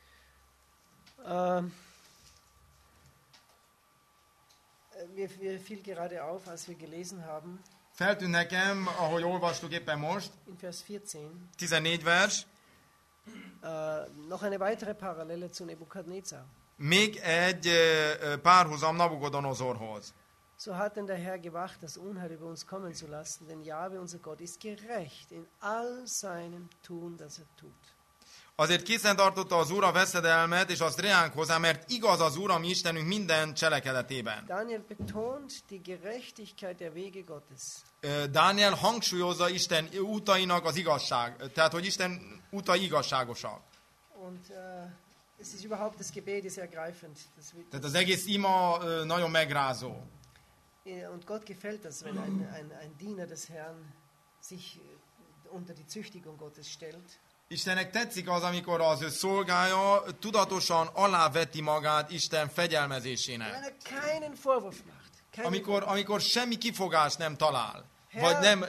Mir fiel gerade auf, als wir gelesen haben, Feltűnt nekem, ahogy olvastuk éppen most, in Vers 14, 14 vers, noch eine weitere Parallele zu Nebukadnezar. még egy párhuzam Nabukodonozorhoz. So hat denn der Herr gewacht, das Unheil über uns kommen zu lassen, denn Jahwe, unser Gott, ist gerecht in all seinem Tun, das tut. Azért készen tartotta az Úr a veszedelmet, és azt reánk hozzá, mert igaz az Úr, a mi Istenünk minden cselekedetében. Daniel betont die Gerechtigkeit der Wege Gottes. Dániel hangsúlyozza Isten útainak az igazság, tehát hogy Isten utai igazságosak. Und es ist überhaupt, das Gebet ist ergreifend. Tehát az egész ima nagyon megrázó. Und Gott gefällt das, wenn ein Diener des Herrn sich unter die Züchtigung Gottes stellt. Istennek tetszik az, amikor az ő szolgája tudatosan aláveti magát Isten fegyelmezésének. Wenn er keinen Vorwurf macht. Amikor semmi kifogást nem talál. Vagy nem...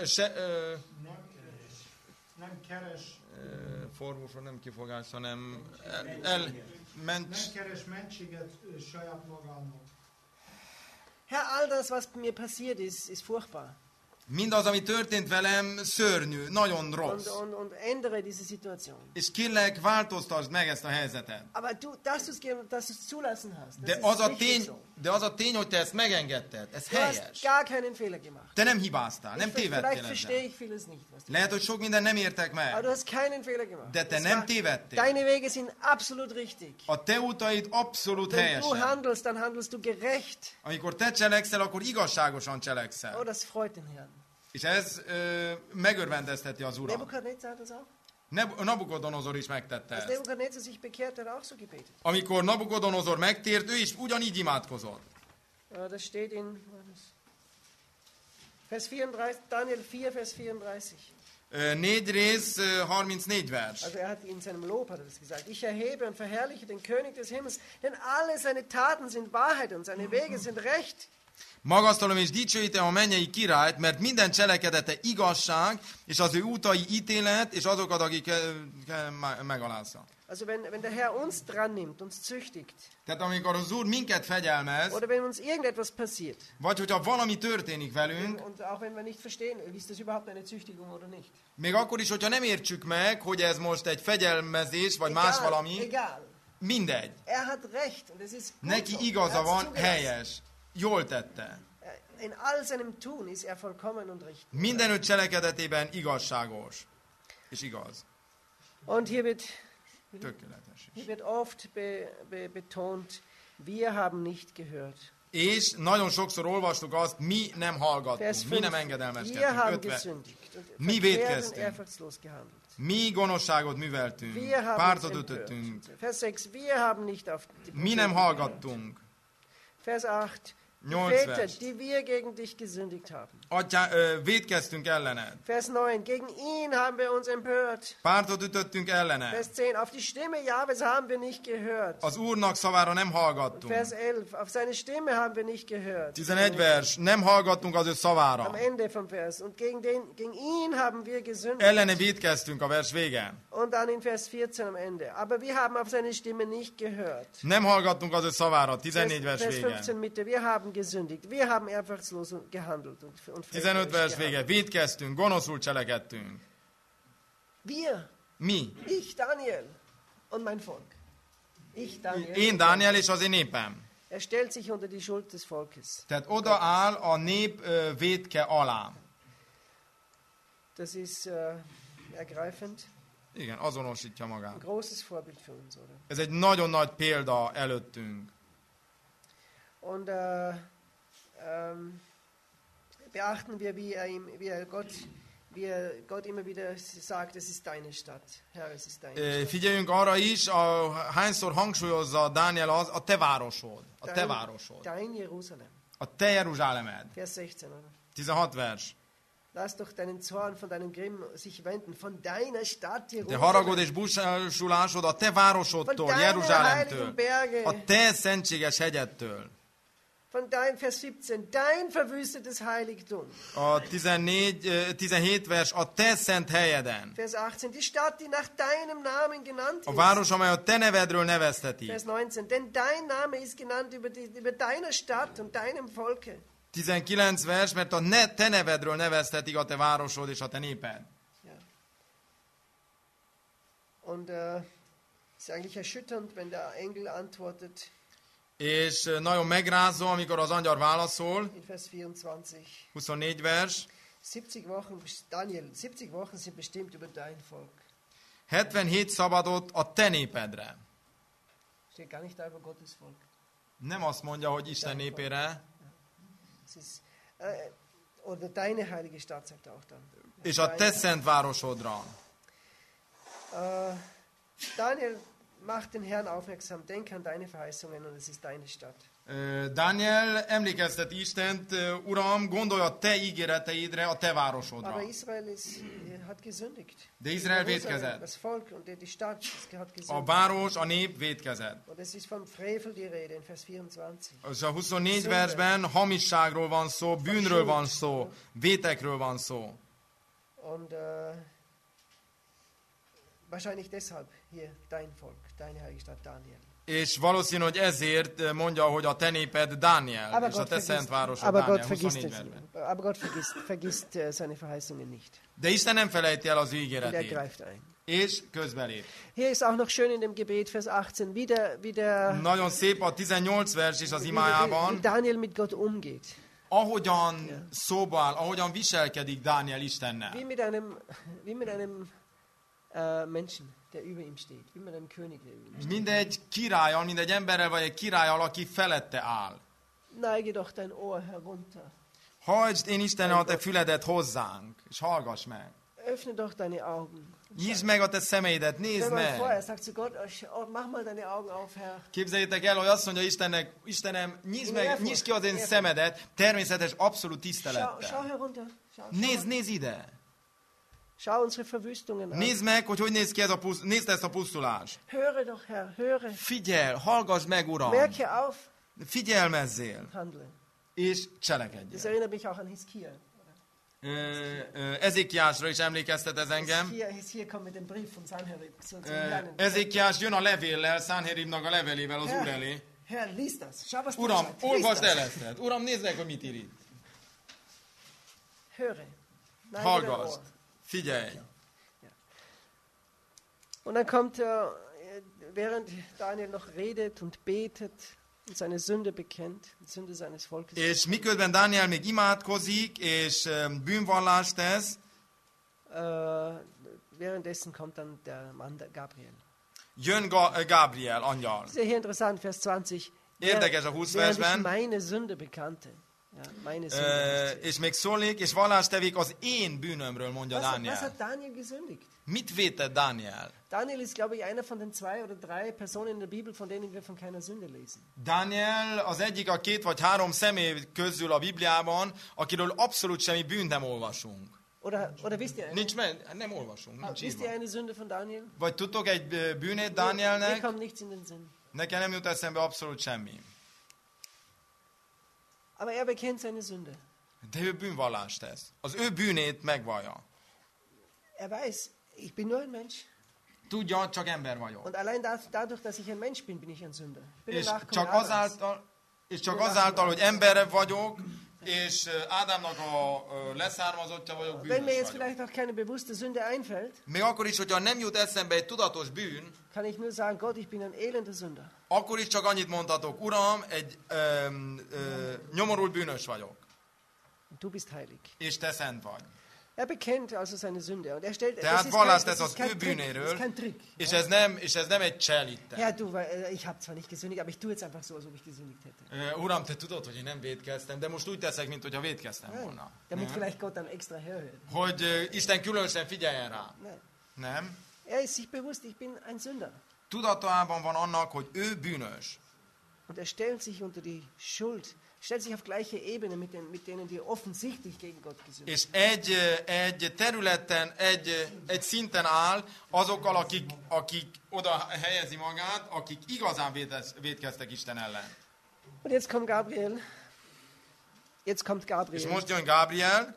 Nem keres. Vorwurfra nem kifogás, hanem... Nem keres mentséget saját magának. Herr, all das, was mir passiert ist furchtbar. Mindaz, ami történt velem, szörnyű, nagyon rossz. Und ändere diese Situation. És kérlek, változtasd meg ezt a helyzetet. Aber du, dass du es zulassen hast, De az a tény, hogy te ezt megengedted, ez du helyes. hast gar keinen Fehler gemacht. Te nem hibáztál, nem tévedtél Vielleicht verstehe ezzel. ich vieles nicht, was du Lehet, hogy sok minden nem értek Aber meg, du hast keinen Fehler gemacht. de te Es nem war- tévedtél. Deine Wege sind absolut richtig. A te utaid abszolút Wenn du helyesek. handelst, dann handelst du gerecht. Amikor te cselekszel, akkor igazságosan cselekszel. Oh, das freut den Herrn. És ez megörvendezteti az Urat. Nebuchadnezzar hat das auch. Nabukodonozor is megtette Als ezt. Nebuchadnezzar sich bekehrt, hat er auch so gebetet. Amikor Nabukodonozor megtért, ő is ugyanígy imádkozott. Das steht in Vers 34, Daniel 4, Vers 34. 4 rész, 34 vers. Also er hat in seinem Lob hat er das gesagt. Ich erhebe und verherrliche den König des Himmels, denn alle seine Taten sind Wahrheit und seine Wege sind Recht. Magasztalom és dicsőítem a mennyei királyt, mert minden cselekedete igazság, és az ő útai ítélet, és azokat, akik megalázza. Also wenn der Herr uns dran nimmt, uns züchtigt, Tehát amikor az Úr minket fegyelmez, oder wenn uns irgendetwas passiert, vagy hogyha valami történik velünk, und auch wenn wir nicht verstehen, ist das überhaupt eine Züchtigung oder nicht? még akkor is, hogyha nem értsük meg, hogy ez most egy fegyelmezés, vagy más valami, Egal. mindegy. Er hat recht und es ist gut Neki so. igaza Er hat's van, zugelassen. helyes. Jól tette. In all seinem Tun ist er vollkommen und richtig. Mindenütt cselekedetében igazságos. És igaz. Und hier Tökéletes is. wird oft betont, wir haben nicht gehört. És nagyon sokszor olvastuk azt, mi nem Vers hallgattunk, 5. mi nem Wir engedelmeskedtünk. haben 50. gesündigt und Mi verkehrt und vétkeztünk. ehrfurchtslos gehandelt. Mi gonoszságot műveltünk, Wir haben uns pártot empört. ütöttünk, Vers 6. Wir haben nicht auf die mi nem Propheten hallgattunk. Vers 8. Die 8 Väter, vers. die wir gegen dich gesündigt haben. Vétkeztünk ellened. Vers 9. Gegen ihn haben wir uns empört. Pártot ütöttünk ellened. Vers 10. Auf die Stimme Jahwes haben wir nicht gehört. Az Úrnak szavára nem hallgattunk. Vers 11. Auf seine Stimme haben wir nicht gehört. 11 vers. Nem hallgattunk az ő Am szavára. Ende vom Vers. Und gegen ihn haben wir gesündigt. Ellene vétkeztünk a vers végén. Und dann in Vers 14 am Ende. Aber wir haben auf seine Stimme nicht gehört. Nem hallgattunk az ő szavára. 14 vers Vers végén. 15 Mitte. Wir haben haben gesündigt. Wir haben ehrfurchtslos gehandelt und 15 vers gehandelt. vége. Vétkeztünk, gonoszul cselekedtünk. Wir, Mi? ich, Daniel und mein Volk. Ich, Daniel. Én, Dániel és az én népem. Er stellt sich unter die Schuld des Volkes. Tehát odaáll a nép vétke alá. Das ist ergreifend. Igen, azonosítja Ein magát. großes Vorbild für uns, oder? Ez egy nagyon nagy példa előttünk. Und beachten wir, wie er Gott immer wieder sagt, es ist deine Stadt. Herr, es ist deine Stadt. Figyeljünk arra is, hányszor hangsúlyozza Dániel az, a te városod. A te városod. Dein Jerusalem. A te Jeruzsálemed. Vers 16, oder? 16 vers. Lass doch deinen Zorn von deinem Grimm sich wenden, von deiner Stadt Te Jerusalem. haragod és búsulásod a te városodtól, Jeruzsálemtől, a te szentséges hegyettől. Von dein, Vers 17, dein verwüstetes Heiligtum. A 17 vers, a te szent helyeden. Vers 18, die Stadt, die nach deinem Namen genannt A ist. város, amely a te nevedről neveztetik. Vers 19, denn dein Name ist genannt über deiner Stadt und deinem Volke. 19 vers, mert te nevedről neveztetik a te városod és a te néped. Ja. Und ist eigentlich erschütternd, wenn der Engel antwortet És nagyon megrázó, amikor az angyal válaszol, in Vers 24. 24 vers, 70 Wochen, Daniel, 70 Wochen sind bestimmt über dein Volk. 77 szabadot a te népedre. Steht gar nicht da über Gottes Volk. Nem azt mondja, hogy Isten népére, Es ist, oder deine heilige Stadt, sagt er auch dann. és a te szent városodra. Daniel macht den Herrn aufmerksam, denk an deine Verheißungen und es ist deine Stadt. Daniel emlékeztet Istent, Uram, gondolj a te ígéreteidre, a te városodra. Aber Israel hat gesündigt. De Izrael Jerusalem, vétkezett. das Volk und die Stadt hat A gesündigt. város, a nép vétkezett. Und es ist vom Frevel die Rede in Vers 24. És a 24 versben hamisságról van szó, bűnről van szó, vétekről van szó. Und wahrscheinlich deshalb hier dein Volk, deine heilige Stadt Daniel. És valószínű, hogy ezért mondja, hogy a te néped Dániel, és a te szent városod Dániel, 24 versben. Aber Gott vergisst seine Verheißungen nicht. De Isten nem felejti el az ő Und er ígéretét, greift ein. és közbelép. Hier ist auch noch schön in dem Gebet, Vers 18, wie Nagyon szép a 18 vers is az imájában, Daniel mit Gott umgeht. ahogyan szóba áll, ahogyan viselkedik Dániel Istennel. Wie mit einem Menschen, der über ihm steht. Wie mit einem König, der über ihm steht. Mindegy királlyal, mindegy emberrel, vagy egy királlyal, aki felette áll. Neige doch dein Ohr herunter. Hajtsd én Istennel a te füledet hozzánk, és hallgass meg. Öffne doch deine Augen. Nyisd meg a te szemeidet, nézd Stell mal meg. vor, er sagt zu Gott, mach mal deine Augen auf, Herr. Képzeljétek el, hogy azt mondja Istennek, Istenem, nyisd ki az én szemedet, természetes, abszolút Schau tisztelettel. herunter. Schau. Nézd ide. Schau unsere Verwüstungen an. Nézd meg, hogy néz ki nézd ezt a pusztulást. Höre doch, Herr, höre. Figyelj, hallgass meg, Uram. Merke auf, Figyelmezzél, handle. és Das cselekedj. erinnert mich auch an Hiskia. Ezékiásra is emlékeztet ez engem. Hiskia kommt mit dem Brief von Sanherib zum Herrn. Ezékiás jön a levéllel, Sanheribnak a levelével az úr elé. Herr, lies das. Schau, was Uram, da steht. olvasd Lies el das. ezt. Uram, nézd meg, hogy mit ír itt. Höre. Neige dein Hallgass. Ohr. Figyelj. Und dann kommt, während Daniel noch redet und betet und seine Sünde bekennt, die Sünde seines Volkes, És miközben Dániel még imádkozik, és bűnvallást tesz, währenddessen kommt dann der Mann Gabriel. jön Gabriel angyal. Sehr hier interessant, Vers 20. Érdekes a 20 während ich versben. meine Sünde bekannte. Ja, meine Sünde. És még szólik, és vallást tevik az én bűnömről, mondja Was Dániel. hat Daniel gesündigt? Mit vétett Dániel? Daniel ist, glaube ich, einer von den 2 oder 3 Personen in der Bibel, von denen wir von keiner Sünde lesen. Dániel az egyik a 2 vagy 3 személy közül a Bibliában, akiről abszolút semmi bűnt nem olvasunk. Oder wisst ihr, Nincs, nem olvasunk, nincs wisst írva. ihr eine Sünde von Daniel? Vagy tudtok egy bűnét Mir Dánielnek? kommt nichts in den Sinn. Nekem nem jut eszembe abszolút semmi. Aber er bekennt seine Sünde. De ő bűnvallást tesz. Az ő bűnét megvallja. Er weiß, ich bin nur ein Mensch. Tudja, csak ember vagyok. Und allein dadurch, dass ich ein Mensch bin, bin ich ein Sünder. Ich bin ein És Nachkomme csak Adams. azáltal, És csak azáltal, hogy emberebb vagyok, és Ádámnak a leszármazottja vagyok, Wenn mir bűnös jetzt vagyok. vielleicht auch keine bewusste Sünde einfällt, Még akkor is, hogyha nem jut eszembe egy tudatos bűn, kann ich nur sagen, Gott, ich bin ein elender Sünder. akkor is csak annyit mondhatok, Uram, egy nyomorult bűnös vagyok, Und du bist heilig. és te szent vagy. Er bekennt also seine Sünde. Und er stellt, Tehát vallást tesz az ő bűnéről, kein Trick. és ez nem egy cselite. Ja, du, ich habe zwar nicht gesündigt, aber ich tue jetzt einfach so, als ob ich gesündigt hätte. Uram, te tudod, hogy én nem vétkeztem, de most úgy teszek, mint hogyha vétkeztem Nein, volna. damit Nem? vielleicht Gott dann extra herhört. Hogy Isten különösen figyeljen rá. Nein. Nem? Er ist sich bewusst, ich bin ein Sünder. Tudatában van annak, hogy ő bűnös. Und er stellt sich unter die Schuld, stellt sich auf gleiche Ebene mit denen, die offensichtlich gegen Gott gesündigt haben. És egy területen, egy szinten áll azokkal, akik oda helyezi magát, akik igazán vétkeztek Isten ellen. Und jetzt kommt Gabriel. Jetzt kommt És Gabriel. most jön Gabriel,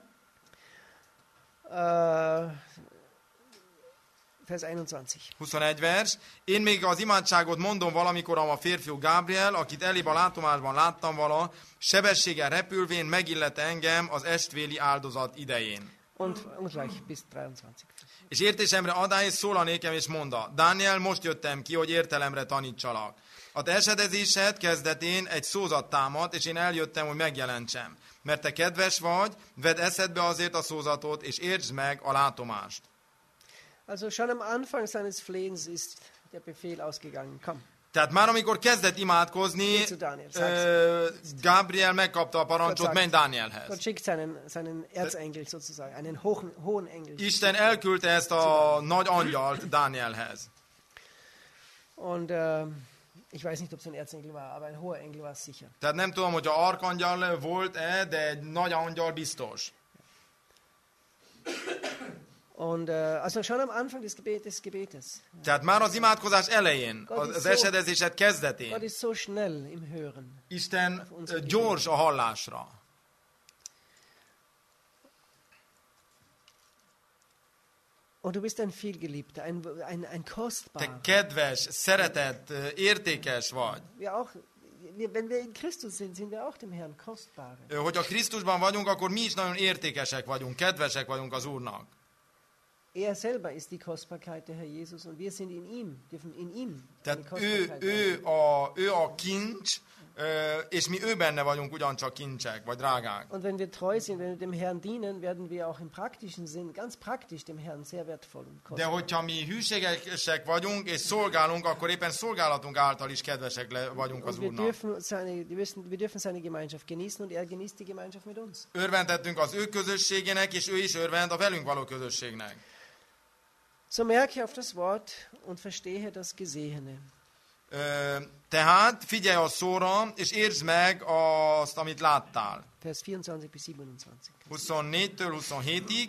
Vers 21. 21 vers. Én még az imádságot mondom valamikor, a férfiú Gabriel, akit elébb a látomásban láttam vala, sebességgel repülvén megillet engem az estvéli áldozat idején. Und gleich bis 23. És értésemre adá és szól a nékem, és monda, Dániel, most jöttem ki, hogy értelemre tanítsalak. A te esedezésed kezdetén egy szózat támad, és én eljöttem, hogy megjelentsem. Mert te kedves vagy, vedd eszedbe azért a szózatot, és értsd meg a látomást. Also schon am Anfang seines Flehens ist der Befehl ausgegangen. Komm, Tehát már amikor kezdett imádkozni, Geh zu Daniel, Gabriel megkapta a parancsot, menj Dánielhez. Gott schickt seinen Erzengel sozusagen, einen hohen Engel. Isten elküldte ezt a nagy angyalt Dánielhez. Und ich weiß nicht, ob es ein Erzengel war, aber ein hoher Engel war es sicher. Tehát nem tudom, hogy a arkangyal volt-e, de egy nagy angyal biztos. Und also schon am Anfang des Gebetes. Tehát már az imádkozás elején, az esedezésed kezdetén, Gott ist so schnell im Hören. Isten gyors a hallásra. Und du bist ein vielgeliebter, ein kostbarer. Te kedves, szeretett, értékes vagy. Wenn wir in Christus sind, sind wir auch dem Herrn kostbare. Hogyha Krisztusban vagyunk, akkor mi is nagyon értékesek vagyunk, kedvesek vagyunk az Úrnak. Er selber ist die Kostbarkeit, der Herr Jesus, und wir sind in ihm, dürfen in ihm die Tehát Kostbarkeit ő a kincs, és mi ő benne vagyunk ugyancsak kincsek, vagy drágák. Und wenn wir treu sind, wenn wir dem Herrn dienen, werden wir auch im praktischen Sinn, ganz praktisch dem Herrn sehr wertvoll und De kostbar. hogyha mi hűségesek vagyunk, és szolgálunk, akkor éppen szolgálatunk által is kedvesek vagyunk az Und wir Úrnak. dürfen seine Gemeinschaft genießen, und er genießt die Gemeinschaft mit uns. Örvendettünk az ő közösségének, és ő is örvend a velünk való közösségnek. So merke auf das Wort und verstehe das Gesehene. Tehát figyelj a szóra, és értsd meg azt, amit láttál. Vers 24 bis 27. 24-től 27-ig.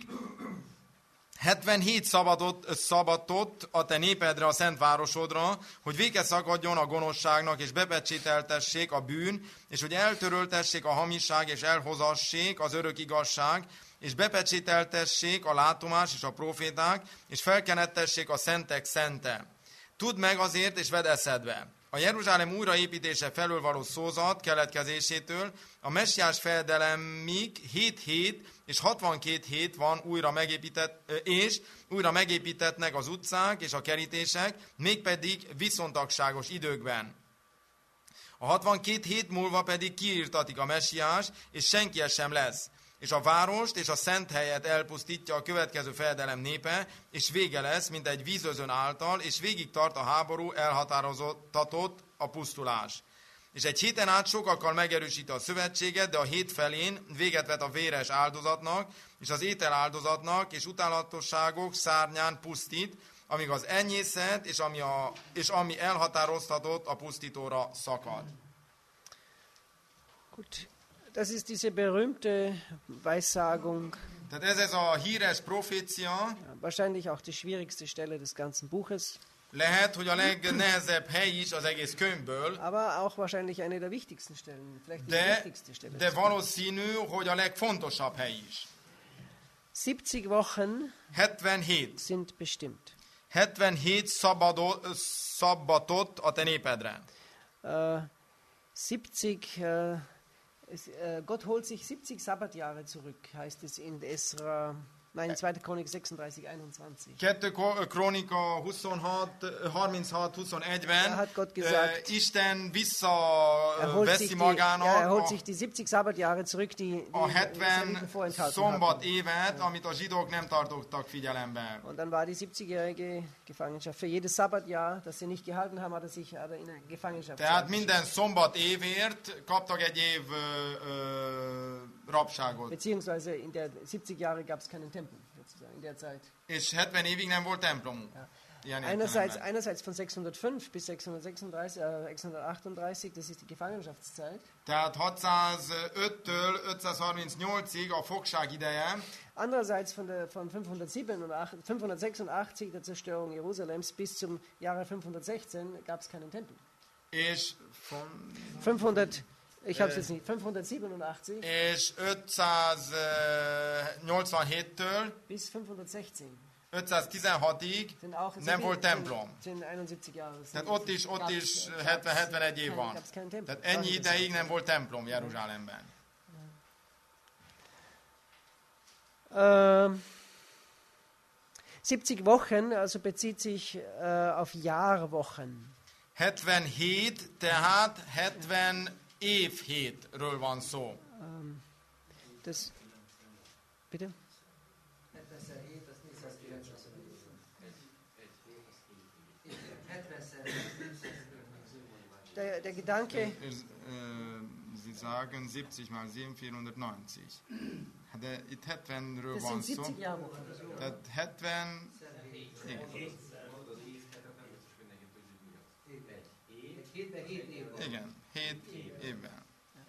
77 szabatot a te népedre, a szent városodra, hogy vége szakadjon a gonoszságnak, és bepecsételtessék a bűn, és hogy eltöröltessék a hamiság, és elhozassék az örök igazság, és bepecsételtessék a látomás és a proféták, és felkenettessék a szentek szente. Tudd meg azért, és vedd eszedbe. A Jeruzsálem újraépítése felől való szózat keletkezésétől a messiás fejedelemig 7 hét és 62 hét van újra megépítettnek az utcák és a kerítések, mégpedig viszontagságos időkben. A 62 hét múlva pedig kiirtatik a messiás, és senki sem lesz. És a várost és a szent helyet elpusztítja a következő fejedelem népe, és vége lesz, mint egy vízözön által, és végig tart a háború, elhatározatot a pusztulás. És egy héten át sokakkal megerősíti a szövetséget, de a hét felén véget vet a véres áldozatnak, és az étel áldozatnak, és utálatosságok szárnyán pusztít, amíg az enyészet, és ami elhatároztatott a pusztítóra szakad. Gut. Das ist diese berühmte Weissagung, Tehát ez a híres profécia, wahrscheinlich auch die schwierigste Stelle des ganzen Buches, lehet, hogy a legnehezebb hely is az egész könyvből, aber auch wahrscheinlich eine der wichtigsten Stellen, vielleicht die wichtigste Stelle. de valószínű, hogy a legfontosabb hely is. 70 Wochen 77. sind bestimmt. 77 szabbatot a te népedre. 70, Gott holt sich 70 Sabbatjahre zurück, heißt es in Esra, nein, 2. Chronik 36, 21. 2. Krónika 36-21-ben Da hat Gott gesagt, Isten er visszaveszi magának holt sich die 70 Sabbatjahre zurück, die a die 70 Israeliten vorenthalten szombat hatten. évet, amit a zsidók nem tartottak figyelembe. Und dann war die 70-jährige Gefangenschaft. Für jedes Sabbatjahr, das sie nicht gehalten haben, hat er in eine Gefangenschaft Tehát minden szombat évért kaptak egy év rabságot. Beziehungsweise in der 70 Jahre gab es keinen Tempel, sozusagen, in der Zeit. És 70 évig nem volt templomuk. Ilyen Einerseits, értelemben. einerseits von 605 bis 638, das ist die Gefangenschaftszeit. Tehát 605-től 538-ig a fogság ideje, Andererseits von 586, der Zerstörung Jerusalems, bis zum Jahre 516 gab es keinen Tempel. és von 500, ich habe es jetzt nicht, 587 és 587-től bis 516 516-ig sind auch nem volt templom. sind 71 Jahre. Tehát ott is 70-71 év van. Gab's keinen Tempel. Tehát ennyi ideig nem volt templom Jeruzsálemben. 70 Wochen, also bezieht sich auf Jahrwochen. 77, tehát 70 évhétről van szó. Das, bitte? 77, az 490. 70-szer Der Gedanke, Sie sagen 70 mal 7, 490. De itt 70-ről das van sind szó. 70 Jahrwochen. Tehát 70... Igen. Hétben 7 év van. Igen, 7 évben.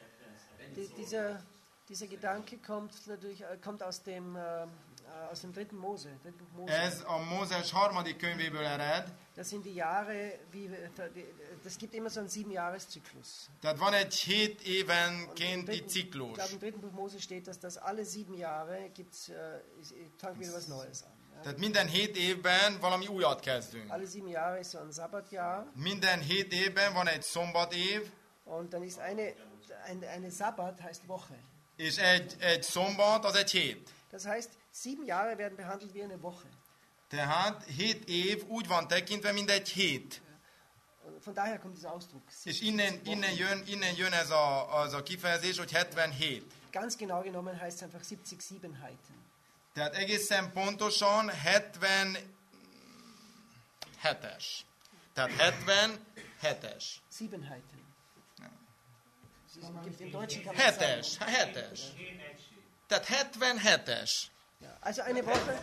Dieser Gedanke kommt aus dem 3. Mose. Ez a Mózes harmadik könyvéből ered. Das sind die Jahre, das gibt immer so einen 7-Jahres-Zyklus. Tehát van egy 7 évenkénti Ich ciklus. glaube, im 3. Buch Mose steht, dass das alle 7 Jahre fängt wieder was Neues an. Ja? Tehát minden 7 évben valami újat kezdünk. Alle 7 Jahre ist so ein Sabbatjahr Minden 7 évben van egy szombatév, und dann ist eine Sabbat heißt Woche. és egy szombat az egy hét. Das heißt, 7 Jahre werden behandelt wie eine Woche. Tehát 7 év úgy van tekintve, mint egy hét. Und von daher kommt dieser Ausdruck. És innen jön ez az a kifejezés, hogy 77. Ganz genau genommen heißt es einfach 70 Siebenheiten. Tehát egészen pontosan 77-es. Tehát 77-es. Siebenheiten. Es gibt im Deutschen kann man sagen. 7-es. Tehát 77-es. Ja, also eine Woche.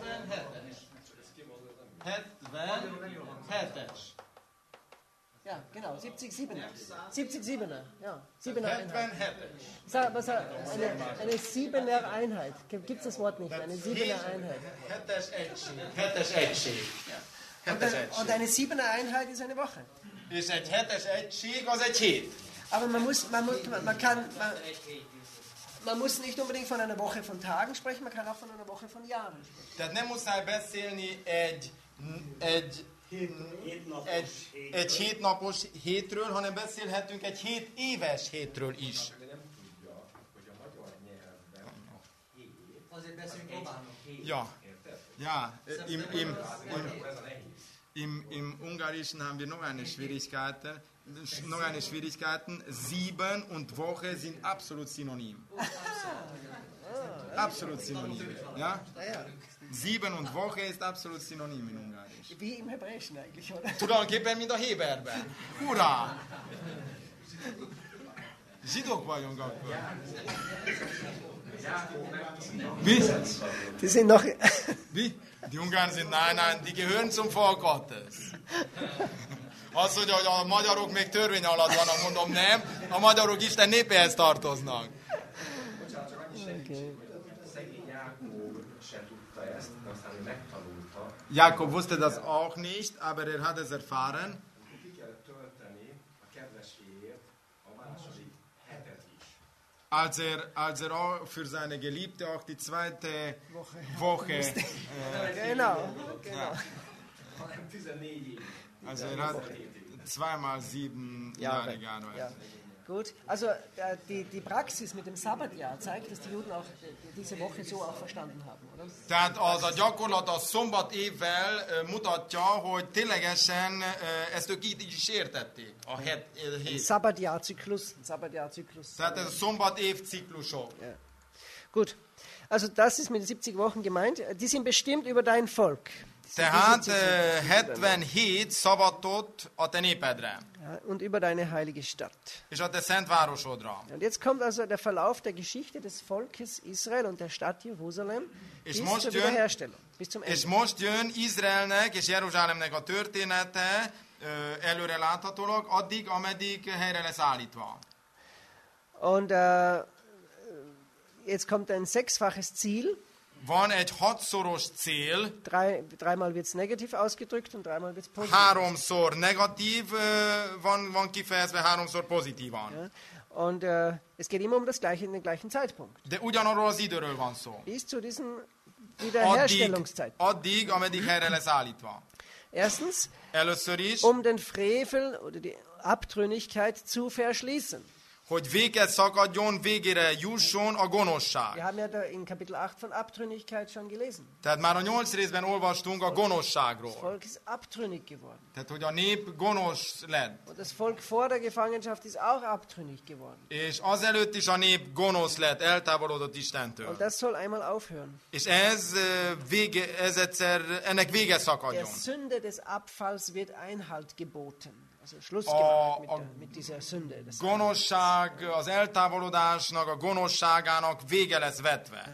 77-es. Ja, genau, 70 Siebener. 70 Siebener, ja. Siebener Einheit. 77-es. Eine Siebener Einheit. Gibt es das Wort nicht? Eine Siebener Einheit. 7-es egység. Und eine Siebener Einheit ist eine Woche. És egy 7-es egység az egy hét. Aber man muss nicht unbedingt von einer Woche von Tagen sprechen, man kann auch von einer Woche von Jahren sprechen. Tehát nem muszáj beszélni egy hétnapos hétről, hanem beszélhetünk egy 7 éves hétről is. Azért beszélünk románok. Ja. Ja, im Ungarischen haben wir noch eine Schwierigkeiten. 7 und Woche sind absolut synonym. Absolut synonym. Ja? 7 und Woche ist absolut synonym in Ungarisch. Wie im Hebräischen eigentlich, oder? Tulajdonképpen, mint a Héberben. Hurrá! Zsidók vagyunk akkor. Wie? Die sind noch... Wie? Die Ungarn sind, nein, die gehören zum Volk Gottes. Azt mondja, hogy a magyarok még törvény alatt vannak, mondom nem, a magyarok Isten népéhez tartoznak. Okay. Szegény Jákob se tudta ezt, de aztán ő megtanulta. Jakob wusste das auch nicht, aber er hat es erfahren. Ki kellett tölteni a kedveséért a második hetet is. Als er auch für seine Geliebte auch die zweite Woche Genau. Hanem 14 év. also er hat 2 mal 7 Jahre gearbeitet. Ja. Gut, also die Praxis mit dem Sabbatjahr zeigt, dass die Juden auch diese Woche so auch verstanden haben, oder? Tehát az a gyakorlat a szombat évvel mutatja, hogy ténylegesen ezt ők így is értették. A hét. Sabbatjahrzyklus. Tehát ez a szombat év ciklusok. Ja. Gut, also das ist mit den 70 Wochen gemeint. Die sind bestimmt über dein Volk. Tehát 77 szabatot a te népedre, Ja, und über deine heilige Stadt. és a te szent városodra. Und jetzt kommt also der Verlauf der Geschichte des Volkes Israel und der Stadt Jerusalem bis zur Wiederherstellung, bis zum És Ende. most jön Izraelnek és Jeruzsálemnek a története előre láthatólag, addig, ameddig helyre lesz állítva. Und jetzt kommt ein sechsfaches Ziel. Van egy 6-szoros cél, Dreimal wird es negativ ausgedrückt und dreimal wird es positiv. 3-szor negatív van kifejezve, 3-szor pozitívan. Ja? Und es geht immer um das Gleiche in den gleichen Zeitpunkt. De ugyanarról az időről van szó. Bis zu diesem Wiederherstellungszeitpunkt. Addig, ameddig helyre lesz állítva. Erstens, Először is, um den Frevel oder die Abtrünnigkeit zu verschließen. hogy véget szakadjon, végére jusson a gonoszság. Wir haben ja da in Kapitel 8 von Abtrünnigkeit schon gelesen. Tehát már a 8 részben olvastunk a Das gonoszságról. Volk ist abtrünnig geworden. Tehát, hogy a nép gonosz lett. Und das Volk vor der Gefangenschaft ist auch abtrünnig geworden. És azelőtt is a nép gonosz lett, eltávolodott Und Istentől. das soll einmal aufhören. És ez egyszer, ennek vége Der szakadjon. Sünde des Abfalls wird Einhalt geboten. Also Schluss gemacht mit dieser Sünde. Das Gonoszság, az eltávolodásnak, a gonoszságának vége lesz vetve.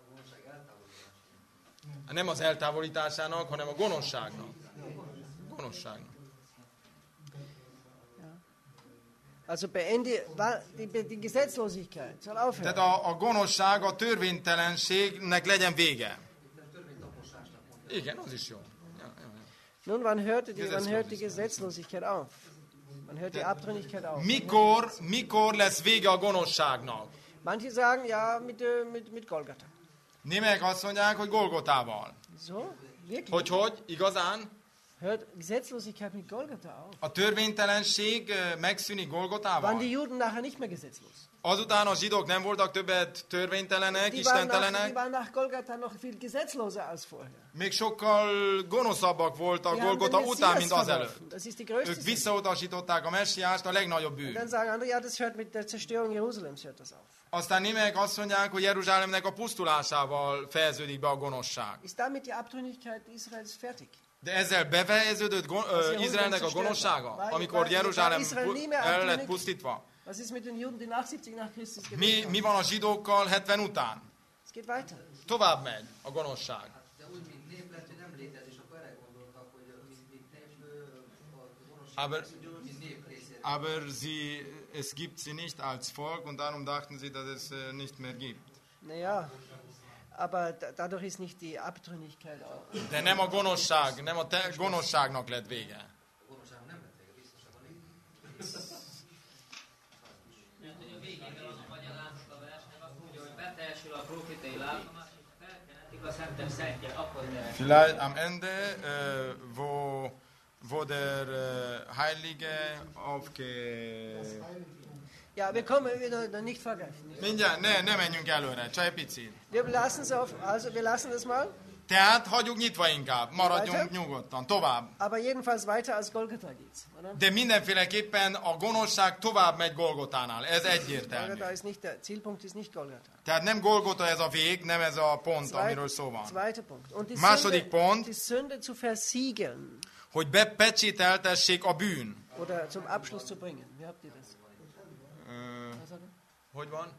Nem az eltávolításának, hanem a gonoszságnak. Gonoszságnak. Also beende die Gesetzlosigkeit. Soll aufhören. Tehát a gonoszság, a törvénytelenségnek legyen vége. Igen, az is jó. Nun, wann hört die Gesetzlosigkeit auf? Man hört die Abtrünnigkeit auf. Mikor lesz vége a gonoszságnak? Manche sagen, ja, mit Golgatha. Némelyek azt mondják, hogy Golgotával. So? Wirklich? Hogy? Igazán? Hört Gesetzlosigkeit mit Golgatha auf? A törvénytelenség megszűnik Waren Golgotával? die Juden nachher nicht mehr gesetzlos? Azután a zsidók nem voltak többet törvénytelenek, Die istentelenek, waren nach Golgatha noch viel gesetzloser als vorher. még sokkal gonoszabbak voltak Die haben Golgota den után, Messias mint azelőtt. verworfen. Das ist die größte Ők Sünde. visszautasították a messiást, a legnagyobb Und bűn. dann sagen andere, ja, das hört mit der Zerstörung Jerusalems hört das auf. Aztán némelyek azt mondják, hogy Jeruzsálemnek a pusztulásával fejeződik be a gonoszság. Ist damit die Abtrünnigkeit Israels fertig? De ezzel befejeződött Izraelnek a gonoszsága, amikor Jeruzsálem el lett pusztítva. Was ist mit den Juden, die nach 70 nach Christus gelebt haben? Mi van a zsidókkal 70 után? Es geht weiter. Tovább megy a gonoszság. De úgy, mint nép lett, hogy nem létez, és akkor erre gondoltak, hogy mint nép, a gonoszság, Aber, mint nép részére. aber es gibt sie nicht als Volk und darum dachten sie, dass es nicht mehr gibt. Naja, aber dadurch ist nicht die Abtrünnigkeit auch. De nem a gonoszság, nem a gonoszságnak lett vége. A gonoszság nem lett vége, biztosak a nép. A végével az a magyarázat a versnek azt mondja, hogy beteljesül a profétai látomás, és felkenetik a szentek szentje, akkor teljesül. Vielleicht am Ende, wo der Heilige Ja, wir kommen wieder nicht vergleichen. Mindjárt, ne menjünk előre, csak egy picit. Wir lassen das mal. Tehát hagyjuk nyitva inkább, maradjunk Weiter? nyugodtan, tovább. Aber jedenfalls weiter als Golgatha geht's, oder? De mindenféleképpen a gonoszság tovább megy Golgotánál, ez egyértelmű. Golgatha ist nicht der Zielpunkt, ist nicht Golgatha. Tehát nem Golgota ez a vég, nem ez a pont, amiről szó van. Zweiter Punkt. Und die Második Sünde, pont, die Sünde zu versiegeln hogy bepecsételtessék a bűn. oder zum Abschluss zu bringen. Wie habt ihr das? Hogy van?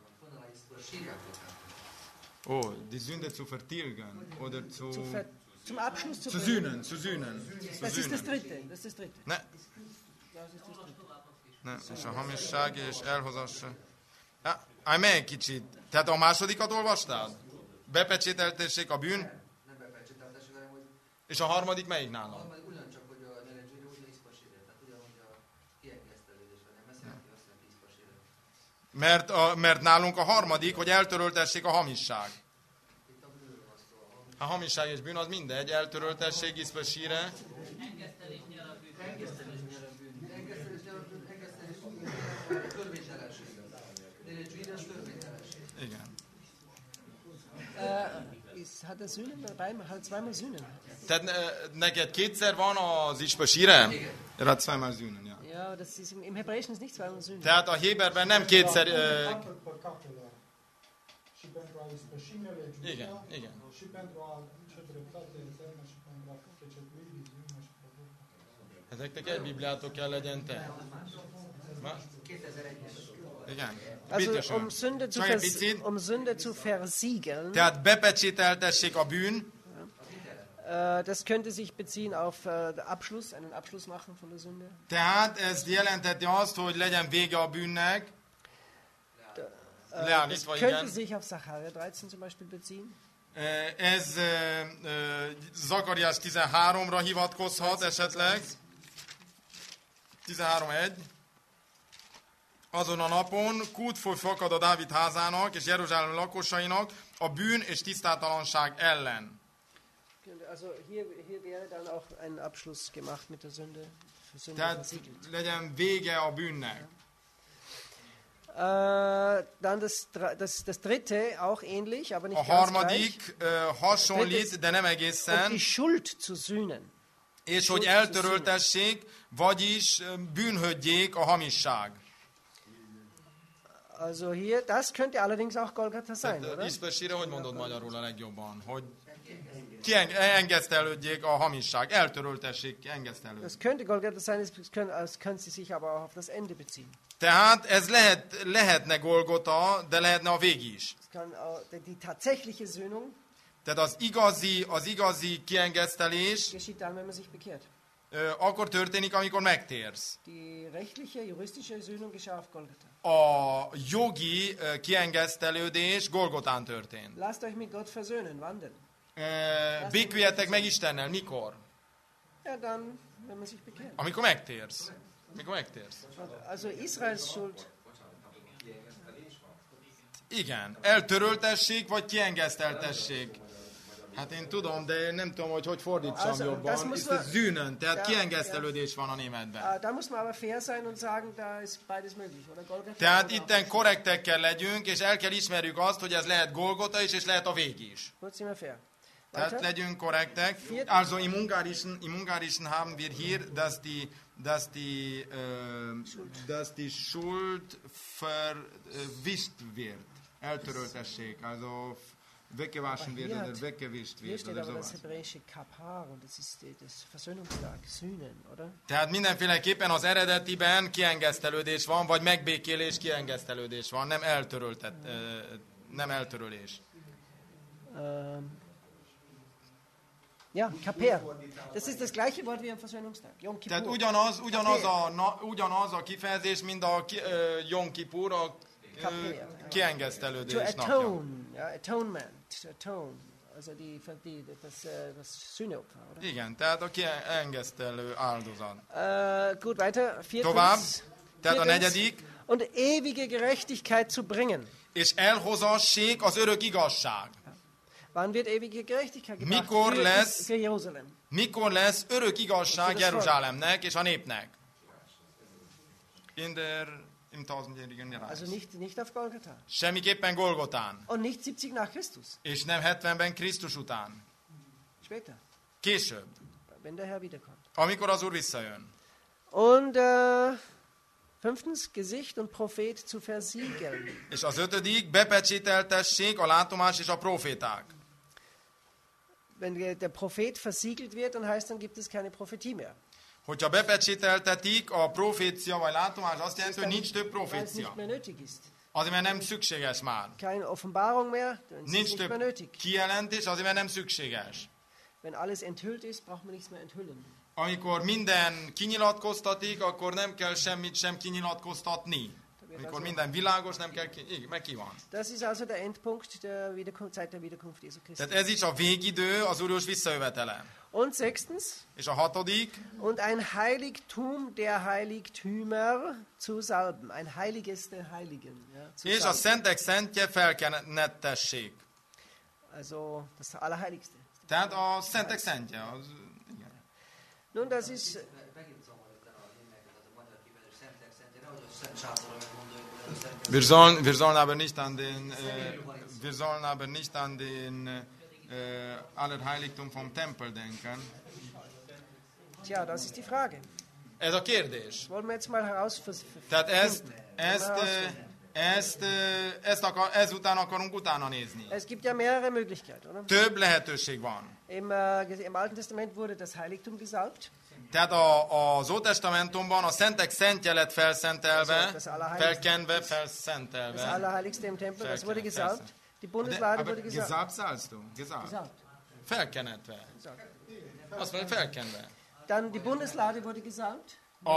Oh, die Sünde zu vertilgen oder Zum Abschluss zu zu bringen. sühnen. Das ist das Dritte. Das ist das Dritte. Ne, Das ist das Dritte. ne, és a hamisság és elhozassa. Állj meg egy kicsit. Tehát a másodikat olvastál? Bepecsételtessék a bűn, Nem bepecsételtessék, hanem hogy és a harmadik melyik nálam? harmadik ugyancsak, hogy a neleggyőre úgy iszpasére, tehát ugyanúgy a kiegésztelődés, vagy nem beszélni, azt jelenti iszpasére. Mert nálunk a harmadik, hogy eltöröltessék a hamisság. A hamisság és bűn az mindegy, eltöröltessék iszpasíre. Engesztelés nyer a bűn, törvénytelen. Igen. Hat er Sühnen dabei? Hat zweimal Sühnen. Tehát neked kétszer van az ispasire? Er hat zweimal Sühnen, ja. Ja, das ist im Hebräischen ist nicht zweimal Sühnen. Tehát a Héberben nem kétszer... Capul păcatelor. Și pentru a ispășinele Igen, Juda, igen. și pentru a aduce dreptate eternă și pentru a cucetui viziunea și pădurea. Ezeknek egy bibliátok kell legyen te. Ma? 2001-es. Igen. Also Bitte schön. Csak egy picit. um Sünde zu versiegeln, Tehát bepecsételtessék a bűn, das könnte sich beziehen auf Abschluss, einen Abschluss machen von der Sünde. tehát ez jelenteti azt, hogy legyen vége a bűnnek. Das Leállítva, könnte igen. sich auf Sacharja 13 zum Beispiel beziehen. Ez Zakariás 13-ra hivatkozhat esetleg. 13.1. Azon a napon kútfoly fakad a Dávid házának és Jeruzsálem lakosainak a bűn és tisztátalanság ellen. Also hier wäre dann auch ein Abschluss gemacht mit der Sünde. Für Sünde Tehát versiegelt. legyen vége a bűnnek. Dann das dritte, auch ähnlich, aber A nicht ganz gleich. harmadik hasonlít, de nem Um egészen, die Schuld zu sühnen. és hogy eltöröltessék, vagyis bűnhődjék a hamisság. Also hier, das könnte allerdings auch Golgatha sein, oder? Ispesire, hogy mondod magyarul a legjobban? Hogy engesztelődjék a hamisság, eltöröltessék, engesztelődjék. Das könnte Golgatha sein, das könnte sie sich aber auch auf das Ende beziehen. Tehát ez lehetne Golgota, de lehetne a vég is. Das kann auch, die tatsächliche Söhnung Tehát az igazi kiengesztelés geschieht dann, wenn man sich bekehrt. akkor történik, amikor megtérsz. Die rechtliche, juristische Söhnung geschah auf Golgatha. A jogi kiengesztelődés Golgotán történt. Lasst euch mit Gott versöhnen, wann denn? Béküljetek meg Istennel, mikor? Ja, dann, wenn man sich bekehrt. Amikor megtérsz. Mikor megtérsz? Also Israels Schuld, Igen, eltöröltessék, vagy kiengeszteltessék. Hát én tudom, de nem tudom, hogy fordítsam Also, das jobban. muss Itt man- zűnön, tehát Ja, kiengesztelődés van a németben. da muss man aber fair sein und sagen, da ist beides möglich, oder? Golgatha Tehát oder itten korrektek kell legyünk, és el kell ismerjük azt, hogy ez lehet Golgota is, és lehet a vég is. Gut, sind wir fair. Tehát Weiter. legyünk korrektek. Viert- Also im Ungarischen haben wir hier, dass die Schuld verwischt wird. Eltöröltessék, also weggewaschen wird oder weggewischt Hier wird steht oder aber das sowas. hebräische Kapar und das ist das Versöhnungstag, Sühnen, oder? Tehát mindenféleképpen az eredetiben kiengesztelődés van, vagy megbékélés, kiengesztelődés van, nem eltörölés. Ja, Kaper. Das ist das gleiche Wort wie am Versöhnungstag. Yom Tehát Kippur. ugyanaz a kifejezés, mint a Jom Kippur, a To kiengesztelődés napja. atone, ja, atonement, to atone. Also das Sühneopfer, oder? Igen, tehát a kiengesztelő áldozat. Gut, weiter. Tovább, Viertens. tehát a Viertens. negyedik, Und ewige Gerechtigkeit zu bringen. és elhozassék az örök igazság. Wann wird ewige Gerechtigkeit gebracht? Mikor lesz- Für Jerusalem. Mikor lesz örök igazság Das Jeruzsálemnek és a népnek? Im tausendjährigen Reich. Also nicht auf Golgatha. Semmiképpen Golgotán. Und nicht 70 nach Christus. És nem 70-ben Krisztus után. Später, Később. wenn der Herr wiederkommt. Amikor az Úr visszajön. Und fünftens, Gesicht und Prophet zu versiegeln. És az ötödik, bepecsételtessék a látomás és a proféták. Wenn der Prophet versiegelt wird, dann heißt, dann gibt es keine Prophetie mehr. Hogyha bepecsételtetik a profécia vagy látomás, azt jelenti, hogy nincs több Weil es profécia. nicht mehr nötig ist. Azért, mert nem szükséges már. Keine Offenbarung mehr, dann ist es Nincs nicht mehr több nötig. kijelentés, azért, mert nem szükséges. Wenn alles enthüllt ist, braucht man nichts mehr enthüllen. Amikor minden kinyilatkoztatik, akkor nem kell semmit sem kinyilatkoztatni. Amikor minden világos, nem kell meg ki van. Das ist also der Endpunkt der Zeit der Wiederkunft Jesu Christi. Tehát ez is a végidő, az Úr visszajövetele. Und sechstens, És a hatodik, und ein Heiligtum der Heiligtümer zu salben. Ein Heiliges der Heiligen. Ja, zu és a salben. szentek szentje felkenettessék. Also das Allerheiligste. Tehát a szentek szentje. Az, igen. Nun, das ist, Megint zavarjuk el a némeket, az a magyar kifejezés, szentek szentje, nehogy a szent sátorra meggondoljuk, mert Wir sollen aber nicht an den Allerheiligtum vom Tempel denken. Tja, das ist die Frage. Ez a kérdés. Wollen wir jetzt mal herausfinden. Tehát ezután akarunk utána nézni. Es gibt ja mehrere Möglichkeiten, oder? Több lehetőség van. Im Alten Testament wurde das Heiligtum gesalbt. Tehát az Ótestamentumban a szentek szentje lett felszentelve, felkenve, Das felszentelve. Allerheiligste im Tempel, das wurde gesalbt. Die Bundeslade wurde gesalbt. Gesalbt szállsz du? Gesalbt. Felkenetve. Azt mondja, felkenve. Dann die Bundeslade wurde gesalbt.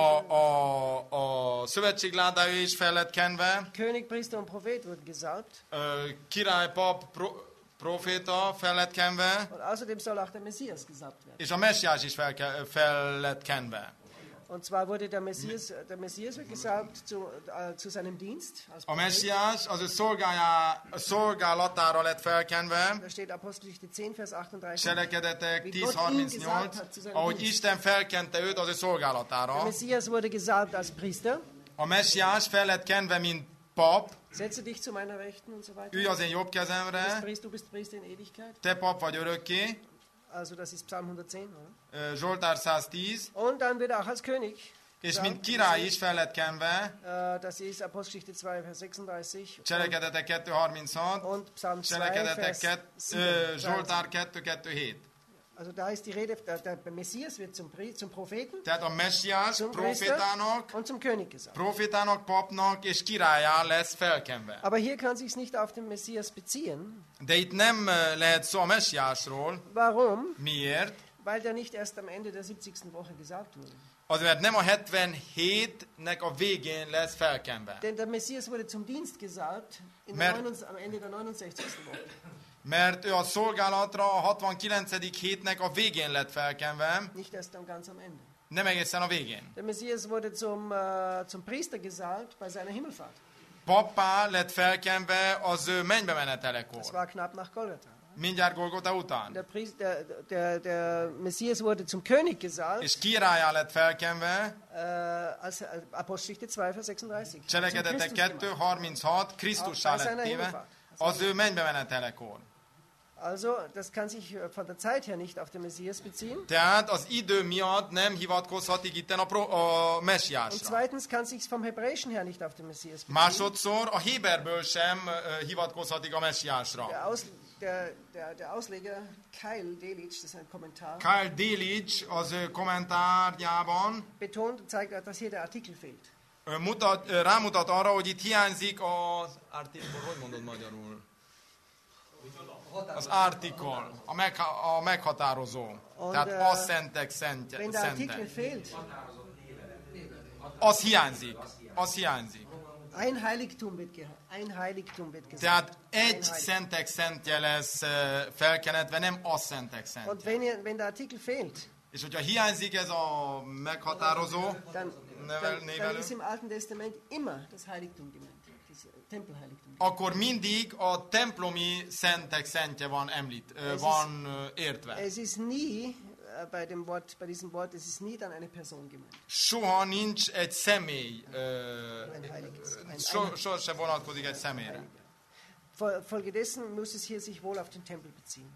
A szövetség ládája is fel lett kenve. König, Priester und Prophet wurden gesalbt. Király, pap, proféta fel lett kenve. Und außerdem soll auch der Messias gesalbt werden. És a messiás is fel lett kenve. Und zwar wurde der Messias wird gesalbt zu seinem Dienst. Als A Prophet. messiás az ő szolgálatára lett felkenve. Da steht Apostelgeschichte 10, Vers 38. Cselekedetek Wie Gott ihn gesalbt 10:38, hat zu seinem ahogy Dienst. Isten felkente őt az ő Der szolgálatára. Messias wurde gesalbt als Priester. A messiás fel lett kenve, mint pap, Setze dich zu meiner Rechten und so weiter. ülj az én jobb kezemre, Du bist Priester in Ewigkeit. te pap vagy örökké, Also das ist Psalm 110, oder? Zsoltár 110, Und dann wird er auch als König. és mint király is fel lett kenve, Das ist Apostelgeschichte 2, Vers 36. Cselekedetek 2:36, Und Psalm 2, Cselekedetek Vers 7. Zsoltár 2:2-7. Also da ist die Rede, der Messias wird zum Propheten, Tehát a messiás zum Priester profétának, und zum König gesagt. papnak és királyá lesz felkenve. Aber hier kann sich nicht auf den Messias beziehen. De itt nem lehet szó a messiásról. Warum? Miért? Weil der nicht erst am Ende der 70. Woche gesagt wurde. Azért, mert nem a 77-nek a végén lesz felkenve. Denn der Messias wurde zum Dienst gesalbt am Ende der 69. Woche. Mert ő a szolgálatra a 69. hétnek a végén lett felkenve, Nicht erst ganz am Ende. nem egészen a végén. Der Messias wurde zum Priester gesalbt bei seiner Himmelfahrt. Pappá lett felkenve az ő mennybe menetelekor. Das war knapp nach Golgatha. Mindjárt Golgota után. Der Messias wurde zum König gesalbt, És királyá lett felkenve, als Apostelgeschichte 2, Vers 36. Cselekedetek 2:36, Krisztussá lett téve, az ő mennybe menetelekor. Also, das kann sich von der Zeit her nicht auf den Messias beziehen. Tehát az idő miatt nem hivatkozhatik itten a Und messiásra. zweitens kann sich vom Hebräischen her nicht auf den Messias beziehen. Másodszor a Héberből sem hivatkozhatik a messiásra. Der Ausleger Keil Delitzsch, das ist ein Kommentar, Kyle Delitzsch az ő kommentárjában betont und zeigt, dass hier der Artikel fehlt. rámutat arra, hogy itt hiányzik az article, hogy mondod magyarul? Az article, a meghatározó. Tehát a szentek szentje. Wenn der Artikel fehlt, Az hiányzik. ein Heiligtum wird gesagt. Tehát egy szentek szentje lesz felkenetve, nem a szentek Und szentje. wenn der Artikel fehlt, És hogyha hiányzik ez a meghatározó, dann névelő, ist im Alten Testament immer das Heiligtum gemeint, das Tempelheiligtum. akkor mindig a templomi szentek szentje van van értve. Es ist nie bei diesem Wort, es ist nie dann eine Person gemeint. Soha nincs egy személy, Ein Heiliges. soha se vonatkozik egy személyre. Folgedessen muss es hier sich wohl auf den Tempel beziehen.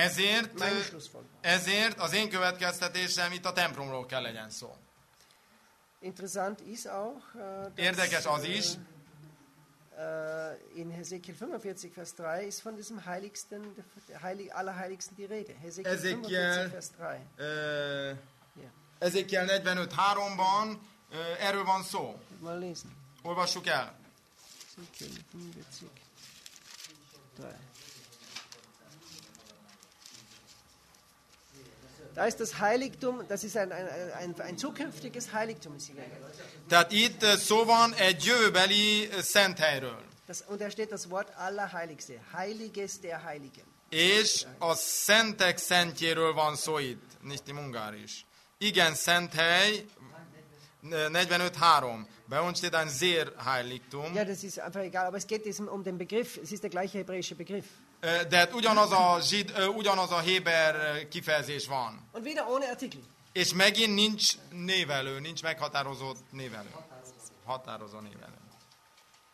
Ezért az én következtetésem itt a templomról kell legyen szó. Interessant ist auch, Érdekes az is, in Hesekiel 45, Vers 3 ist von diesem Heiligsten, Allerheiligsten die Rede. Hesekiel 45, Vers 3. Ezekiel 45:3-ban erről van szó. Mal lesen. Olvassuk el. Hesekiel 45, 3. Da ist das Heiligtum, das ist ein zukünftiges Heiligtum. Tehát itt szó van egy jövőbeli szenthelyről. Und da steht das Wort Allerheiligste, Heiliges der Heiligen. És a szentek szentjéről van szó itt. Nicht im Ungarisch. Igen, szenthely, 45:3. Bei uns steht ein sehr Heiligtum. Ja, das ist einfach egal, aber es geht um den Begriff. Es ist der gleiche hebräische Begriff. De hát ugyanaz a héber kifejezés van. Und wieder ohne Artikel. És megint nincs névelő, nincs meghatározott névelő. Határozó névelő.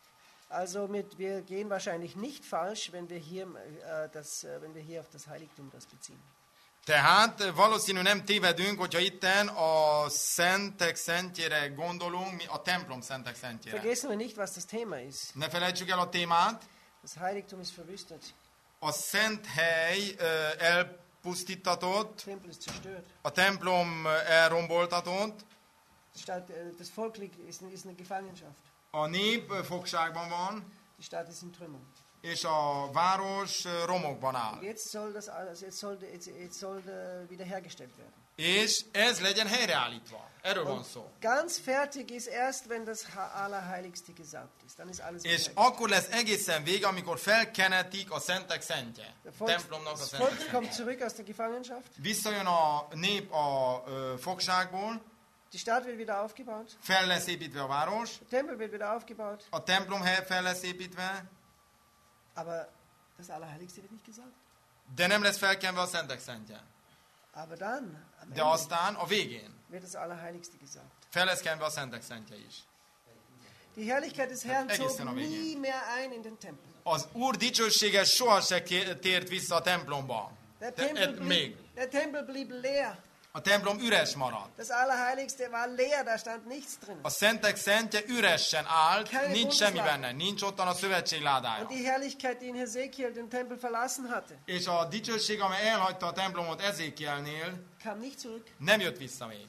Also wir gehen wahrscheinlich nicht falsch, wenn wir hier, wenn wir hier auf das Heiligtum das beziehen. Tehát valószínű nem tévedünk, hogyha itten a szentek szentjére gondolunk, a templom szentek szentjére. Vergessen wir nicht, was das Thema ist. Ne felejtsük el a témát. Das Heiligtum ist verwüstet. A szent hely elpusztítatott, Der Tempel ist zerstört. a templom elromboltatott, Das Volk ist in der Gefangenschaft. a nép fogságban van, Die Stadt ist in Trümmern. és a város romokban áll. Jetzt soll wiederhergestellt werden. És ez legyen helyreállítva. Erről van szó. Ganz fertig ist erst, wenn das Allerheiligste gesaugt ist. Dann ist alles És fertig. akkor lesz egészen vége, amikor felkenetik a szentek szentje. Templomnak a Das szentek Volk kommt szentje. zurück aus der Gefangenschaft. Visszajön a nép a fogságból, Die Stadt wird wieder aufgebaut. fel lesz építve a város, Der Tempel wird wieder aufgebaut. a templom fel lesz építve, Aber das Allerheiligste wird nicht gesaugt. de nem lesz felkenve a szentek szentje. Aber dann, am De Ende, aztán a végén wird das Allerheiligste gesaugt. fel lesz kenve a szentek szentje is. Die Herrlichkeit des Herrn Egészen zog a végén. nie mehr ein in den Tempel. Az Úr dicsősége sohasem tért vissza a templomba. Der Még. Tempel blieb leer. A templom üres maradt. Das Allerheiligste war leer, da stand nichts drin. A szentek szentje üresen állt, Keine nincs semmi Bundeslade. benne, nincs ottan a szövetség ládája. Und die Herrlichkeit, die in Hesekiel den Tempel verlassen hatte, És a dicsőség, amely elhagyta a templomot Ezékielnél, kam nicht zurück. nem jött vissza még.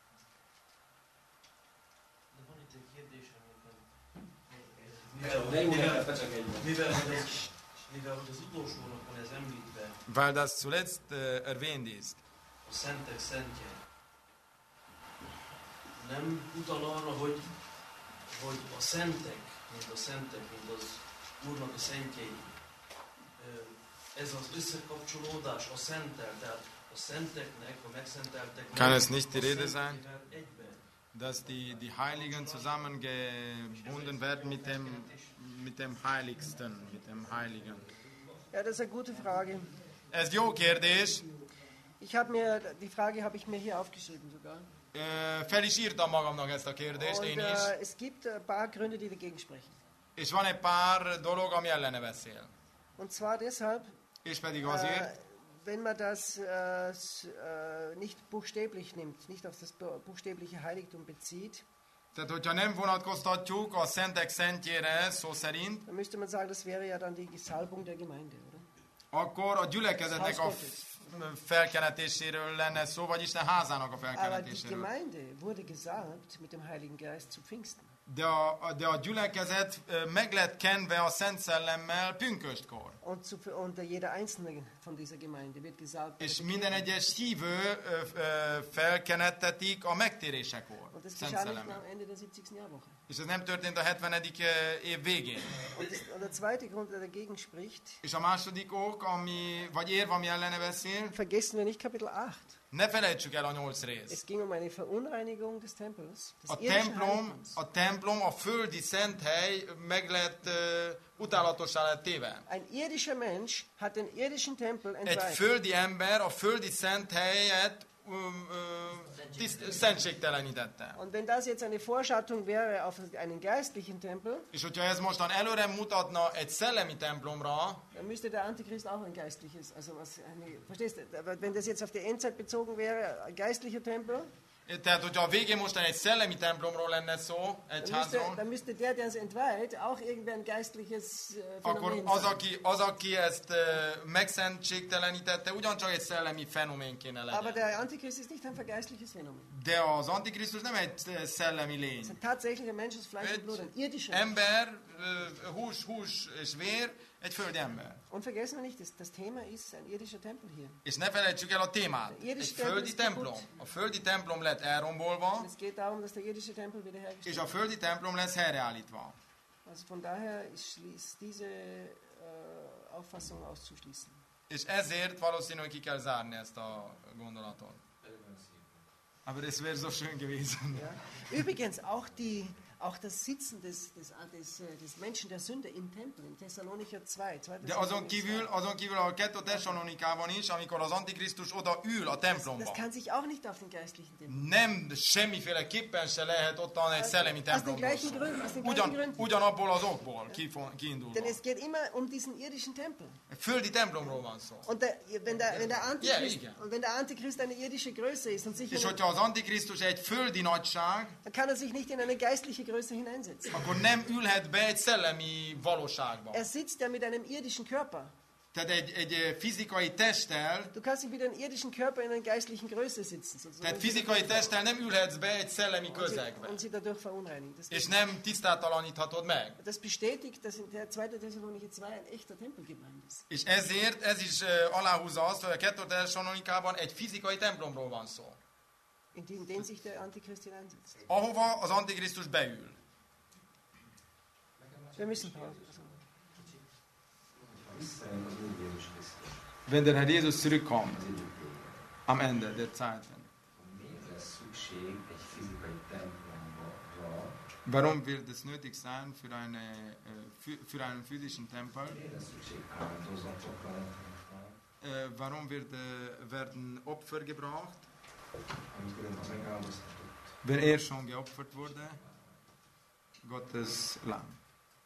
De van itt egy kérdésem, mivel hogy az utolsónak van ez említve, Weil das zuletzt erwähnt ist. a szentek szentje, nem utal arra, hogy a szentek, mint az Úrnak a szentjei, ez az összekapcsolódás a szenttel, tehát a szenteknek, a megszentelteknek Kann es nicht die a Rede sein, szentjével egyben. dass die Heiligen zusammengebunden werden mit dem Heiligsten, mit dem Heiligen? Ja, das ist eine gute Frage. Ez jó kérdés. Die Frage habe ich mir hier aufgeschrieben sogar. Fel is írtam magamnak ezt a kérdést, Und én is. es gibt ein paar Gründe, die dagegen sprechen. És van egy pár dolog, ami ellene beszél. Und zwar deshalb, És pedig azért, wenn man das nicht buchstäblich nimmt, nicht auf das buchstäbliche Heiligtum bezieht, tehát hogyha nem vonatkoztatjuk a szentek szentjére szó szerint, dann müsste man sagen, das wäre ja dann die Salbung der Gemeinde, oder? akkor a gyülekezetnek a felkenetéséről lenne szó, vagy Isten házának a Aber die felkenetéséről. Gemeinde wurde gesalbt mit dem Heiligen Geist zu Pfingsten. De a gyülekezet meg lett kenve a Szent Szellemmel pünköstkor. Und jeder Einzelne von dieser Gemeinde wird gesalbt. És minden egyes hívő felkenettetik a megtérésekor. Und das Szent geschah nicht Szellemmel. am Ende der 70. Jahrwoche. És ez nem történt a 70. év végén. Und der zweite Grund, der dagegen spricht, És a második ok, vagy érv, ami ellene beszél, vergessen wir nicht Kapitel 8. ne felejtsük el a 8 részt. Es ging um eine Verunreinigung des Tempels. Des irdischen Heiligtums. A templom, a földi szent hely meg lett utálatossá lett téve. Ein irdischer Mensch hat den irdischen Tempel Egy entweiht. földi ember a földi szent helyet szentségtelenítette. Und wenn das jetzt eine Vorschattung wäre auf einen geistlichen Tempel, És hogyha ez mostan előre mutatna egy szellemi templomra, dann müsste der Antichrist auch ein geistliches, verstehst du, wenn das jetzt auf die Endzeit bezogen wäre, ein geistlicher Tempel, tehát hogyha a végén mostan egy szellemi templomról lenne szó, egy házról, dann müsste der es entweiht, auch irgendwie ein geistliches akkor Phänomen sein. aki ezt megszentségtelenítette, ugyancsak egy szellemi fenomén kéne Aber legyen. der Antichrist ist nicht ein vergeistliches Phänomen. De az Antikrisztus nem egy szellemi lény. Es ist ein tatsächlicher Mensch aus Fleisch und Blut, ein irdischer Mensch. Ember, hús és vér, egy földi ember. Und vergessen wir nicht, das Thema ist ein irdischer Tempel hier. És ne felejtsük el a témát. Egy földi templom. A földi templom lett elrombolva, Es geht darum, dass der irdische Tempel wiederhergestellt és a földi templom lesz helyreállítva. Also von daher ist diese Auffassung auszuschließen. És ezért valószínűleg ki kell zárni ezt a gondolatot. Aber es wäre so schön gewesen. Ja. Übrigens, auch die auch das Sitzen des Menschen der Sünde im Tempel, in Thessalonicher 2. De azon kívül a 2 Tesszalonikában is, amikor az Antikrisztus oda ül a Das templomba. kann sich auch nicht auf den geistlichen Tempel. Nem, semmiféleképpen se lehet ottan egy szellemi Aus den templomról gleichen szó. Gründen. Aus den gleichen Gründen. Ugyanabból az okból kiindulva. Denn es geht immer um diesen irdischen Tempel. Egy földi templomról van szó. Und wenn der Antichrist eine irdische Größe ist und sich És hogyha az Antikrisztus egy földi nagyság, dann kann er sich nicht in eine geistliche Größe hineinsetzen. akkor nem ülhet be egy szellemi valóságba. Er sitzt ja mit einem irdischen Körper. Tehát egy fizikai testtel, Du kannst nicht mit einem irdischen Körper in einer geistlichen Größe sitzen. sozusagen. tehát fizikai testtel nem ülhetsz be egy szellemi közegbe. Und sie dadurch verunreinigen. Das, És nem tisztátalaníthatod meg. das bestätigt, dass in der 2. Thessalonicher 2 ein echter Tempel gemeint ist. És ezért ez is aláhúzza azt, hogy a 2 Tesszalonikában egy fizikai templomról van szó. In den sich der Antichrist hineinsetzt. Ahova az Antikrisztus beül. Wir müssen Pause. Visszajön az Úr Jézus Krisztus. Wenn der Herr Jesus zurückkommt, am Ende der Zeiten. Miért lesz szükség egy fizikai templomra? Warum wird es nötig sein für einen physischen Tempel? Miért lesz szükség áldozatokra? Warum werden Opfer gebraucht, Amikor ön a megáldoztatott. wenn schon geopfert wurde? Gottes Lamm.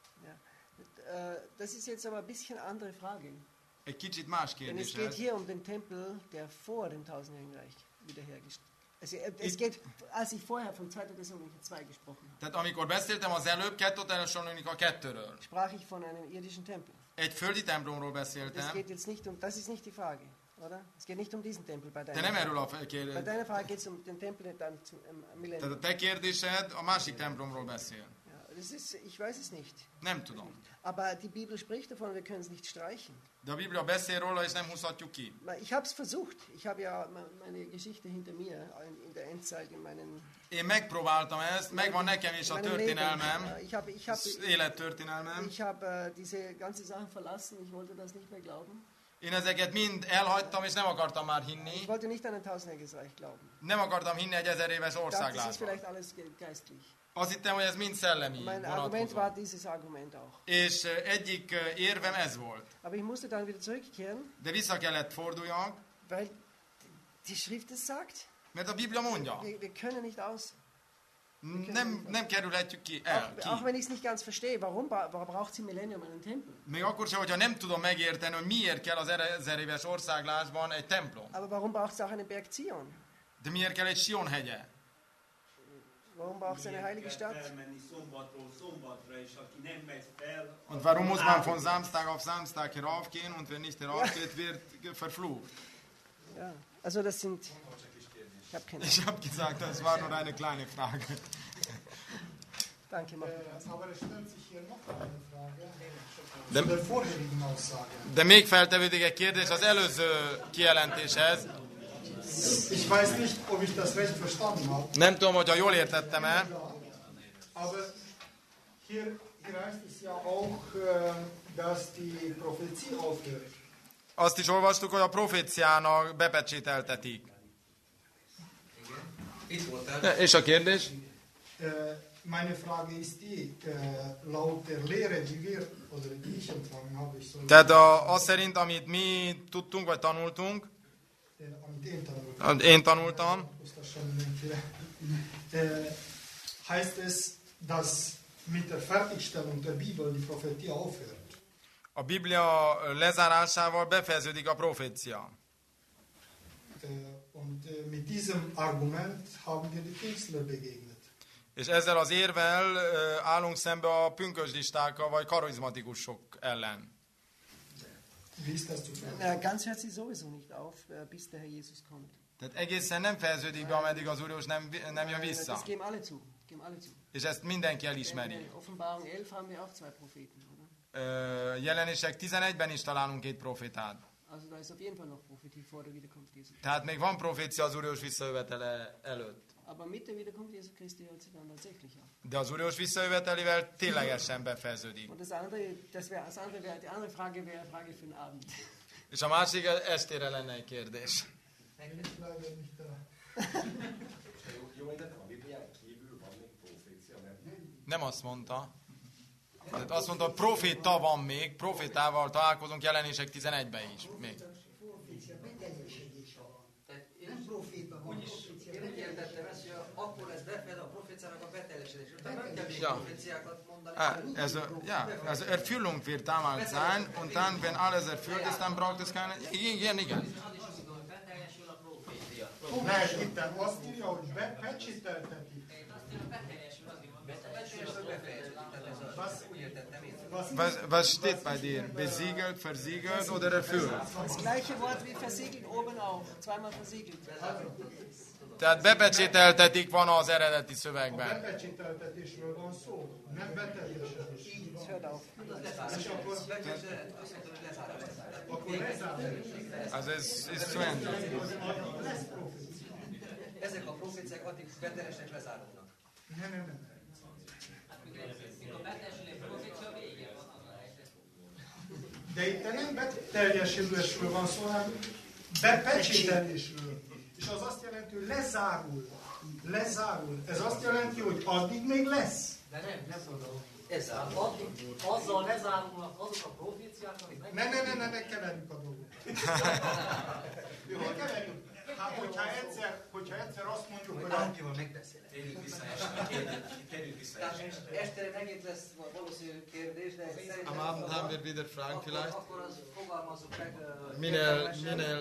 Das ist jetzt aber ein bisschen eine andere Frage. Egy kicsit más Denn es kérdés geht ez. hier um den Tempel, der vor dem Tausendjährigen Reich wiederhergestellt. Also es geht, als ich vorher von 2. Thessalonicher 2 gesprochen habe, Tehát amikor beszéltem az előbb 2 Tesszalonika 2-ről, sprach ich von einem irdischen Tempel. egy földi templomról Das beszéltem, geht jetzt nicht um, das ist nicht die Frage, oder? Es geht nicht um diesen Tempel bei de deiner nem Frage. erről a Bei kérdés. deiner Frage geht es um den Tempel dann zum Tehát a Millennium. te kérdésed a másik templomról beszél. Ja, das ist, ich weiß es nicht. Nem tudom. Aber die Bibel spricht davon, wir können es nicht streichen. De a Biblia beszél róla, és nem húzhatjuk ki. Ich habe es versucht. Ich habe ja meine Geschichte hinter mir in der Endzeit, in meinen... Én megpróbáltam ezt, megvan nekem is a meinem történelmem, Leben. az élettörténelmem. Ich habe diese ganze Sachen verlassen. Ich wollte das nicht mehr glauben. Én ezeket mind elhagytam, és nem akartam már hinni. Ich wollte nicht an ein Tausendjähriges Reich glauben. Nem akartam hinni egy 1000 éves Ich dachte, das ist országlásba. vielleicht alles geistlich. Azt hittem, hogy ez mind szellemi Mein Argument vonatkozó. war dieses Argument auch. És egyik érvem ez volt. Aber ich musste dann wieder zurückkehren, De vissza kellett forduljak, weil die Schrift es sagt. mert a Biblia mondja. Wir können nicht aus. Nem kerülhetjük ki el. Auch wenn ich es nicht ganz verstehe, warum braucht sie Millennium einen Tempel? Még akkor sem, hogyha nem tudom megérteni, hogy miért kell az 1000 éves országlásban egy templom. Aber warum braucht es auch einen Berg Zion? De miért kell egy Sion hegye? Warum braucht es eine heilige Stadt? Felmenni szombatról szombatra, és aki nem megy fel... Und warum muss man von Samstag auf Samstag heraufgehen und wer nicht heraufgeht, wird verflucht? Ja, also das sind... Ich habe keine Ich habe gesagt, das war nur eine kleine Frage. Danke, mach Aber es stellt sich hier noch eine Frage De, zu der vorherigen Aussage. de még feltevődik egy kérdés az előző kijelentéshez. Ich weiß nicht, ob ich das recht verstanden habe. Nem tudom, hogyha jól értettem-e. Aber hier heißt es ja auch, dass die Prophezie aufhört. Azt is olvastuk, hogy a proféciának bepecsételtetik. Itt voltál. És a kérdés? Meine Frage ist die, laut der Lehre, die wir oder die ich empfangen habe, ich soll Tehát az szerint, amit mi tudtunk, vagy tanultunk, amit én tanultam, én tanultam, heißt es, dass mit der Fertigstellung der Bibel die Prophetie aufhört. a Biblia lezárásával befejeződik a profécia. Und mit diesem Argument haben wir die Künstler begegnet. És ezzel az érvel állunk szembe a pünkösdistákkal, vagy karizmatikusok ellen. Wie ist das zu verstehen? Ganz hört sie sowieso nicht auf, bis der Herr Jesus kommt. Tehát egészen nem fejeződik be, ameddig az Úr Jézus nem jön vissza. Das geben alle zu. Geben alle zu. És ezt mindenki elismeri. In Offenbarung 11 haben wir auch 2 Propheten, oder? Jelenések 11-ben is találunk 2 profétát. Also da ist auf jeden Fall noch Prophetie vor der Wiederkunft Jesu. Tehát még van profécia az Úr Jézus visszajövetele előtt. Aber mit der Wiederkunft Jesu Christi hört sie dann tatsächlich auf. De az Úr Jézus visszajövetelével ténylegesen befejeződik. Und die andere Frage wäre eine Frage für den Abend. És a másik estére lenne egy kérdés. Nem azt mondta. Tehát azt mondta, proféta van még, profétával találkozunk Jelenések 11-ben is. Még. Nem proféta van. Én úgy értettem ezt, hogy akkor lesz befejezve a proféciának a beteljesedés. Nem kell még proféciákat mondani. Also Erfüllung wird damals sein und dann, wenn alles erfüllt ist, dann braucht es keine... Igen. Mert itt azt írja, hogy becsíteltetik. Was steht bei dir? Besiegelt, versiegelt oder erfüllt? Das gleiche Wort wie versiegelt oben auch. Zweimal versiegelt. Tehát bepecsételtetik van az eredeti szövegben. Bepecsételtetésről van szó, nem beteljesedés. Hört auf. És akkor lezárul. Also es ist zu Ende. Lesz profécia. Ezek a proféciák addig beteljesek lezárulnak. Nem. De itt nem beteljesülésről van szó, hanem bepecsételésről. És az azt jelenti, hogy lezárul. Lezárul. Ez azt jelenti, hogy addig még lesz. De nem tudom. Azzal lezárulnak azok a proféciák, amik meg... Ne keverjük a dolgot. Ne keverjük. Hát, hogyha egyszer azt mondjuk, hogy... Bárkival megbeszélek. Térjünk vissza. Este megint lesz valószínű kérdés, de szerintem... Am Abend haben wir wieder Fragen vielleicht. Akkor az fogalmazzuk meg... Minél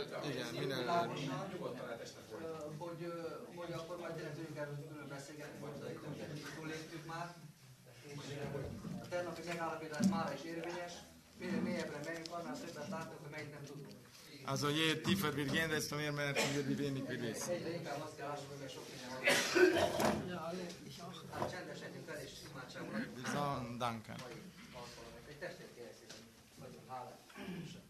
hogy akkor majd tényleg tudjuk erről beszélgetni, hogy túléltük már. A tegnapi megállapítás mára is érvényes. Minél mélyebbre megyünk, annál többet látunk, hogy megint nem tudunk. Also je tiefer wir gehen, desto mehr merken wir, wie wenig wir wissen. Egyre inkább azt kell lássuk, hogy sok minden van. Hát csendesedjünk el és imádságon. Wir sagen Danke. Egy testvért kérdezik, vagyunk hálás.